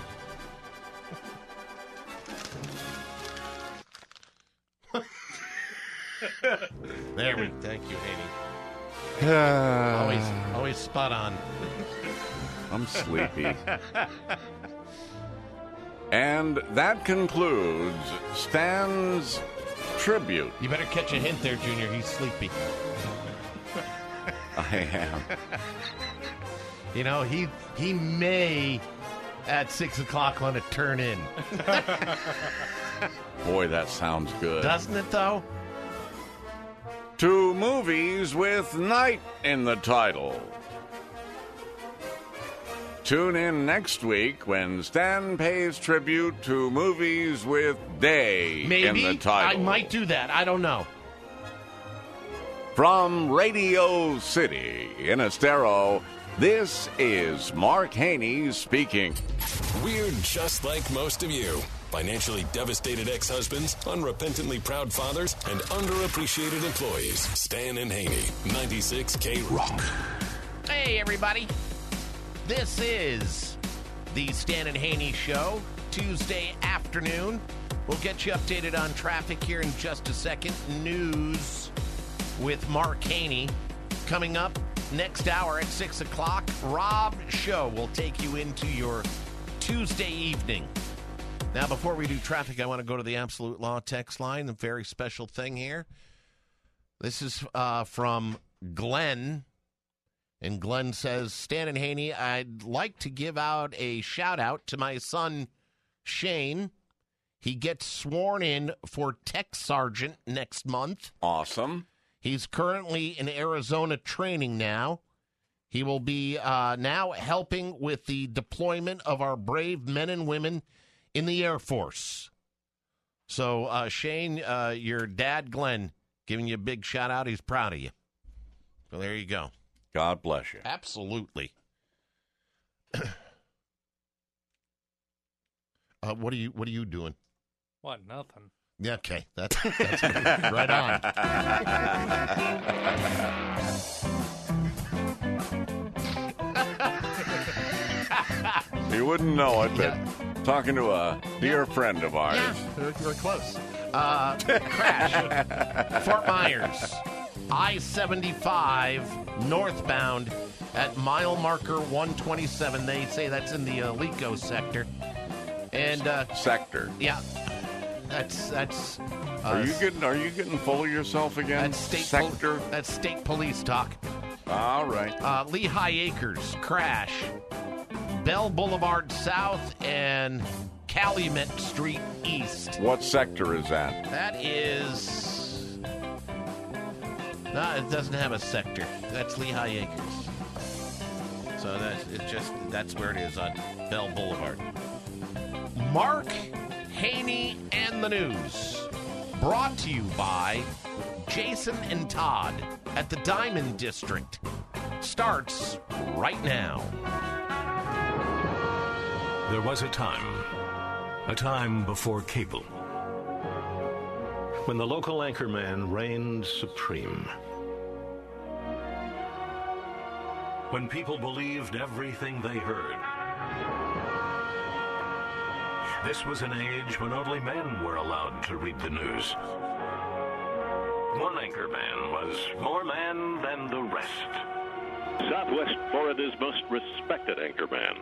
Thank you, Haney. Always spot on. I'm sleepy. And that concludes Stan's tribute. You better catch a hint there, Junior. He's sleepy. I am. You know, he may at 6 o'clock want to turn in. Boy, that sounds good. Doesn't it, though? 2 movies with night in the title. Tune in next week when Stan pays tribute to movies with day in the title. I might do that. I don't know. From Radio City in Estero, this is Mark Haney speaking. We're just like most of you. Financially devastated ex-husbands, unrepentantly proud fathers, and underappreciated employees. Stan and Haney, 96 K-Rock. Hey, everybody. This is the Stan and Haney Show, Tuesday afternoon. We'll get you updated on traffic here in just a second. News with Mark Haney. Coming up next hour at 6 o'clock, Rob Show will take you into your Tuesday evening. Now, before we do traffic, I want to go to the Absolute Law text line. A very special thing here. This is from Glenn. And Glenn says, Stan and Haney, I'd like to give out a shout-out to my son, Shane. He gets sworn in for tech sergeant next month. Awesome. He's currently in Arizona training now. He will be now helping with the deployment of our brave men and women in the Air Force. So, Shane, your dad, Glenn, giving you a big shout-out. He's proud of you. So there you go. God bless you. Absolutely. What are you doing? What? Nothing. Yeah, okay. That's right on. You wouldn't know it, but talking to a dear friend of ours. Yeah, you were close. Crash. Fort Myers. I-75 northbound at mile marker 127. They say that's in the Alico sector. And sector. Yeah. That's Are you getting full of yourself again? That's sector. That's state police talk. All right. Lehigh Acres crash. Bell Boulevard South and Calumet Street East. What sector is that? That is... No, it doesn't have a sector. That's Lehigh Acres. So that's where it is on Bell Boulevard. Mark Haney and the News. Brought to you by Jason and Todd at the Diamond District. Starts right now. There was a time before cable, when the local anchorman reigned supreme. When people believed everything they heard. This was an age when only men were allowed to read the news. One anchor man was more man than the rest. Southwest Florida's most respected anchorman.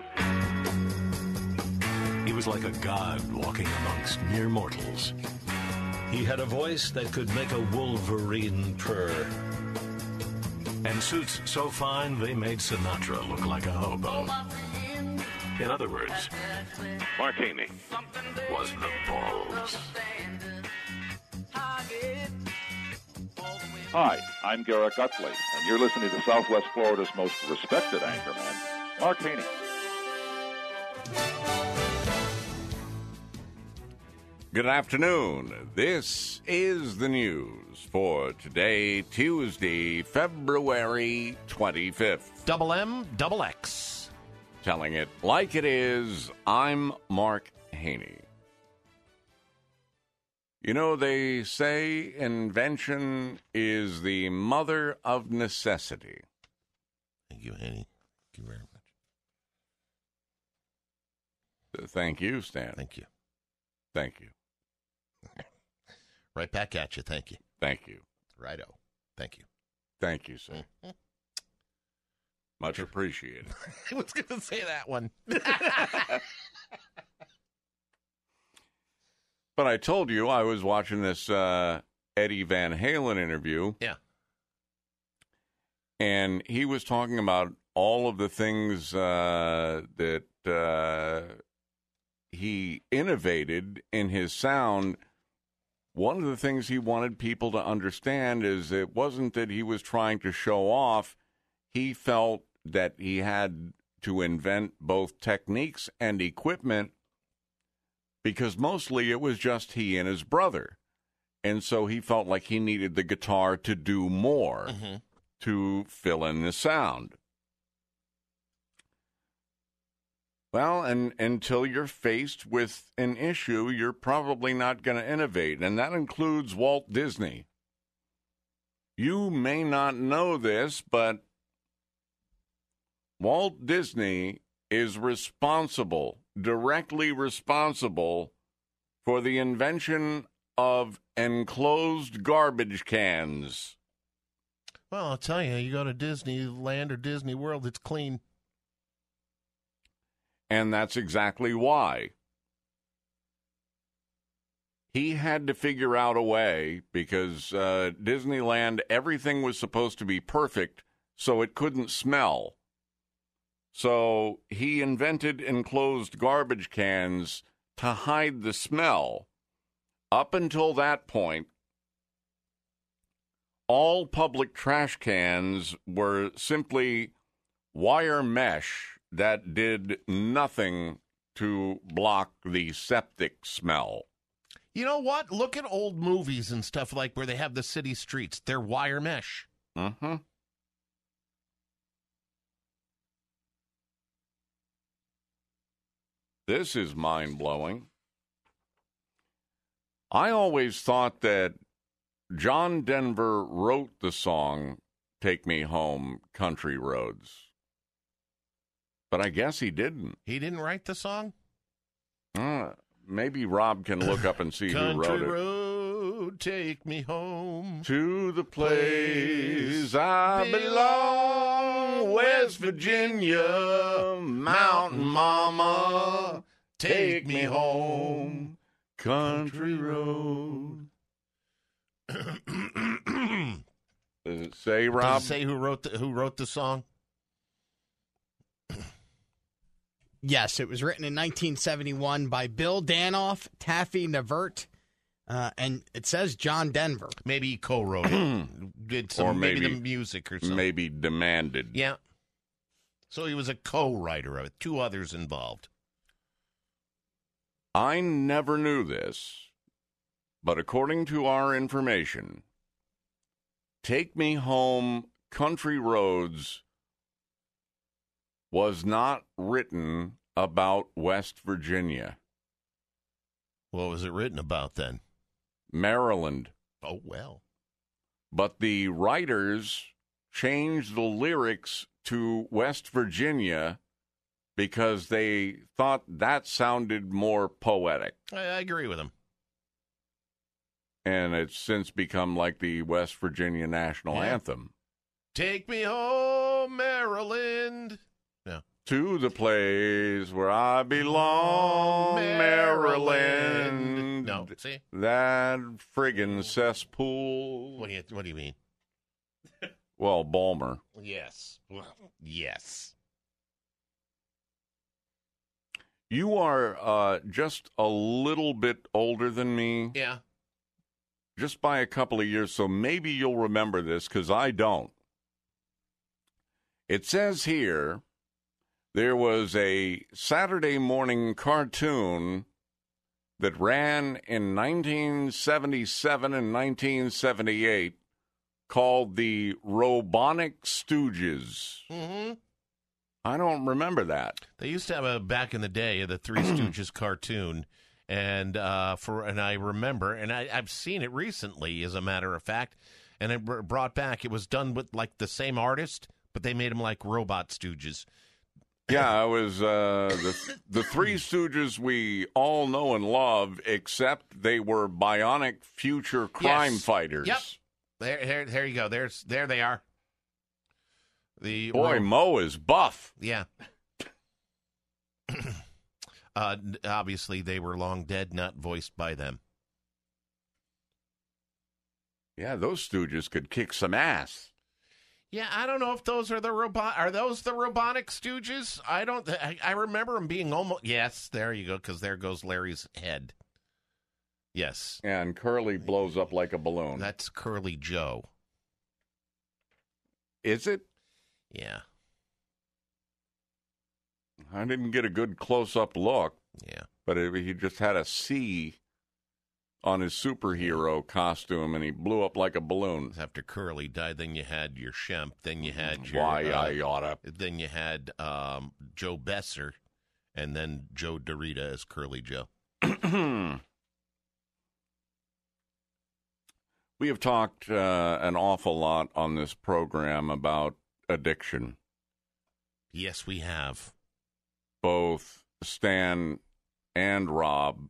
He was like a god walking amongst mere mortals. He had a voice that could make a wolverine purr. And suits so fine they made Sinatra look like a hobo. In other words, Mark Haney was the balls. Hi, I'm Garrett Gutley, and you're listening to Southwest Florida's most respected anchorman, Mark Haney. Good afternoon. This is the news for today, Tuesday, February 25th. Double M, double X. Telling it like it is, I'm Mark Haney. You know, they say invention is the mother of necessity. Thank you, Haney. Thank you very much. Thank you, Stan. Thank you. Thank you. Right back at you. Thank you. Thank you. Righto. Thank you. Thank you, sir. Much appreciated. I was going to say that one. But I told you I was watching this Eddie Van Halen interview. Yeah. And he was talking about all of the things that he innovated in his sound. One of the things he wanted people to understand is it wasn't that he was trying to show off. He felt that he had to invent both techniques and equipment because mostly it was just he and his brother. And so he felt like he needed the guitar to do more to fill in the sound. Well, and until you're faced with an issue, you're probably not going to innovate, and that includes Walt Disney. You may not know this, but Walt Disney is directly responsible for the invention of enclosed garbage cans. Well, I'll tell you, you go to Disneyland or Disney World, it's clean. And that's exactly why. He had to figure out a way, because Disneyland, everything was supposed to be perfect, so it couldn't smell. So he invented enclosed garbage cans to hide the smell. Up until that point, all public trash cans were simply wire mesh that did nothing to block the septic smell. You know what? Look at old movies and stuff like where they have the city streets. They're wire mesh. Mm-hmm. This is mind-blowing. I always thought that John Denver wrote the song Take Me Home, Country Roads. But I guess he didn't. He didn't write the song? Maybe Rob can look up and see who wrote it. Country road, take me home. To the place I belong, West Virginia, Mountain Mama, take me home, country road. Does it say, Rob? Does it say who wrote the song? Yes, it was written in 1971 by Bill Danoff, Taffy Nevert, and it says John Denver. Maybe he co-wrote it. Did some, or maybe the music or something. Maybe demanded. Yeah. So he was a co-writer of it. Two others involved. I never knew this, but according to our information, Take Me Home, Country Roads was not written about West Virginia. What was it written about then? Maryland. Oh, well. But the writers changed the lyrics to West Virginia because they thought that sounded more poetic. I agree with him. And it's since become like the West Virginia national anthem. Take me home, Maryland. Yeah. To the place where I belong, Maryland. No, see? That friggin' cesspool. What do you mean? Well, Balmer. Yes. Well, yes. You are just a little bit older than me. Yeah. Just by a couple of years, so maybe you'll remember this, because I don't. It says here there was a Saturday morning cartoon that ran in 1977 and 1978 called the Robonic Stooges. Mm-hmm. I don't remember that. They used to have back in the day, the Three Stooges cartoon. And I remember, and I've seen it recently, as a matter of fact, and it brought back. It was done with like the same artist, but they made them like robot stooges. Yeah, it was the Three Stooges we all know and love, except they were bionic future crime fighters. Yep. There you go. There they are. Boy, Mo is buff. Yeah. Obviously, they were long dead, not voiced by them. Yeah, those Stooges could kick some ass. Yeah, I don't know if those are the Robonic Stooges? I remember them being almost. Yes, there you go. Because there goes Larry's head. Yes. And Curly blows up like a balloon. That's Curly Joe. Is it? Yeah. I didn't get a good close-up look. Yeah. But he just had a C on his superhero costume, and he blew up like a balloon. After Curly died, then you had your Shemp, then you had your... Why I oughta. Then you had Joe Besser, and then Joe Dorita as Curly Joe. We have talked an awful lot on this program about addiction. Yes, we have. Both Stan and Rob.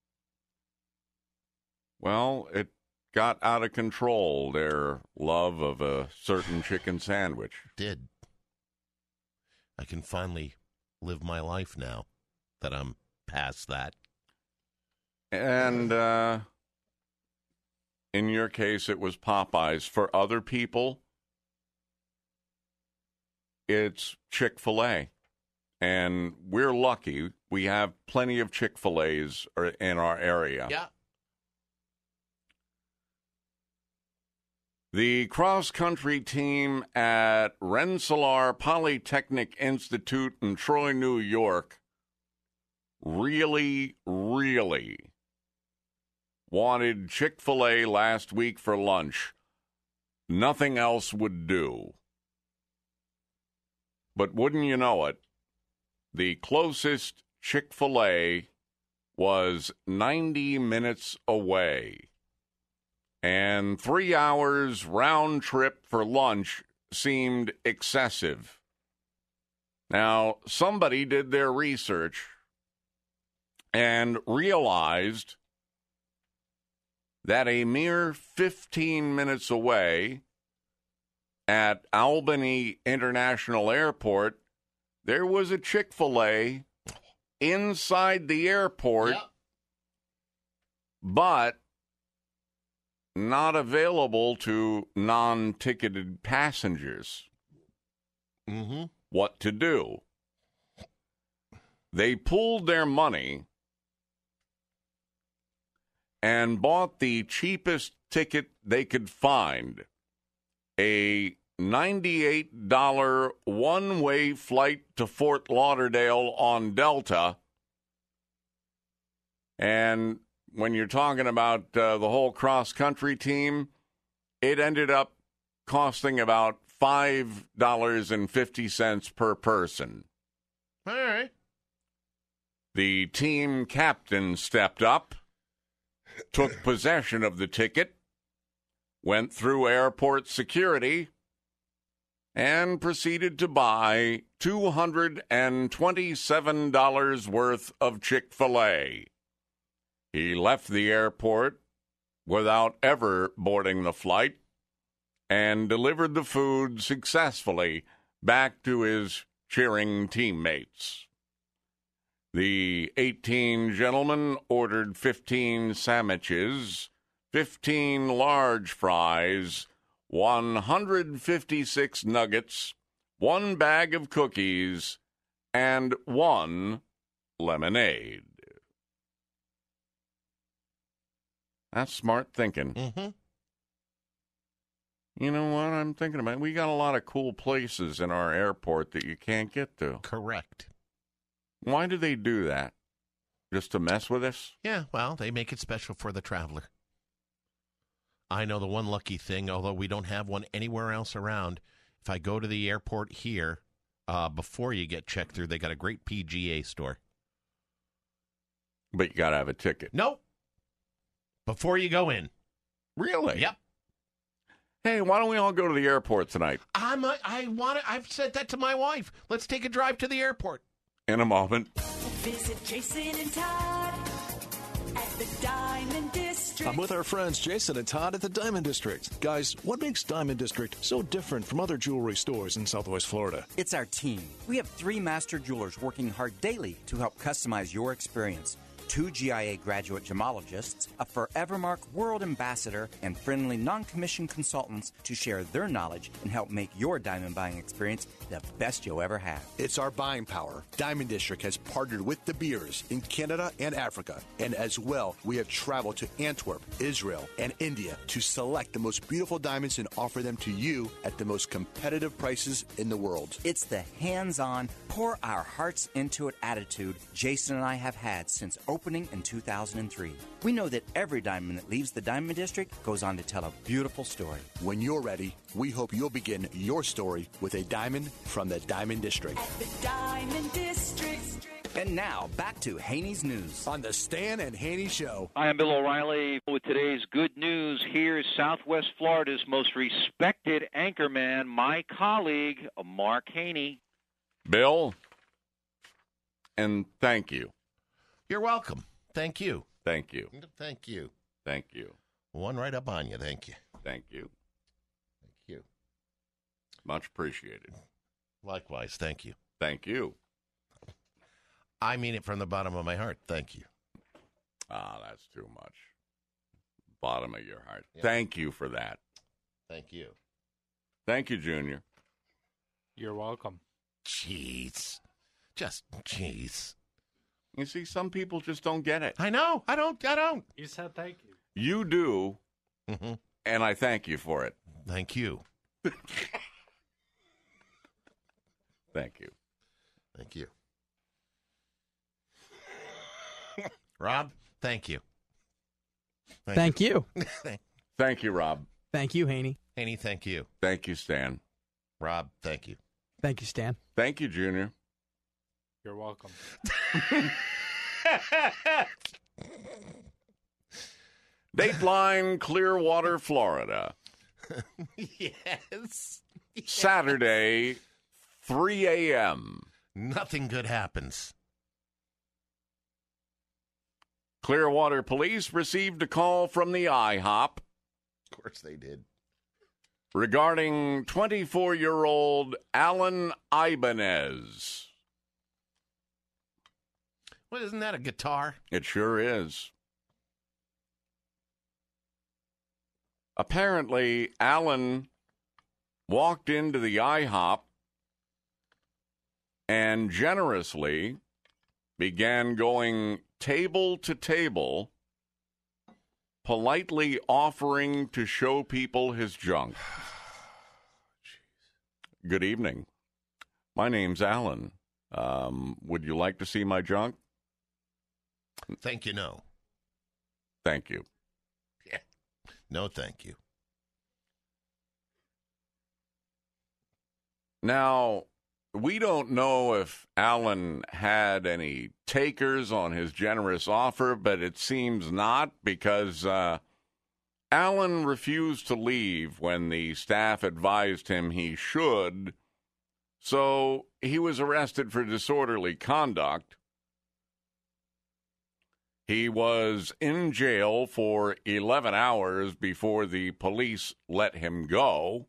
Well, it got out of control, their love of a certain chicken sandwich. Did. I can finally live my life now that I'm past that. And in your case, it was Popeyes. For other people, it's Chick-fil-A. And we're lucky. We have plenty of Chick-fil-A's in our area. Yeah. The cross-country team at Rensselaer Polytechnic Institute in Troy, New York, really, really wanted Chick-fil-A last week for lunch. Nothing else would do. But wouldn't you know it, the closest Chick-fil-A was 90 minutes away. And 3 hours round trip for lunch seemed excessive. Now, somebody did their research and realized that a mere 15 minutes away at Albany International Airport, there was a Chick-fil-A inside the airport, but not available to non-ticketed passengers. Mm-hmm. What to do? They pooled their money and bought the cheapest ticket they could find, a $98 one-way flight to Fort Lauderdale on Delta. And when you're talking about the whole cross-country team, it ended up costing about $5.50 per person. All right. The team captain stepped up, took possession of the ticket, went through airport security, and proceeded to buy $227 worth of Chick-fil-A. He left the airport without ever boarding the flight and delivered the food successfully back to his cheering teammates. The 18 gentlemen ordered 15 sandwiches, 15 large fries, 156 nuggets, 1 bag of cookies, and 1 lemonade. That's smart thinking. Mm-hmm. You know what I'm thinking about? We got a lot of cool places in our airport that you can't get to. Correct. Why do they do that? Just to mess with us? Yeah, well, they make it special for the traveler. I know the one lucky thing, although we don't have one anywhere else around, if I go to the airport here, before you get checked through, they got a great PGA store. But you got to have a ticket. Nope. Before you go in. Really? Yep. Hey, why don't we all go to the airport tonight? I've said that to my wife. Let's take a drive to the airport. In a moment. Visit Jason and Todd at the Diamond District. I'm with our friends Jason and Todd at the Diamond District. Guys, what makes Diamond District so different from other jewelry stores in Southwest Florida? It's our team. We have 3 master jewelers working hard daily to help customize your experience. 2 GIA graduate gemologists, a Forevermark World Ambassador, and friendly non-commissioned consultants to share their knowledge and help make your diamond buying experience the best you'll ever have. It's our buying power. Diamond District has partnered with De Beers in Canada and Africa. And as well, we have traveled to Antwerp, Israel, and India to select the most beautiful diamonds and offer them to you at the most competitive prices in the world. It's the hands-on, pour our hearts into it attitude Jason and I have had since opening in 2003. We know that every diamond that leaves the Diamond District goes on to tell a beautiful story. When you're ready, we hope you'll begin your story with a diamond from the Diamond District. At the Diamond District. And now, back to Haney's News. On the Stan and Haney Show. Hi, I'm Bill O'Reilly with today's good news. Here's Southwest Florida's most respected anchorman, my colleague, Mark Haney. Bill, and thank you. You're welcome. Thank you. Thank you. Thank you. Thank you. One right up on you. Thank you. Thank you. Thank you. Much appreciated. Likewise. Thank you. Thank you. I mean it from the bottom of my heart. Thank you. That's too much. Bottom of your heart. Yeah. Thank you for that. Thank you. Thank you, Junior. You're welcome. Jeez. Just jeez. You see, some people just don't get it. I know. I don't. You said thank you. You do, and I thank you for it. Thank you. Thank you. Thank you. Rob, thank you. Thank you. Thank you, Rob. Thank you, Haney. Haney, thank you. Thank you, Stan. Rob, thank you. Thank you, Stan. Thank you, Junior. You're welcome. Dateline, Clearwater, Florida. Yes. Saturday, 3 a.m. Nothing good happens. Clearwater police received a call from the IHOP. Of course they did. Regarding 24-year-old Alan Ibanez. Well, isn't that a guitar? It sure is. Apparently, Alan walked into the IHOP and generously began going table to table, politely offering to show people his junk. Good evening. My name's Alan. Would you like to see my junk? Thank you, no. Thank you. Yeah. No, thank you. Now, we don't know if Alan had any takers on his generous offer, but it seems not, because Allen refused to leave when the staff advised him he should, so he was arrested for disorderly conduct. He was in jail for 11 hours before the police let him go.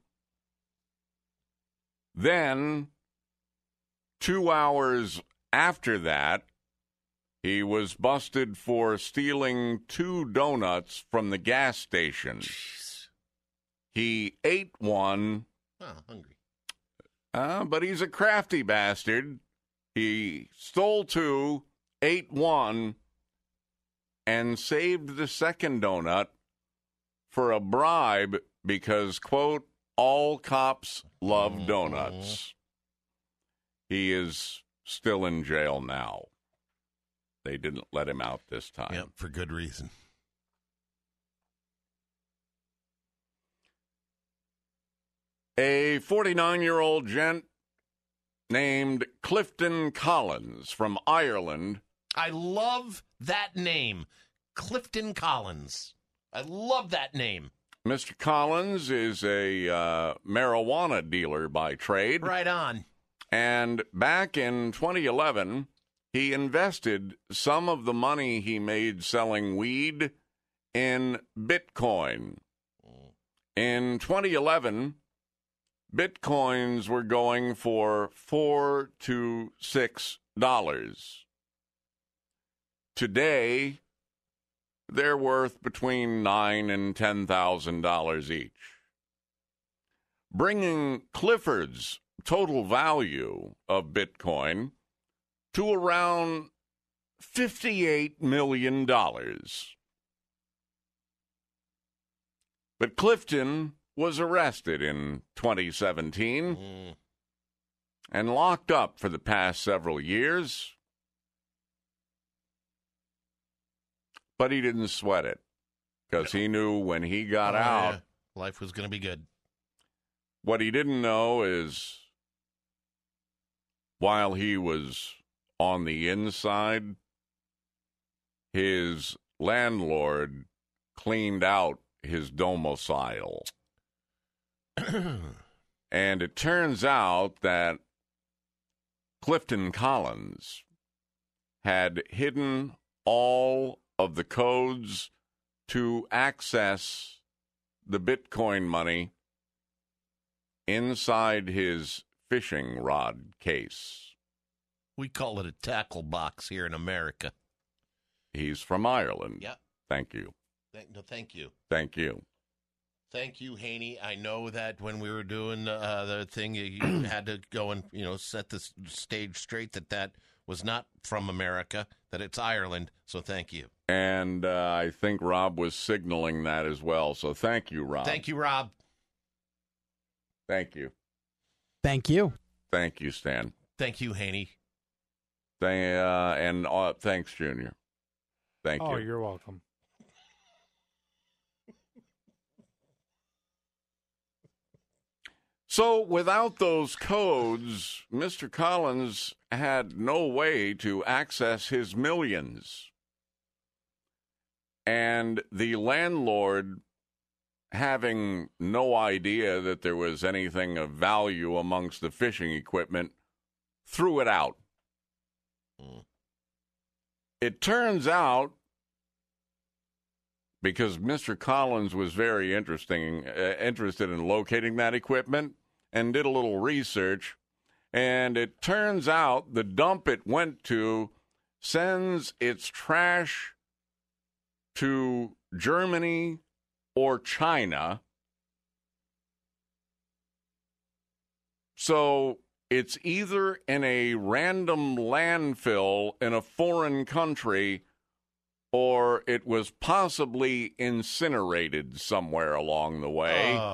Then, 2 hours after that, he was busted for stealing 2 donuts from the gas station. Jeez. He ate one. Oh, hungry. But he's a crafty bastard. He stole 2, ate 1, and saved the second donut for a bribe because, quote, all cops love donuts. He is still in jail now. They didn't let him out this time. Yep, for good reason. A 49-year-old gent named Clifton Collins from Ireland. I love that name, Clifton Collins. I love that name. Mr. Collins is a marijuana dealer by trade. Right on. And back in 2011, he invested some of the money he made selling weed in Bitcoin. In 2011, Bitcoins were going for $4 to $6. Today, they're worth between $9,000 and $10,000 each, bringing Clifford's total value of Bitcoin to around $58 million. But Clifton was arrested in 2017 and locked up for the past several years. But he didn't sweat it because he knew when he got out, life was going to be good. What he didn't know is while he was on the inside, his landlord cleaned out his domicile. And it turns out that Clifton Collins had hidden all of the codes to access the Bitcoin money inside his fishing rod case. We call it a tackle box here in America. He's from Ireland. Yeah. Thank you. Thank you. Thank you. Thank you, Haney. I know that when we were doing the thing, you had to go and set the stage straight that was not from America, that it's Ireland. So thank you. And I think Rob was signaling that as well. So thank you, Rob. Thank you, Rob. Thank you. Thank you. Thank you, Stan. Thank you, Haney. And thanks, Junior. Thank you. Oh, you're welcome. So without those codes, Mr. Collins had no way to access his millions. And the landlord, having no idea that there was anything of value amongst the fishing equipment, threw it out. It turns out, because Mr. Collins was very interested in locating that equipment and did a little research, and it turns out the dump it went to sends its trash to Germany or China. So it's either in a random landfill in a foreign country or it was possibly incinerated somewhere along the way.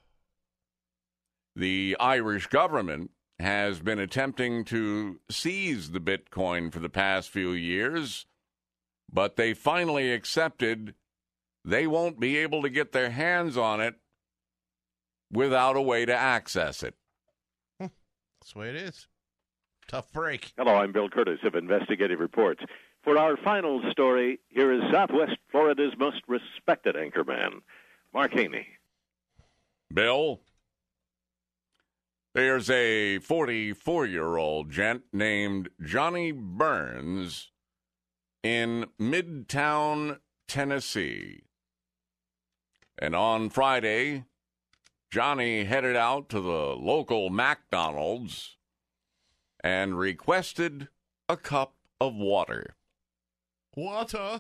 The Irish government has been attempting to seize the Bitcoin for the past few years, but they finally accepted they won't be able to get their hands on it without a way to access it. That's the way it is. Tough break. Hello, I'm Bill Curtis of Investigative Reports. For our final story, here is Southwest Florida's most respected anchorman. Mark Haney. Bill, there's a 44-year-old gent named Johnny Burns in Midtown, Tennessee. And on Friday, Johnny headed out to the local McDonald's and requested a cup of water. Water?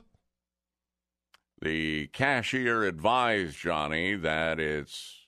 The cashier advised Johnny that it's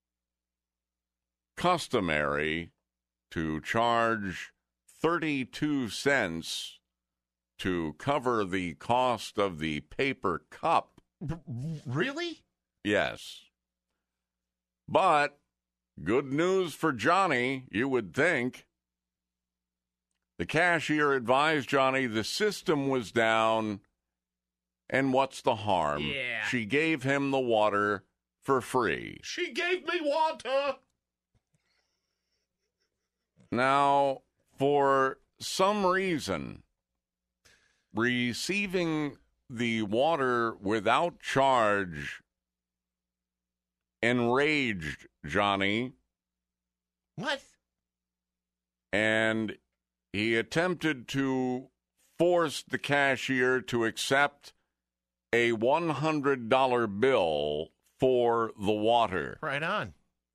customary to charge 32 cents to cover the cost of the paper cup. Really? Yes. But good news for Johnny, you would think. The cashier advised Johnny the system was down, and what's the harm? Yeah. She gave him the water for free. She gave me water. Now, for some reason, receiving the water without charge enraged Johnny. What? And he attempted to force the cashier to accept a $100 bill for the water. Right on.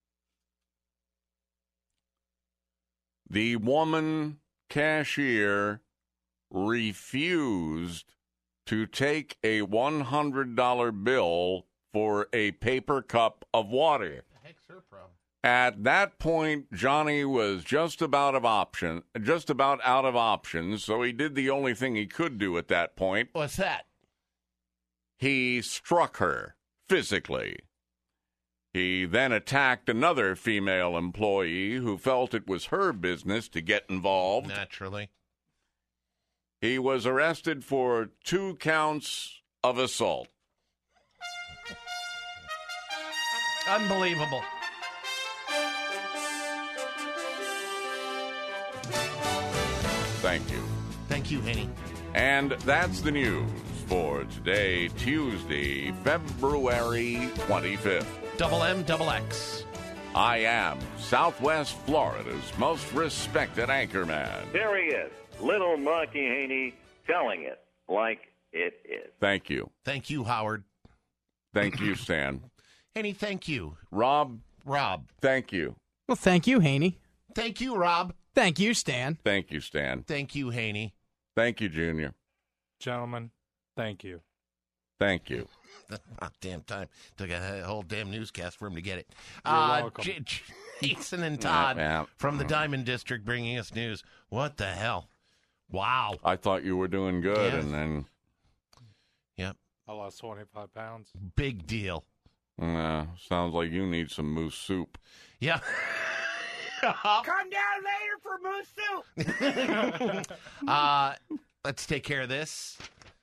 The woman cashier refused to take a $100 bill for a paper cup of water. What the heck's her problem? At that point, Johnny was just about out of options, so he did the only thing he could do at that point. What's that? He struck her physically. He then attacked another female employee who felt it was her business to get involved. Naturally. He was arrested for 2 counts of assault. Unbelievable. Thank you. Thank you, Henny. And that's the news for today, Tuesday, February 25th. Double M, double X. I am Southwest Florida's most respected anchorman. There he is, little Marky Haney, telling it like it is. Thank you. Thank you, Howard. Thank you, Stan. Henny, thank you. Rob. Thank you. Well, thank you, Haney. Thank you, Rob. Thank you, Stan. Thank you, Stan. Thank you, Haney. Thank you, Junior. Gentlemen, thank you. Thank you. About damn time. Took a whole damn newscast for him to get it. You're welcome. Jason and Todd from the Diamond District bringing us news. What the hell? Wow. I thought you were doing good, Yeah. and then... Yep. I lost 25 pounds. Big deal. Sounds like you need some moose soup. Yeah. Come down later for moose soup. Let's take care of this.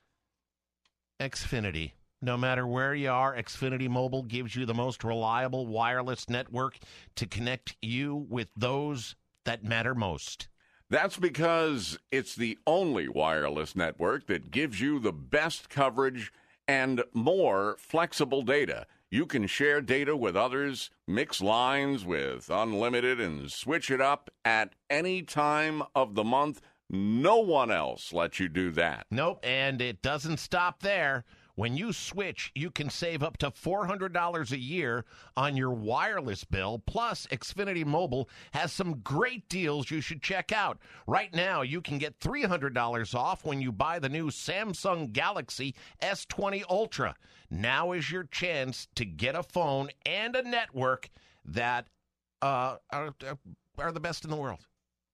Xfinity. No matter where you are, Xfinity Mobile gives you the most reliable wireless network to connect you with those that matter most. That's because it's the only wireless network that gives you the best coverage and more flexible data. You can share data with others, mix lines with unlimited, and switch it up at any time of the month. No one else lets you do that. Nope, and it doesn't stop there. When you switch, you can save up to $400 a year on your wireless bill. Plus, Xfinity Mobile has some great deals you should check out. Right now, you can get $300 off when you buy the new Samsung Galaxy S20 Ultra. Now is your chance to get a phone and a network that are the best in the world.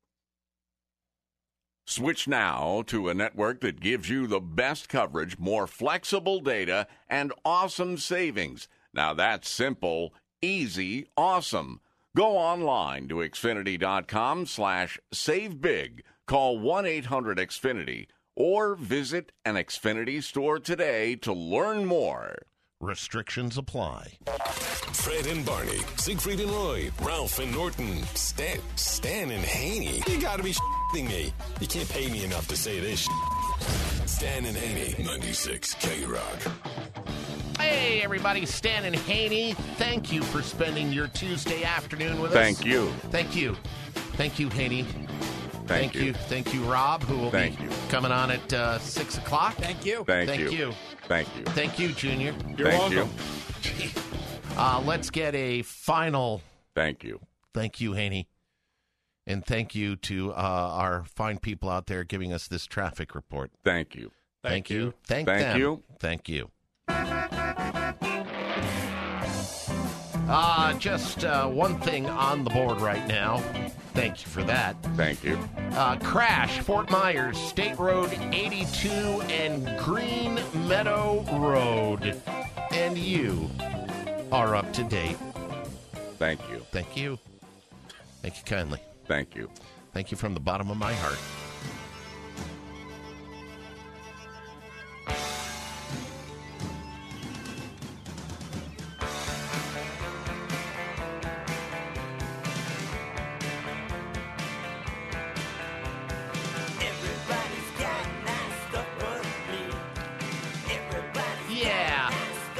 Switch now to a network that gives you the best coverage, more flexible data, and awesome savings. Now that's simple, easy, awesome. Go online to Xfinity.com/savebig. Call 1-800-XFINITY or visit an Xfinity store today to learn more. Restrictions apply. Fred and Barney, Siegfried and Roy, Ralph and Norton, Stan and Haney. You gotta be shitting me. You can't pay me enough to say this. Stan and Haney, 96 K-Rock. Hey, Hey, everybody, Stan and Haney, thank you for spending your Tuesday afternoon with us. Thank you. Thank you. Thank you, Haney. Thank you. Thank you, Rob, who will be coming on at 6 o'clock. Thank you. Thank you. you. Thank you. Thank you, Junior. You're Thank welcome. you. Let's get a final Thank you. thank you, Haney. And thank you to our fine people out there giving us this traffic report. Thank you. Thank you. Thank Thank them. you. Thank you. Just one thing on the board right now. Thank you for that. Thank you. Crash, Fort Myers, State Road 82 and Green Meadow Road. And you are up to date. Thank you. Thank you. Thank you kindly. Thank you. Thank you from the bottom of my heart. Yeah.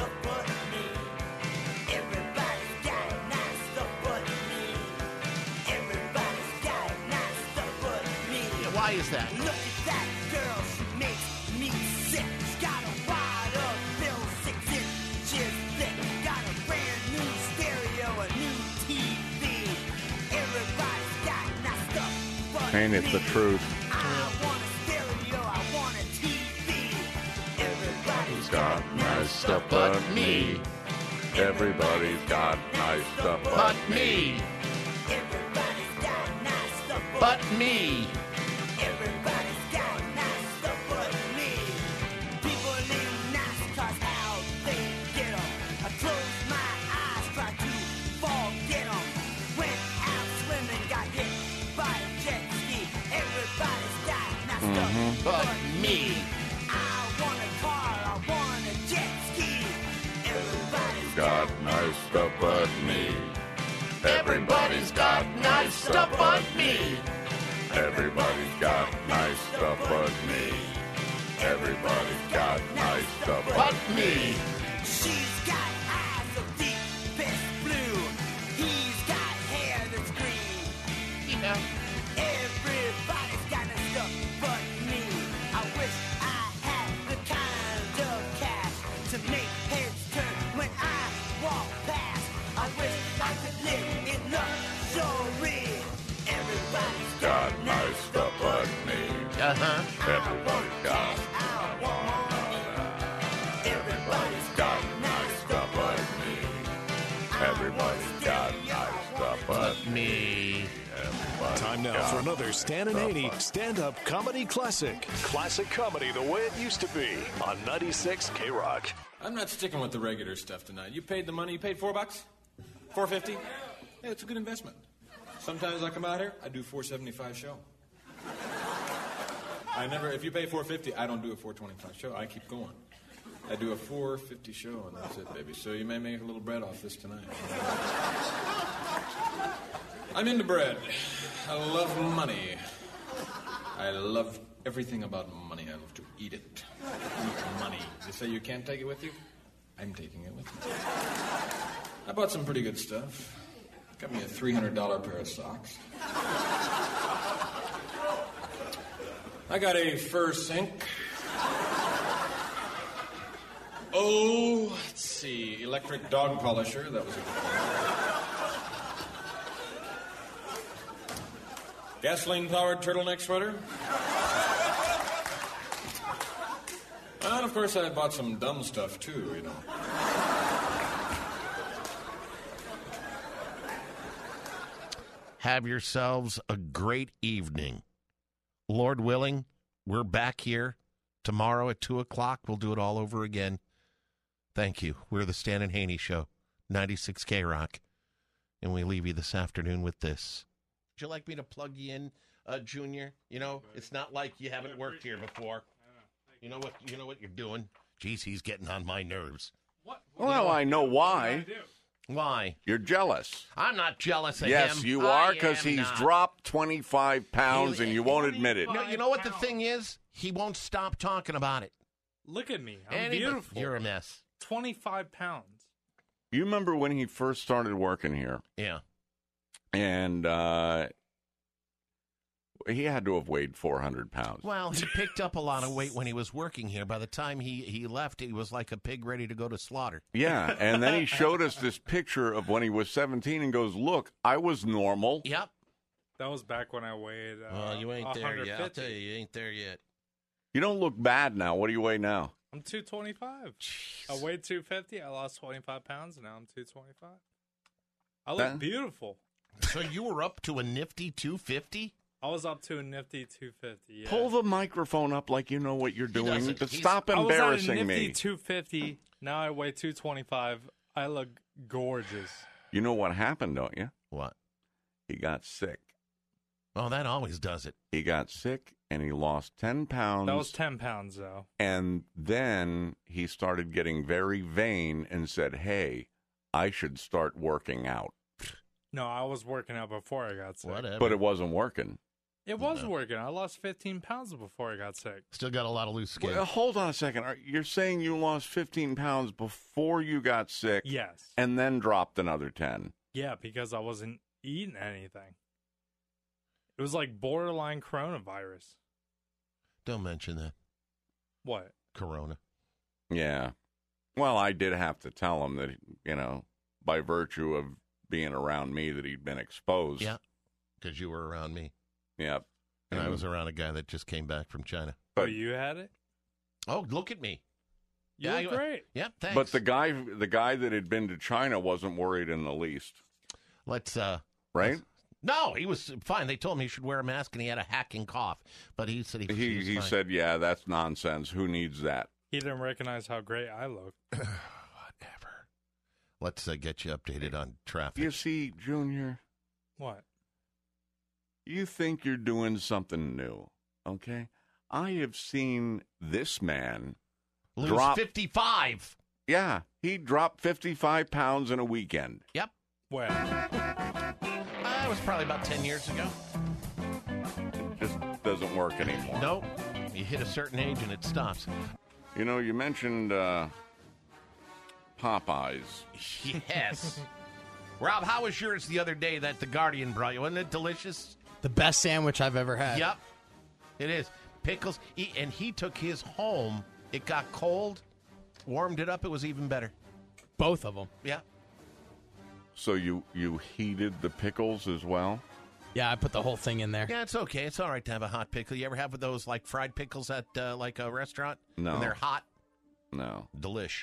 Yeah, why is that? Look at that girl, she makes me sick. She's got a wide up bill, 6 inches thick. Got a brand new stereo, a new TV. Everybody's got nice stuff, but Ain't it the truth? I want a stereo, I want a TV. Everybody's Got nice stuff but me. Everybody's got nice stuff But me. Everybody's got nice stuff But me. Everybody's got nice stuff but me. People live nice 'cause how they get 'em. I close my eyes, try to forget 'em. Went out swimming, got hit by a jet ski. Everybody's got nice stuff But me. I want a car, I want a jet ski. Everybody's got nice stuff but me. Everybody's got nice stuff but me. Everybody's got nice stuff but me. Everybody's got nice stuff But me. She's got eyes of deepest blue. He's got hair that's green. Yeah. Everybody's got nice stuff but me. I wish I had the kind of cash to make heads turn when I walk past. I wish I could live in luxury. Everybody's got nice stuff but me. Uh-huh. Everybody's got. Everybody's got nice stuff but me. Everybody's got nice stuff but me. Time now for another Stan and Haney stand-up comedy classic. Classic comedy the way it used to be on 96 K-Rock. I'm not sticking with the regular stuff tonight. You paid the money. You paid $4? $4.50? Hey, it's a good investment. Sometimes I come out here, I do $4.75 show. If you pay $4.50, I don't do a $4.25 show. I keep going. I do a $4.50 show, and that's it, baby. So you may make a little bread off this tonight. I'm into bread. I love money. I love everything about money. I love to eat it. Eat money. You say you can't take it with you? I'm taking it with me. I bought some pretty good stuff. Got me a $300 pair of socks. I got a fur sink. Oh, let's see. Electric dog polisher. That was a good one. Gasoline-powered turtleneck sweater. And, of course, I bought some dumb stuff, too, you know. Have yourselves a great evening. Lord willing, we're back here tomorrow at 2 o'clock. We'll do it all over again. Thank you. We're the Stan and Haney Show, 96 K-Rock. And we leave you this afternoon with this. Would you like me to plug you in, Junior? You know, it's not like you haven't worked here before. You know what you're doing? Jeez, he's getting on my nerves. What? Well, I know why. Why? You're jealous. I'm not jealous of him. Yes, you are, because he's dropped 25 pounds and you won't admit it. No, you know what the thing is? He won't stop talking about it. Look at me. I'm beautiful. You're a mess. 25 pounds. You remember when he first started working here? Yeah. And he had to have weighed 400 pounds. Well, he picked up a lot of weight when he was working here. By the time he left, he was like a pig ready to go to slaughter. Yeah, and then he showed us this picture of when he was 17 and goes, look, I was normal. Yep. That was back when I weighed Well, you ain't there yet. I'll tell you, you ain't there yet. You don't look bad now. What do you weigh now? I'm 225. I weighed 250. I lost 25 pounds, and now I'm 225. I look beautiful. So you were up to a nifty 250? I was up to a nifty 250, yeah. Pull the microphone up like you know what you're doing. But stop I embarrassing was at a nifty me. 250. Now I weigh 225. I look gorgeous. You know what happened, don't you? What? He got sick. Oh, that always does it. He got sick, and he lost 10 pounds. That was 10 pounds, though. And then he started getting very vain and said, hey, I should start working out. No, I was working out before I got sick. Whatever. But it wasn't working. It was working. I lost 15 pounds before I got sick. Still got a lot of loose skin. Well, hold on a second. You're saying you lost 15 pounds before you got sick? Yes. And then dropped another 10? Yeah, because I wasn't eating anything. It was like borderline coronavirus. Don't mention that. What? Corona. Yeah. Well, I did have to tell him that, by virtue of being around me, that he'd been exposed. Yeah, because you were around me. Yep. And I was around a guy that just came back from China. But you had it? Oh, look at me. You look great. Yeah, thanks. But the guy that had been to China wasn't worried in the least. Right? No, he was fine. They told him he should wear a mask, and he had a hacking cough. But he said he was fine. Said, yeah, that's nonsense. Who needs that? He didn't recognize how great I look. Whatever. Let's get you updated on traffic. You see, Junior. What? You think you're doing something new, okay? I have seen this man lose 55. Yeah, he dropped 55 pounds in a weekend. Yep. When? It was probably about 10 years ago. It just doesn't work anymore. Nope. You hit a certain age and it stops. You mentioned Popeyes. Yes. Rob, how was yours the other day that the Guardian brought you? Wasn't it delicious? The best sandwich I've ever had. Yep. It is. Pickles. And he took his home. It got cold. Warmed it up. It was even better. Both of them. Yeah. So you heated the pickles as well? Yeah, I put the whole thing in there. Yeah, it's okay. It's all right to have a hot pickle. You ever have those like fried pickles at like a restaurant? No. And they're hot? No. Delish.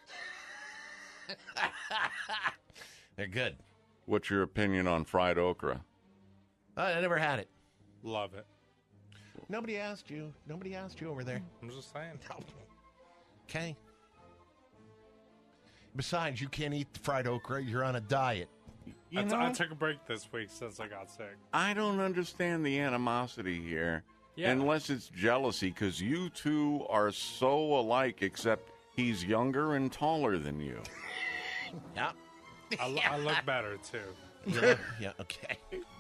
They're good. What's your opinion on fried okra? I never had it. Love it. Nobody asked you. Nobody asked you over there. I'm just saying. Okay. Besides, you can't eat fried okra. You're on a diet. I took a break this week since I got sick. I don't understand the animosity here. Yeah. Unless it's jealousy, because you two are so alike, except he's younger and taller than you. Yeah. I look better, too. Yeah, okay.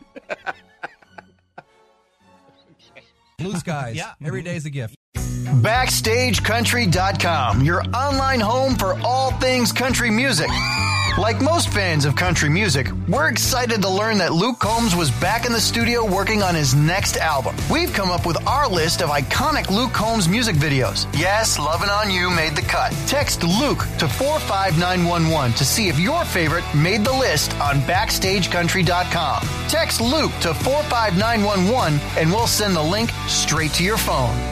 Blue skies. Yeah. Every day's a gift. BackstageCountry.com, your online home for all things country music. Like most fans of country music, we're excited to learn that Luke Combs was back in the studio working on his next album. We've come up with our list of iconic Luke Combs music videos. Yes, Lovin' On You made the cut. Text Luke to 45911 to see if your favorite made the list on BackstageCountry.com. Text Luke to 45911 and we'll send the link straight to your phone.